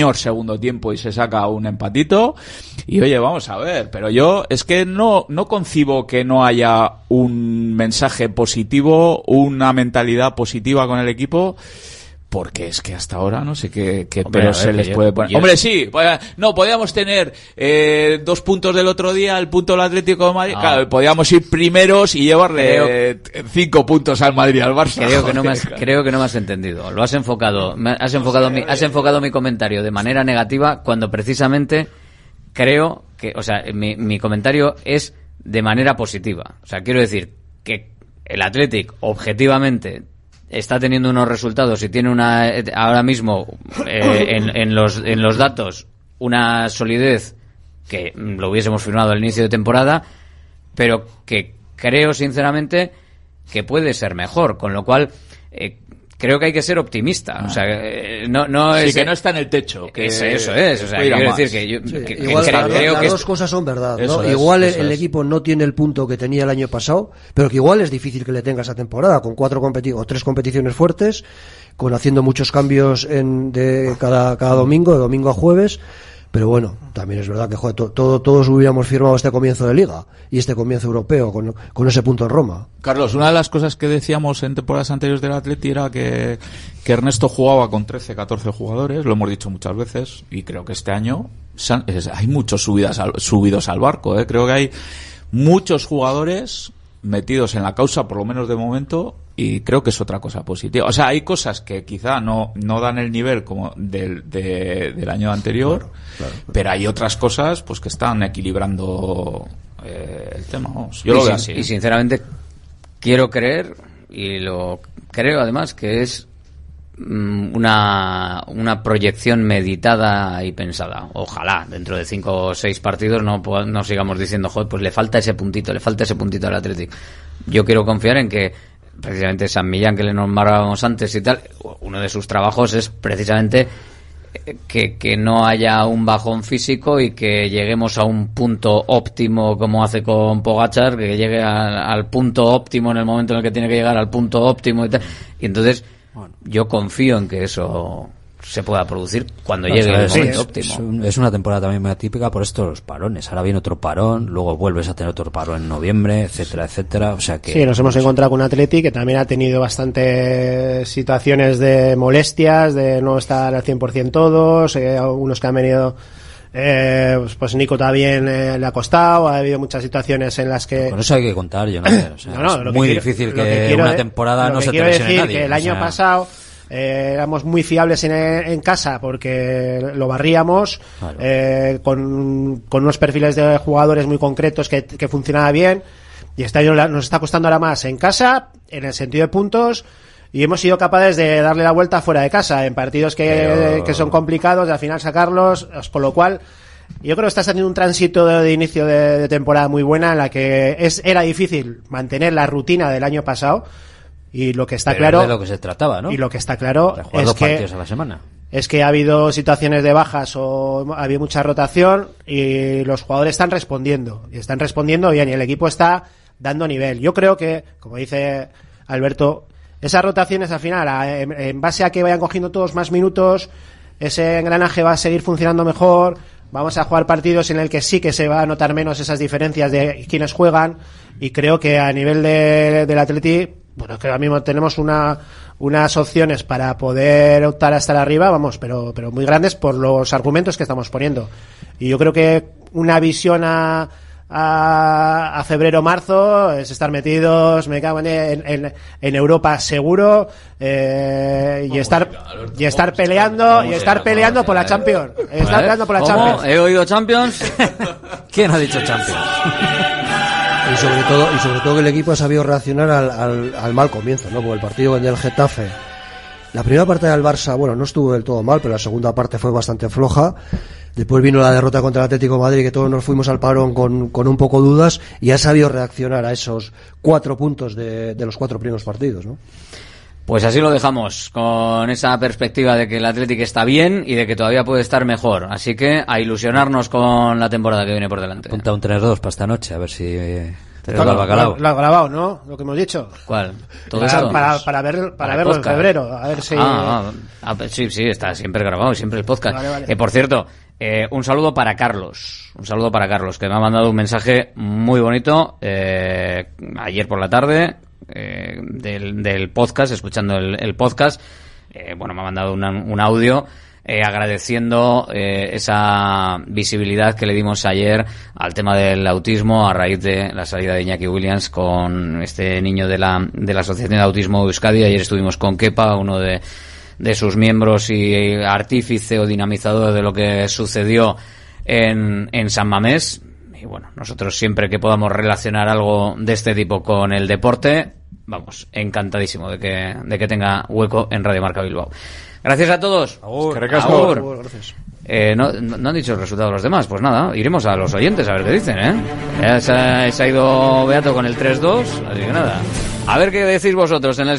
y se saca un empatito y oye, vamos a ver, pero yo es que no concibo que no haya un mensaje positivo, una mentalidad positiva con el equipo. Porque es que hasta ahora no sé qué pero se les puede poner. Hombre, sí, no, podíamos tener 2 puntos del otro día, el punto del Atlético de Madrid. Claro, podíamos ir primeros y llevarle 5 puntos al Madrid, al Barça. Creo que no me has entendido. Lo has enfocado. Has enfocado mi comentario de manera negativa cuando precisamente creo que, o sea, mi comentario es de manera positiva. O sea, quiero decir que el Athletic objetivamente está teniendo unos resultados y tiene ahora mismo en los datos una solidez que lo hubiésemos firmado al inicio de temporada, pero que creo sinceramente que puede ser mejor, con lo cual creo que hay que ser optimista. O sea, no es que no está en el techo. Que eso es. O sea, quiero decir que igual creo que las dos cosas son verdad, ¿no? Igual el equipo no tiene el punto que tenía el año pasado, pero que igual es difícil que le tenga esa temporada con 3 competiciones fuertes, con haciendo muchos cambios de cada domingo, de domingo a jueves. Pero bueno, también es verdad que joder, todos hubiéramos firmado este comienzo de Liga y este comienzo europeo con ese punto en Roma. Carlos, una de las cosas que decíamos en temporadas anteriores del Atleti era que Ernesto jugaba con 13, 14 jugadores, lo hemos dicho muchas veces, y creo que este año hay muchos subidos al barco, creo que hay muchos jugadores metidos en la causa, por lo menos de momento, y creo que es otra cosa positiva. O sea, hay cosas que quizá no dan el nivel como del año anterior, claro. Pero hay otras cosas pues que están equilibrando el tema. Vamos. Yo lo veo así. Y sinceramente quiero creer, y lo creo además, que es una proyección meditada y pensada. Ojalá dentro de 5 o 6 partidos no sigamos diciendo, joder, pues le falta ese puntito al Athletic. Yo quiero confiar en que precisamente San Millán, que le nombrábamos antes y tal, uno de sus trabajos es precisamente que no haya un bajón físico y que lleguemos a un punto óptimo, como hace con Pogačar, que llegue al punto óptimo en el momento en el que tiene que llegar al punto óptimo y tal. Y entonces yo confío en que eso se pueda producir cuando llegue el momento óptimo. Es una temporada también muy atípica por estos parones. Ahora viene otro parón, luego vuelves a tener otro parón en noviembre, etcétera, etcétera. O sea que sí, nos hemos encontrado con un Atleti que también ha tenido bastantes situaciones de molestias, de no estar al 100% todos, algunos que han venido. Pues Nico también le ha costado, ha habido muchas situaciones en las que... Con eso hay que contar, yo no sé. O sea, es muy difícil que una temporada no se te lesione nadie. Que el año pasado éramos muy fiables en casa porque lo barríamos, claro. Con unos perfiles de jugadores muy concretos que funcionaba bien, y este año nos está costando ahora más en casa, en el sentido de puntos, y hemos sido capaces de darle la vuelta fuera de casa en partidos que son complicados, de al final sacarlos, por lo cual yo creo que estás teniendo un tránsito de inicio de temporada muy buena, en la que era difícil mantener la rutina del año pasado, y lo que está claro de lo que se trataba, ¿no? Y lo que está claro es que a la semana. Es que ha habido situaciones de bajas o ha habido mucha rotación y los jugadores están respondiendo bien, y el equipo está dando nivel. Yo creo que, como dice Alberto, esas rotaciones al final, en base a que vayan cogiendo todos más minutos, ese engranaje va a seguir funcionando mejor. Vamos a jugar partidos en el que sí que se va a notar menos esas diferencias de quienes juegan, y creo que a nivel del Atleti, bueno, que ahora mismo tenemos unas opciones para poder optar a estar arriba, vamos, pero muy grandes por los argumentos que estamos poniendo. Y yo creo que una visión a febrero-marzo es estar metidos, me cago en Europa seguro, y estar peleando por la Champions. Estar peleando por la Champions. ¿He oído Champions? ¿Quién ha dicho Champions? Y sobre todo que el equipo ha sabido reaccionar al mal comienzo, ¿no? Porque el partido con el Getafe, la primera parte del Barça, bueno, no estuvo del todo mal, pero la segunda parte fue bastante floja. Después vino la derrota contra el Atlético de Madrid, que todos nos fuimos al parón con un poco dudas, y ha sabido reaccionar a esos 4 puntos de los 4 primeros partidos, ¿no? Pues así lo dejamos, con esa perspectiva de que el Atlético está bien y de que todavía puede estar mejor. Así que a ilusionarnos con la temporada que viene por delante. Ponte un 3-2 para esta noche, a ver si te da el bacalao. Lo has grabado, ¿no? Lo que hemos dicho. ¿Cuál? ¿Todo esto? Para verlo en febrero, a ver si... Sí, está siempre grabado, siempre el podcast. Vale. Por cierto, un saludo para Carlos, que me ha mandado un mensaje muy bonito ayer por la tarde, del podcast, escuchando el podcast. Me ha mandado un audio agradeciendo esa visibilidad que le dimos ayer al tema del autismo a raíz de la salida de Iñaki Williams con este niño de la Asociación de Autismo Euskadi. Ayer estuvimos con Kepa, uno de sus miembros y artífice o dinamizador de lo que sucedió en San Mamés. Y bueno, nosotros siempre que podamos relacionar algo de este tipo con el deporte, vamos, encantadísimo de que tenga hueco en Radio Marca Bilbao. Gracias a todos. Agur. Gracias. No han dicho el resultado de los demás. Pues nada, iremos a los oyentes a ver qué dicen, Ya se ha ido Beato con el 3-2, así que nada. A ver qué decís vosotros en el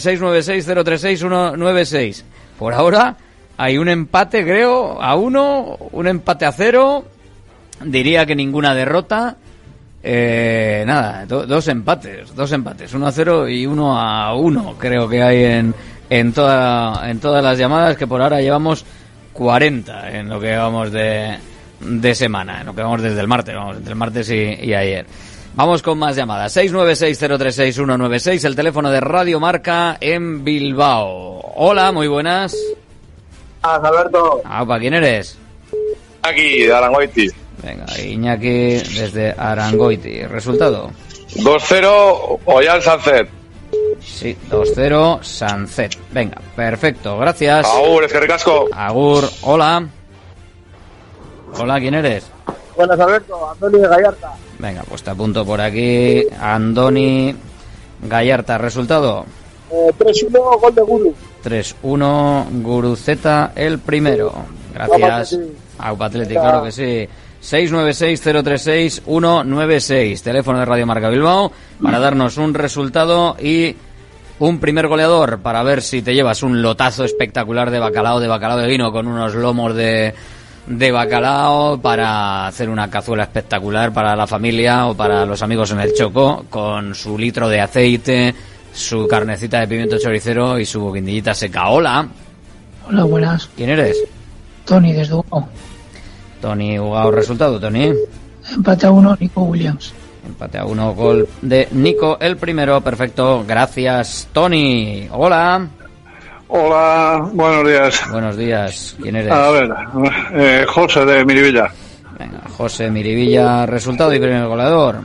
696-036-196. Por ahora hay un empate, creo, a 1, un empate a 0. Diría que ninguna derrota. Dos empates, 1-0 y 1-1 creo que hay en todas las llamadas, que por ahora llevamos 40 en lo que vamos de semana, en lo que vamos desde el martes, entre el martes y ayer. Vamos con más llamadas. 696-036-196, el teléfono de Radio Marca en Bilbao. Hola, muy buenas. Alberto. ¿Para quién eres? Aquí, de Arangoiti. Venga, Iñaki desde Arangoiti. ¿Resultado? 2-0, Ollán Sancet. Sí, 2-0, Sancet. Venga, perfecto, gracias. Agur, es que ricasco. Agur, hola. Hola, ¿quién eres? Buenas, Alberto, Andoni de Gallarta. Venga, pues te apunto por aquí. Andoni Gallarta, ¿resultado? 3-1, gol de Guru. 3-1, Guruceta el primero. Gracias. Aupa Athletic, claro que sí. 696-036-196, teléfono de Radio Marca Bilbao, para darnos un resultado y un primer goleador, para ver si te llevas un lotazo espectacular de bacalao de vino, con unos lomos de bacalao, para hacer una cazuela espectacular para la familia o para los amigos en el Choco, con su litro de aceite, su carnecita de pimiento choricero y su guindillita seca. Hola. Hola, buenas. ¿Quién eres? Tony, desde Ugao. Tony Ugao, resultado, Tony. Empate a 1, Nico Williams. Empate a 1, gol de Nico el primero, perfecto, gracias Tony. Hola. Hola, buenos días. Buenos días, ¿quién eres? A ver, José de Miribilla. Venga, José Miribilla, resultado y primer goleador.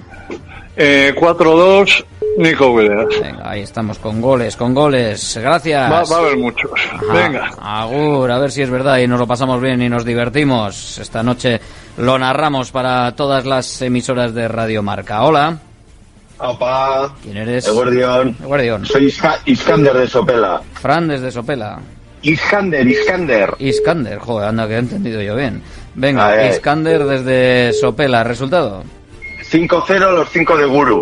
4-2, Nico Williams. Venga, ahí estamos con goles, gracias. Va a haber muchos. Ajá. Venga. Agur, a ver si es verdad y nos lo pasamos bien y nos divertimos. Esta noche lo narramos para todas las emisoras de Radio Marca. Hola. Opa. ¿Quién eres? Eguardión. Soy Iskander de Sopela. Fran desde Sopela. Iskander. Joder, anda que he entendido yo bien. Venga, Iskander desde Sopela. ¿Resultado? 5-0 los 5 de Guru.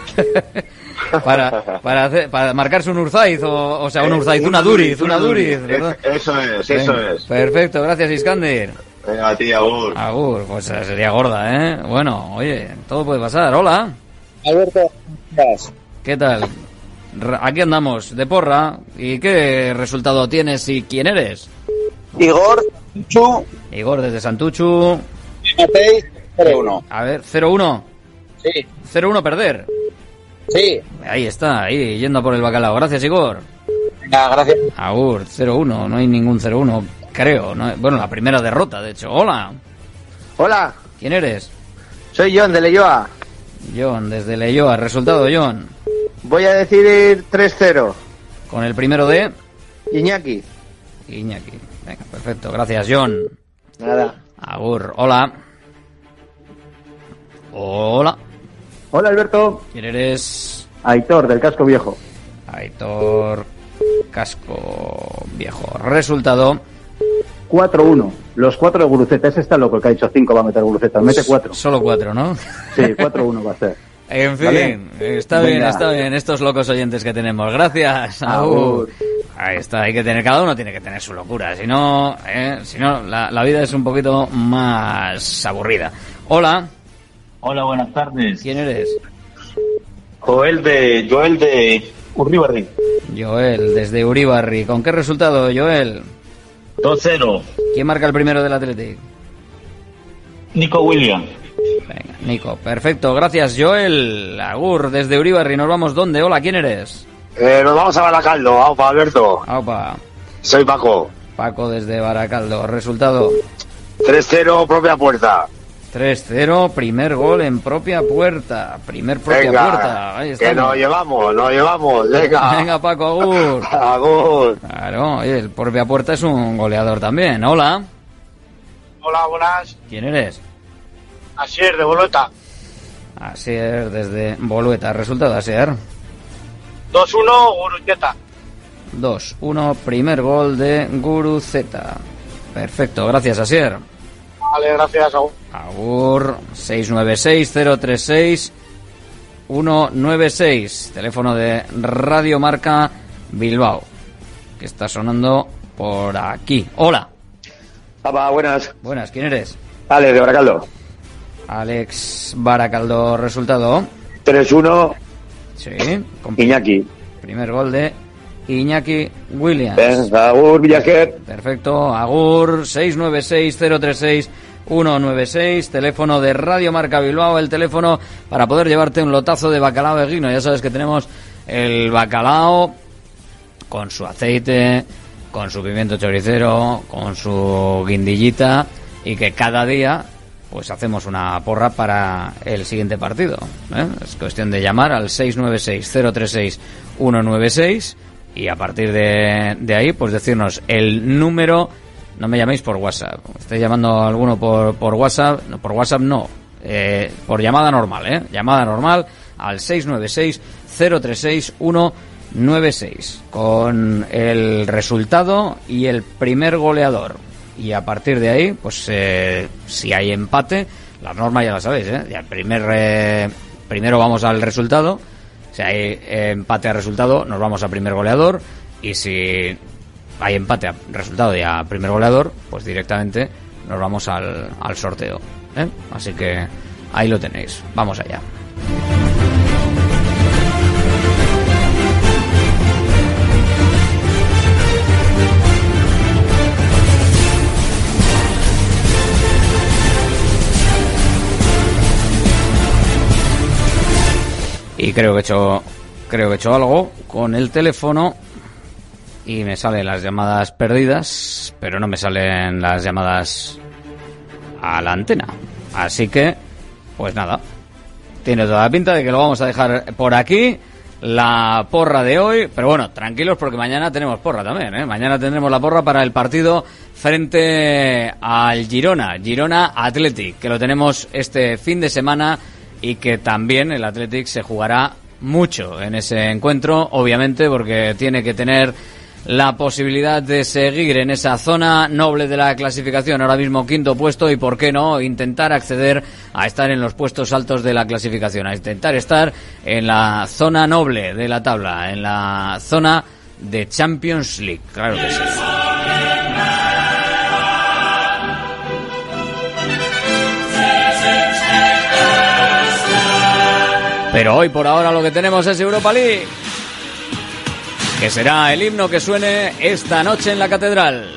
para marcarse un Urzaiz, o sea, un Urzaiz, una Duriz, ¿verdad? Eso es. Perfecto, gracias Iskander. Venga, a ti, Agur. Agur, pues sería gorda, ¿eh? Bueno, oye, todo puede pasar. Hola. Alberto, ¿qué tal? Aquí andamos, de porra. ¿Y qué resultado tienes y quién eres? Igor, Santuchu. Igor desde Santuchu. Matei, 0-1. A ver, 0-1. Sí. 0-1 perder. Sí. Ahí está, ahí, yendo a por el bacalao. Gracias, Igor. Venga, gracias. Agur, 0-1, no hay ningún 0-1, creo. ¿No? Bueno, la primera derrota, de hecho. Hola. Hola. ¿Quién eres? Soy John, de Leyoa. John, desde Leyoa. Resultado, John. Voy a decir 3-0. Con el primero de... Iñaki. Venga, perfecto. Gracias, John. Nada. Agur. Hola. Hola, Alberto. ¿Quién eres? Aitor, del Casco Viejo. Aitor, Casco Viejo. Resultado... 4-1. Los 4 de Guruceta. Ese está loco, el que ha dicho 5 va a meter Guruceta. Mete 4. Solo 4, ¿no? Sí, 4-1 va a ser. En fin, ¿vale? Está bien estos locos oyentes que tenemos. Gracias. Agur. Ahí está, cada uno tiene que tener su locura. Si no, la vida es un poquito más aburrida. Hola. Hola, buenas tardes. ¿Quién eres? Joel de Uribarri. Joel, desde Uribarri. ¿Con qué resultado, Joel? 2-0. ¿Quién marca el primero del Athletic? Nico Williams. Venga, Nico. Perfecto, gracias, Joel. Agur, desde Uribarri. ¿Nos vamos dónde? Hola, ¿quién eres? Nos vamos a Baracaldo. Aupa, Alberto. Aupa. Soy Paco. Paco desde Baracaldo. Resultado. 3-0, propia puerta. 3-0, primer gol en propia puerta. Propia puerta. Ahí que nos llevamos. Venga, Paco, agur. Agur. Claro, oye, el propia puerta es un goleador también. Hola. Hola, buenas. ¿Quién eres? Asier, de Bolueta. Asier, desde Bolueta. Resultado, Asier. 2-1, Guruceta. 2-1, primer gol de Guruceta. Perfecto, gracias, Asier. Vale, gracias, Agur. Agur, 696-036-196. Teléfono de Radio Marca Bilbao, que está sonando por aquí. Hola. Papá, buenas. Buenas, ¿quién eres? Alex, de Baracaldo. Alex Baracaldo, resultado. 3-1. Sí. Iñaki. Primer gol de Iñaki Williams. Agur, Villajer. Perfecto, Agur, 696-036-196, teléfono de Radio Marca Bilbao, el teléfono para poder llevarte un lotazo de bacalao de guino. Ya sabes que tenemos el bacalao con su aceite, con su pimiento choricero, con su guindillita, y que cada día pues hacemos una porra para el siguiente partido, ¿eh? Es cuestión de llamar al 696-036-196 y a partir de ahí pues decirnos el número. No me llaméis por WhatsApp. Estáis llamando a alguno por WhatsApp. No, por WhatsApp no. Por llamada normal, Llamada normal al 696-036-196. 9-6 con el resultado y el primer goleador. Y a partir de ahí, pues si hay empate, las normas ya las sabéis, ¿eh? Ya primero vamos al resultado. Si hay empate a resultado, nos vamos a primer goleador. Y si hay empate a resultado y a primer goleador, pues directamente nos vamos al sorteo, ¿eh? Así que ahí lo tenéis. Vamos allá. Y creo que he hecho algo con el teléfono y me salen las llamadas perdidas, pero no me salen las llamadas a la antena. Así que, pues nada, tiene toda la pinta de que lo vamos a dejar por aquí, la porra de hoy. Pero bueno, tranquilos porque mañana tenemos porra también, ¿eh? Mañana tendremos la porra para el partido frente al Girona Athletic, que lo tenemos este fin de semana. Y que también el Athletic se jugará mucho en ese encuentro, obviamente, porque tiene que tener la posibilidad de seguir en esa zona noble de la clasificación, ahora mismo quinto puesto, y por qué no intentar acceder a estar en los puestos altos de la clasificación, a intentar estar en la zona noble de la tabla, en la zona de Champions League, claro que sí. Pero hoy por ahora lo que tenemos es Europa League, que será el himno que suene esta noche en la Catedral.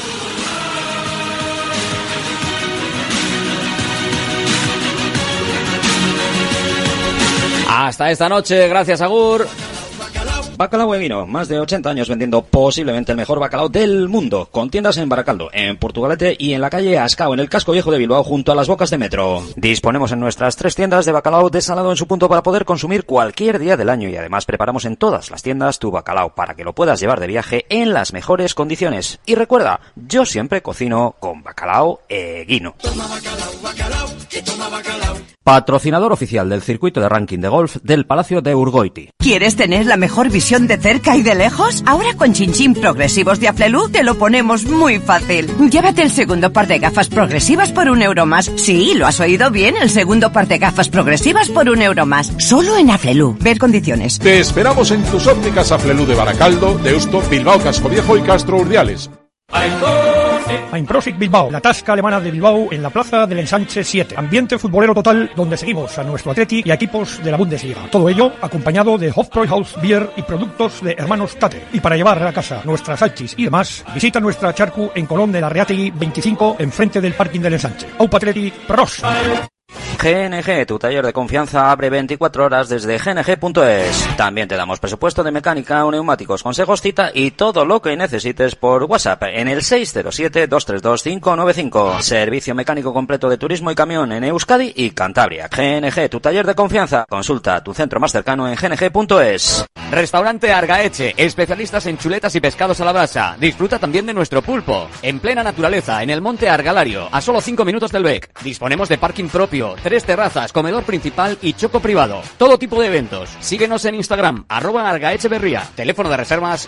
Hasta esta noche, gracias Agur. Bacalao Eguino, más de 80 años vendiendo posiblemente el mejor bacalao del mundo, con tiendas en Baracaldo, en Portugalete y en la calle Ascao, en el casco viejo de Bilbao, junto a las bocas de metro. Disponemos en nuestras 3 tiendas de bacalao desalado en su punto para poder consumir cualquier día del año, y además preparamos en todas las tiendas tu bacalao para que lo puedas llevar de viaje en las mejores condiciones. Y recuerda, yo siempre cocino con Bacalao Eguino. Toma bacalao, bacalao, que toma bacalao. Patrocinador oficial del circuito de ranking de golf del Palacio de Urgoiti. ¿Quieres tener la mejor visión de cerca y de lejos? Ahora con Chinchín Progresivos de Aflelu te lo ponemos muy fácil. Llévate el segundo par de gafas progresivas por €1 más. Sí, lo has oído bien, el segundo par de gafas progresivas por €1 más. Solo en Aflelu. Ver condiciones. Te esperamos en tus ópticas Aflelu de Baracaldo, Deusto, Bilbao, Cascoviejo y Castro Urdiales. Einprosit Bilbao, la tasca alemana de Bilbao en la plaza del Ensanche 7. Ambiente futbolero total donde seguimos a nuestro Atleti y a equipos de la Bundesliga. Todo ello acompañado de Hofbräuhaus Bier y productos de Hermanos Tate. Y para llevar a casa nuestras salchis y demás, visita nuestra charcu en Colón de la Reategui 25, enfrente del parking del Ensanche. Aupa Atleti, pros. GNG, tu taller de confianza, abre 24 horas desde gng.es. También te damos presupuesto de mecánica o neumáticos, consejos, cita y todo lo que necesites por WhatsApp en el 607-232-595. Servicio mecánico completo de turismo y camión en Euskadi y Cantabria. GNG, tu taller de confianza. Consulta tu centro más cercano en gng.es. Restaurante Argaeche, especialistas en chuletas y pescados a la brasa. Disfruta también de nuestro pulpo. En plena naturaleza, en el monte Argalario, a solo 5 minutos del Bec. Disponemos de parking propio, 3 terrazas, comedor principal y choco privado. Todo tipo de eventos. Síguenos en Instagram, @argaecheberria. Teléfono de reservas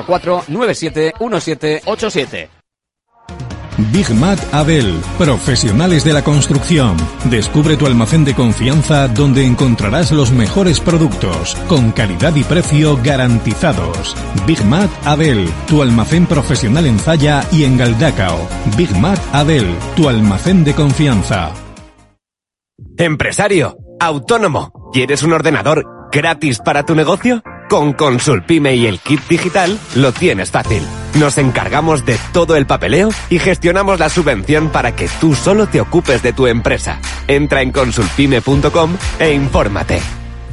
944-971787. Big Mat Abel, profesionales de la construcción. Descubre tu almacén de confianza donde encontrarás los mejores productos, con calidad y precio garantizados. Big Mat Abel, tu almacén profesional en Zalla y en Galdacao. Big Mat Abel, tu almacén de confianza. Empresario, autónomo, ¿quieres un ordenador gratis para tu negocio? Con Consulpime y el kit digital lo tienes fácil. Nos encargamos de todo el papeleo y gestionamos la subvención para que tú solo te ocupes de tu empresa. Entra en consulpime.com e infórmate.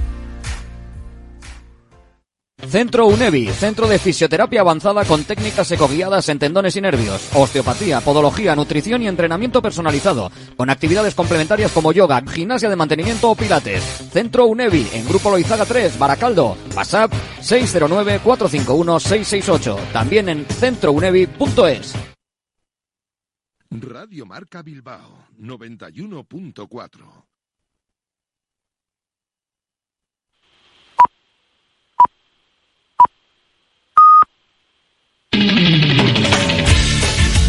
Centro UNEVI, centro de fisioterapia avanzada con técnicas ecoguiadas en tendones y nervios, osteopatía, podología, nutrición y entrenamiento personalizado, con actividades complementarias como yoga, gimnasia de mantenimiento o pilates. Centro UNEVI, en Grupo Loizaga 3, Baracaldo. WhatsApp 609-451-668. También en centrounevi.es. Radio Marca Bilbao 91.4.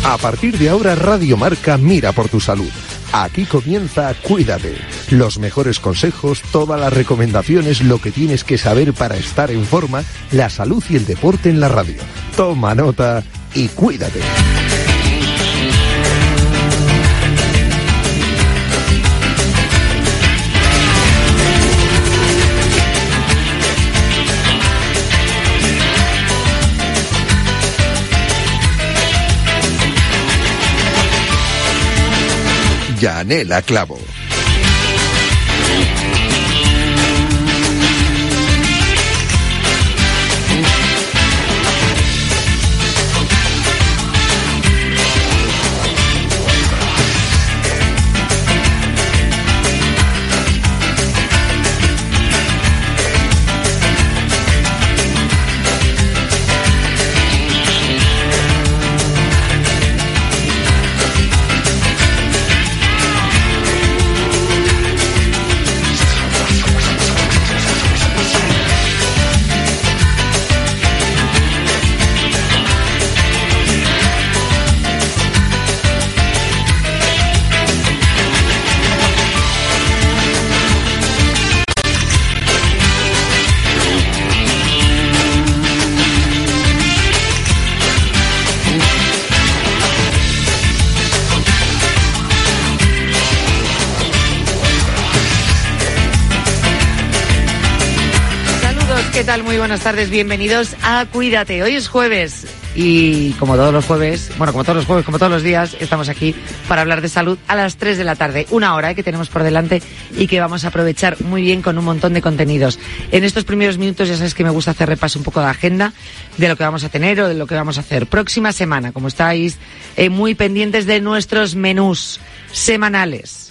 A partir de ahora, Radio Marca mira por tu salud. Aquí comienza Cuídate. Los mejores consejos, todas las recomendaciones, lo que tienes que saber para estar en forma, la salud y el deporte en la radio. Toma nota y cuídate. Yanela Clavo. ¿Qué tal? Muy buenas tardes, bienvenidos a Cuídate. Hoy es jueves y como todos los jueves, como todos los días, estamos aquí para hablar de salud a las 3 de la tarde. Una hora que tenemos por delante y que vamos a aprovechar muy bien con un montón de contenidos. En estos primeros minutos ya sabes que me gusta hacer repaso un poco de agenda de lo que vamos a tener o de lo que vamos a hacer. Próxima semana, como estáis muy pendientes de nuestros menús semanales,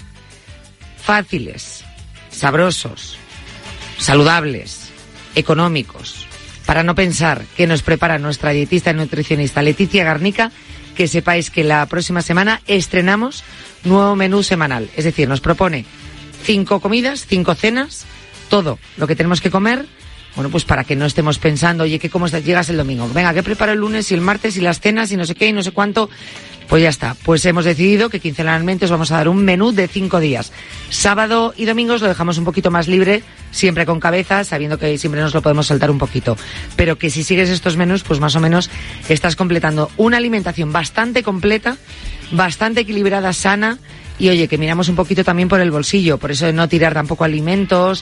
fáciles, sabrosos, saludables, económicos, para no pensar, que nos prepara nuestra dietista y nutricionista Leticia Garnica, que sepáis que la próxima semana estrenamos nuevo menú semanal, es decir, nos propone 5 comidas, 5 cenas, todo lo que tenemos que comer, bueno, pues para que no estemos pensando, oye, ¿cómo llegas el domingo? Venga, ¿qué preparo el lunes y el martes y las cenas y no sé qué y no sé cuánto? Pues ya está, pues hemos decidido que quincenalmente os vamos a dar un menú de 5 días. Sábado y domingos lo dejamos un poquito más libre, siempre con cabeza, sabiendo que siempre nos lo podemos saltar un poquito. Pero que si sigues estos menús, pues más o menos estás completando una alimentación bastante completa, bastante equilibrada, sana. Y oye, que miramos un poquito también por el bolsillo, por eso de no tirar tampoco alimentos,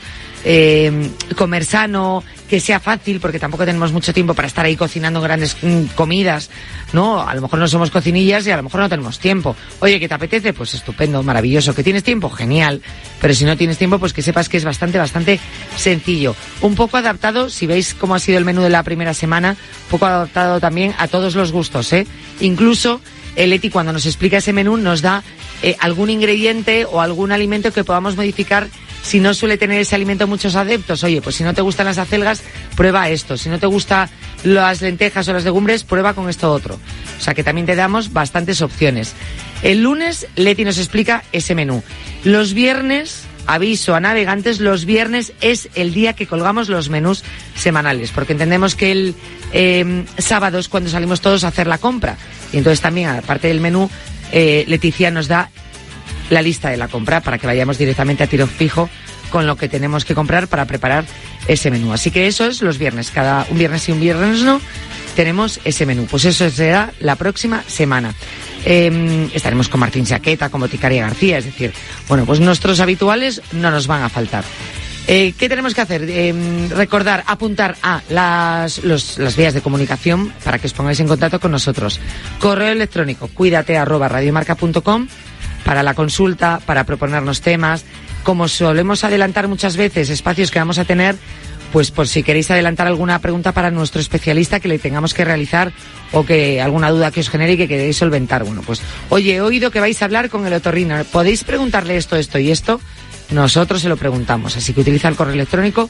comer sano, que sea fácil, porque tampoco tenemos mucho tiempo para estar ahí cocinando grandes comidas, ¿no? A lo mejor no somos cocinillas y a lo mejor no tenemos tiempo. Oye, ¿que te apetece? Pues estupendo, maravilloso. ¿Que tienes tiempo? Genial. Pero si no tienes tiempo, pues que sepas que es bastante sencillo. Un poco adaptado, si veis cómo ha sido el menú de la primera semana, un poco adaptado también a todos los gustos, ¿eh? Incluso Leti, cuando nos explica ese menú, nos da algún ingrediente o algún alimento que podamos modificar si no suele tener ese alimento muchos adeptos. Oye, pues si no te gustan las acelgas, prueba esto. Si no te gustan las lentejas o las legumbres, prueba con esto otro. O sea que también te damos bastantes opciones. El lunes, Leti nos explica ese menú. Los viernes, aviso a navegantes, los viernes es el día que colgamos los menús semanales, porque entendemos que el sábado es cuando salimos todos a hacer la compra. Y entonces también, aparte del menú, Leticia nos da la lista de la compra para que vayamos directamente a tiro fijo con lo que tenemos que comprar para preparar ese menú. Así que eso es los viernes, cada un viernes y un viernes no, tenemos ese menú. Pues eso será la próxima semana. Estaremos con Martín Chaqueta, con Boticaria García, es decir, bueno, pues nuestros habituales no nos van a faltar. ¿Qué tenemos que hacer? Recordar, apuntar a las vías de comunicación para que os pongáis en contacto con nosotros. Correo electrónico, cuídate@radiomarca.com para la consulta, para proponernos temas. Como solemos adelantar muchas veces espacios que vamos a tener, pues por si queréis adelantar alguna pregunta para nuestro especialista que le tengamos que realizar o que alguna duda que os genere y que queréis solventar. Bueno, pues, oye, he oído que vais a hablar con el otorrino. ¿Podéis preguntarle esto y esto? Nosotros se lo preguntamos. Así que utiliza el correo electrónico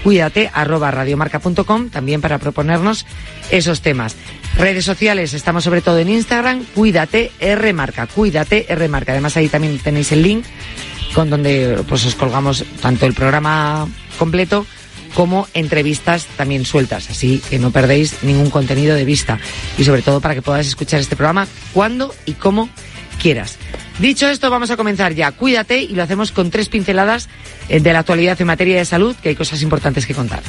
cuídate@radiomarca.com también para proponernos esos temas. Redes sociales, estamos sobre todo en Instagram, Cuídate Rmarca. Además ahí también tenéis el link con donde pues os colgamos tanto el programa completo como entrevistas también sueltas, así que no perdéis ningún contenido de vista y sobre todo para que podáis escuchar este programa cuando y como quieras. Dicho esto, vamos a comenzar ya. Cuídate, y lo hacemos con 3 pinceladas de la actualidad en materia de salud, que hay cosas importantes que contar.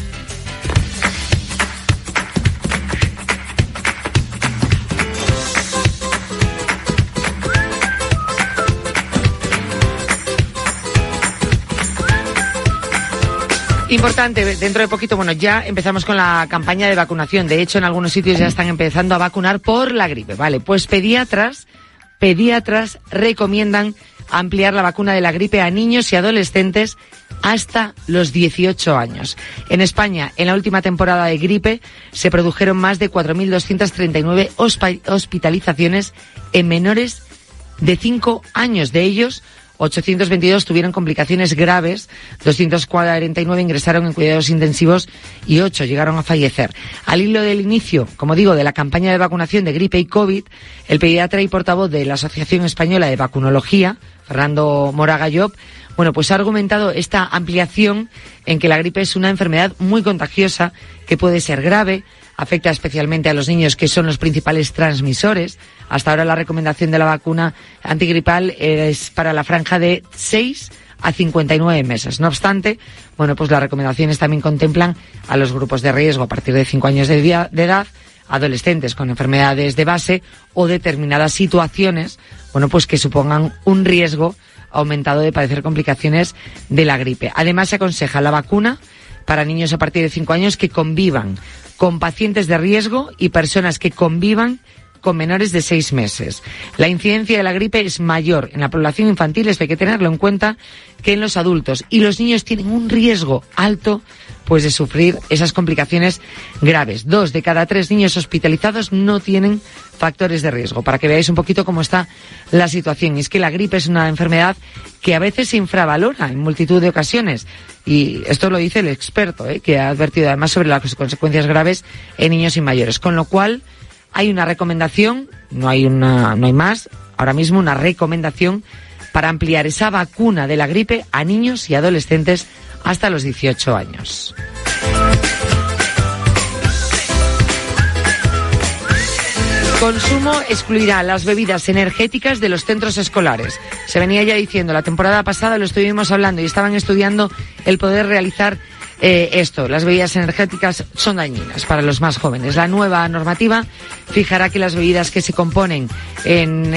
Importante, dentro de poquito, bueno, ya empezamos con la campaña de vacunación. De hecho, en algunos sitios ya están empezando a vacunar por la gripe. Vale, pues pediatras recomiendan ampliar la vacuna de la gripe a niños y adolescentes hasta los 18 años. En España, en la última temporada de gripe, se produjeron más de 4.239 hospitalizaciones en menores de 5 años. De ellos, 822 tuvieron complicaciones graves, 249 ingresaron en cuidados intensivos y 8 llegaron a fallecer. Al hilo del inicio, como digo, de la campaña de vacunación de gripe y COVID, el pediatra y portavoz de la Asociación Española de Vacunología, Fernando Moraga Llop, bueno, pues ha argumentado esta ampliación en que la gripe es una enfermedad muy contagiosa que puede ser grave, afecta especialmente a los niños, que son los principales transmisores. Hasta ahora la recomendación de la vacuna antigripal es para la franja de 6 a 59 meses. No obstante, bueno, pues las recomendaciones también contemplan a los grupos de riesgo a partir de 5 años de edad, adolescentes con enfermedades de base o determinadas situaciones, bueno, pues que supongan un riesgo aumentado de padecer complicaciones de la gripe. Además, se aconseja la vacuna para niños a partir de 5 años que convivan con pacientes de riesgo y personas que convivan con menores de 6 meses. La incidencia de la gripe es mayor en la población infantil, esto hay que tenerlo en cuenta, que en los adultos. Y los niños tienen un riesgo alto, pues, de sufrir esas complicaciones graves. 2 de cada 3 niños hospitalizados no tienen factores de riesgo. Para que veáis un poquito cómo está la situación. Y es que la gripe es una enfermedad que a veces se infravalora en multitud de ocasiones. Y esto lo dice el experto, que ha advertido además sobre las consecuencias graves en niños y mayores. Con lo cual, hay una recomendación, no hay más, ahora mismo una recomendación para ampliar esa vacuna de la gripe a niños y adolescentes hasta los 18 años. Consumo excluirá las bebidas energéticas de los centros escolares. Se venía ya diciendo, la temporada pasada lo estuvimos hablando y estaban estudiando el poder realizar esto. Las bebidas energéticas son dañinas para los más jóvenes. La nueva normativa fijará que las bebidas que se componen en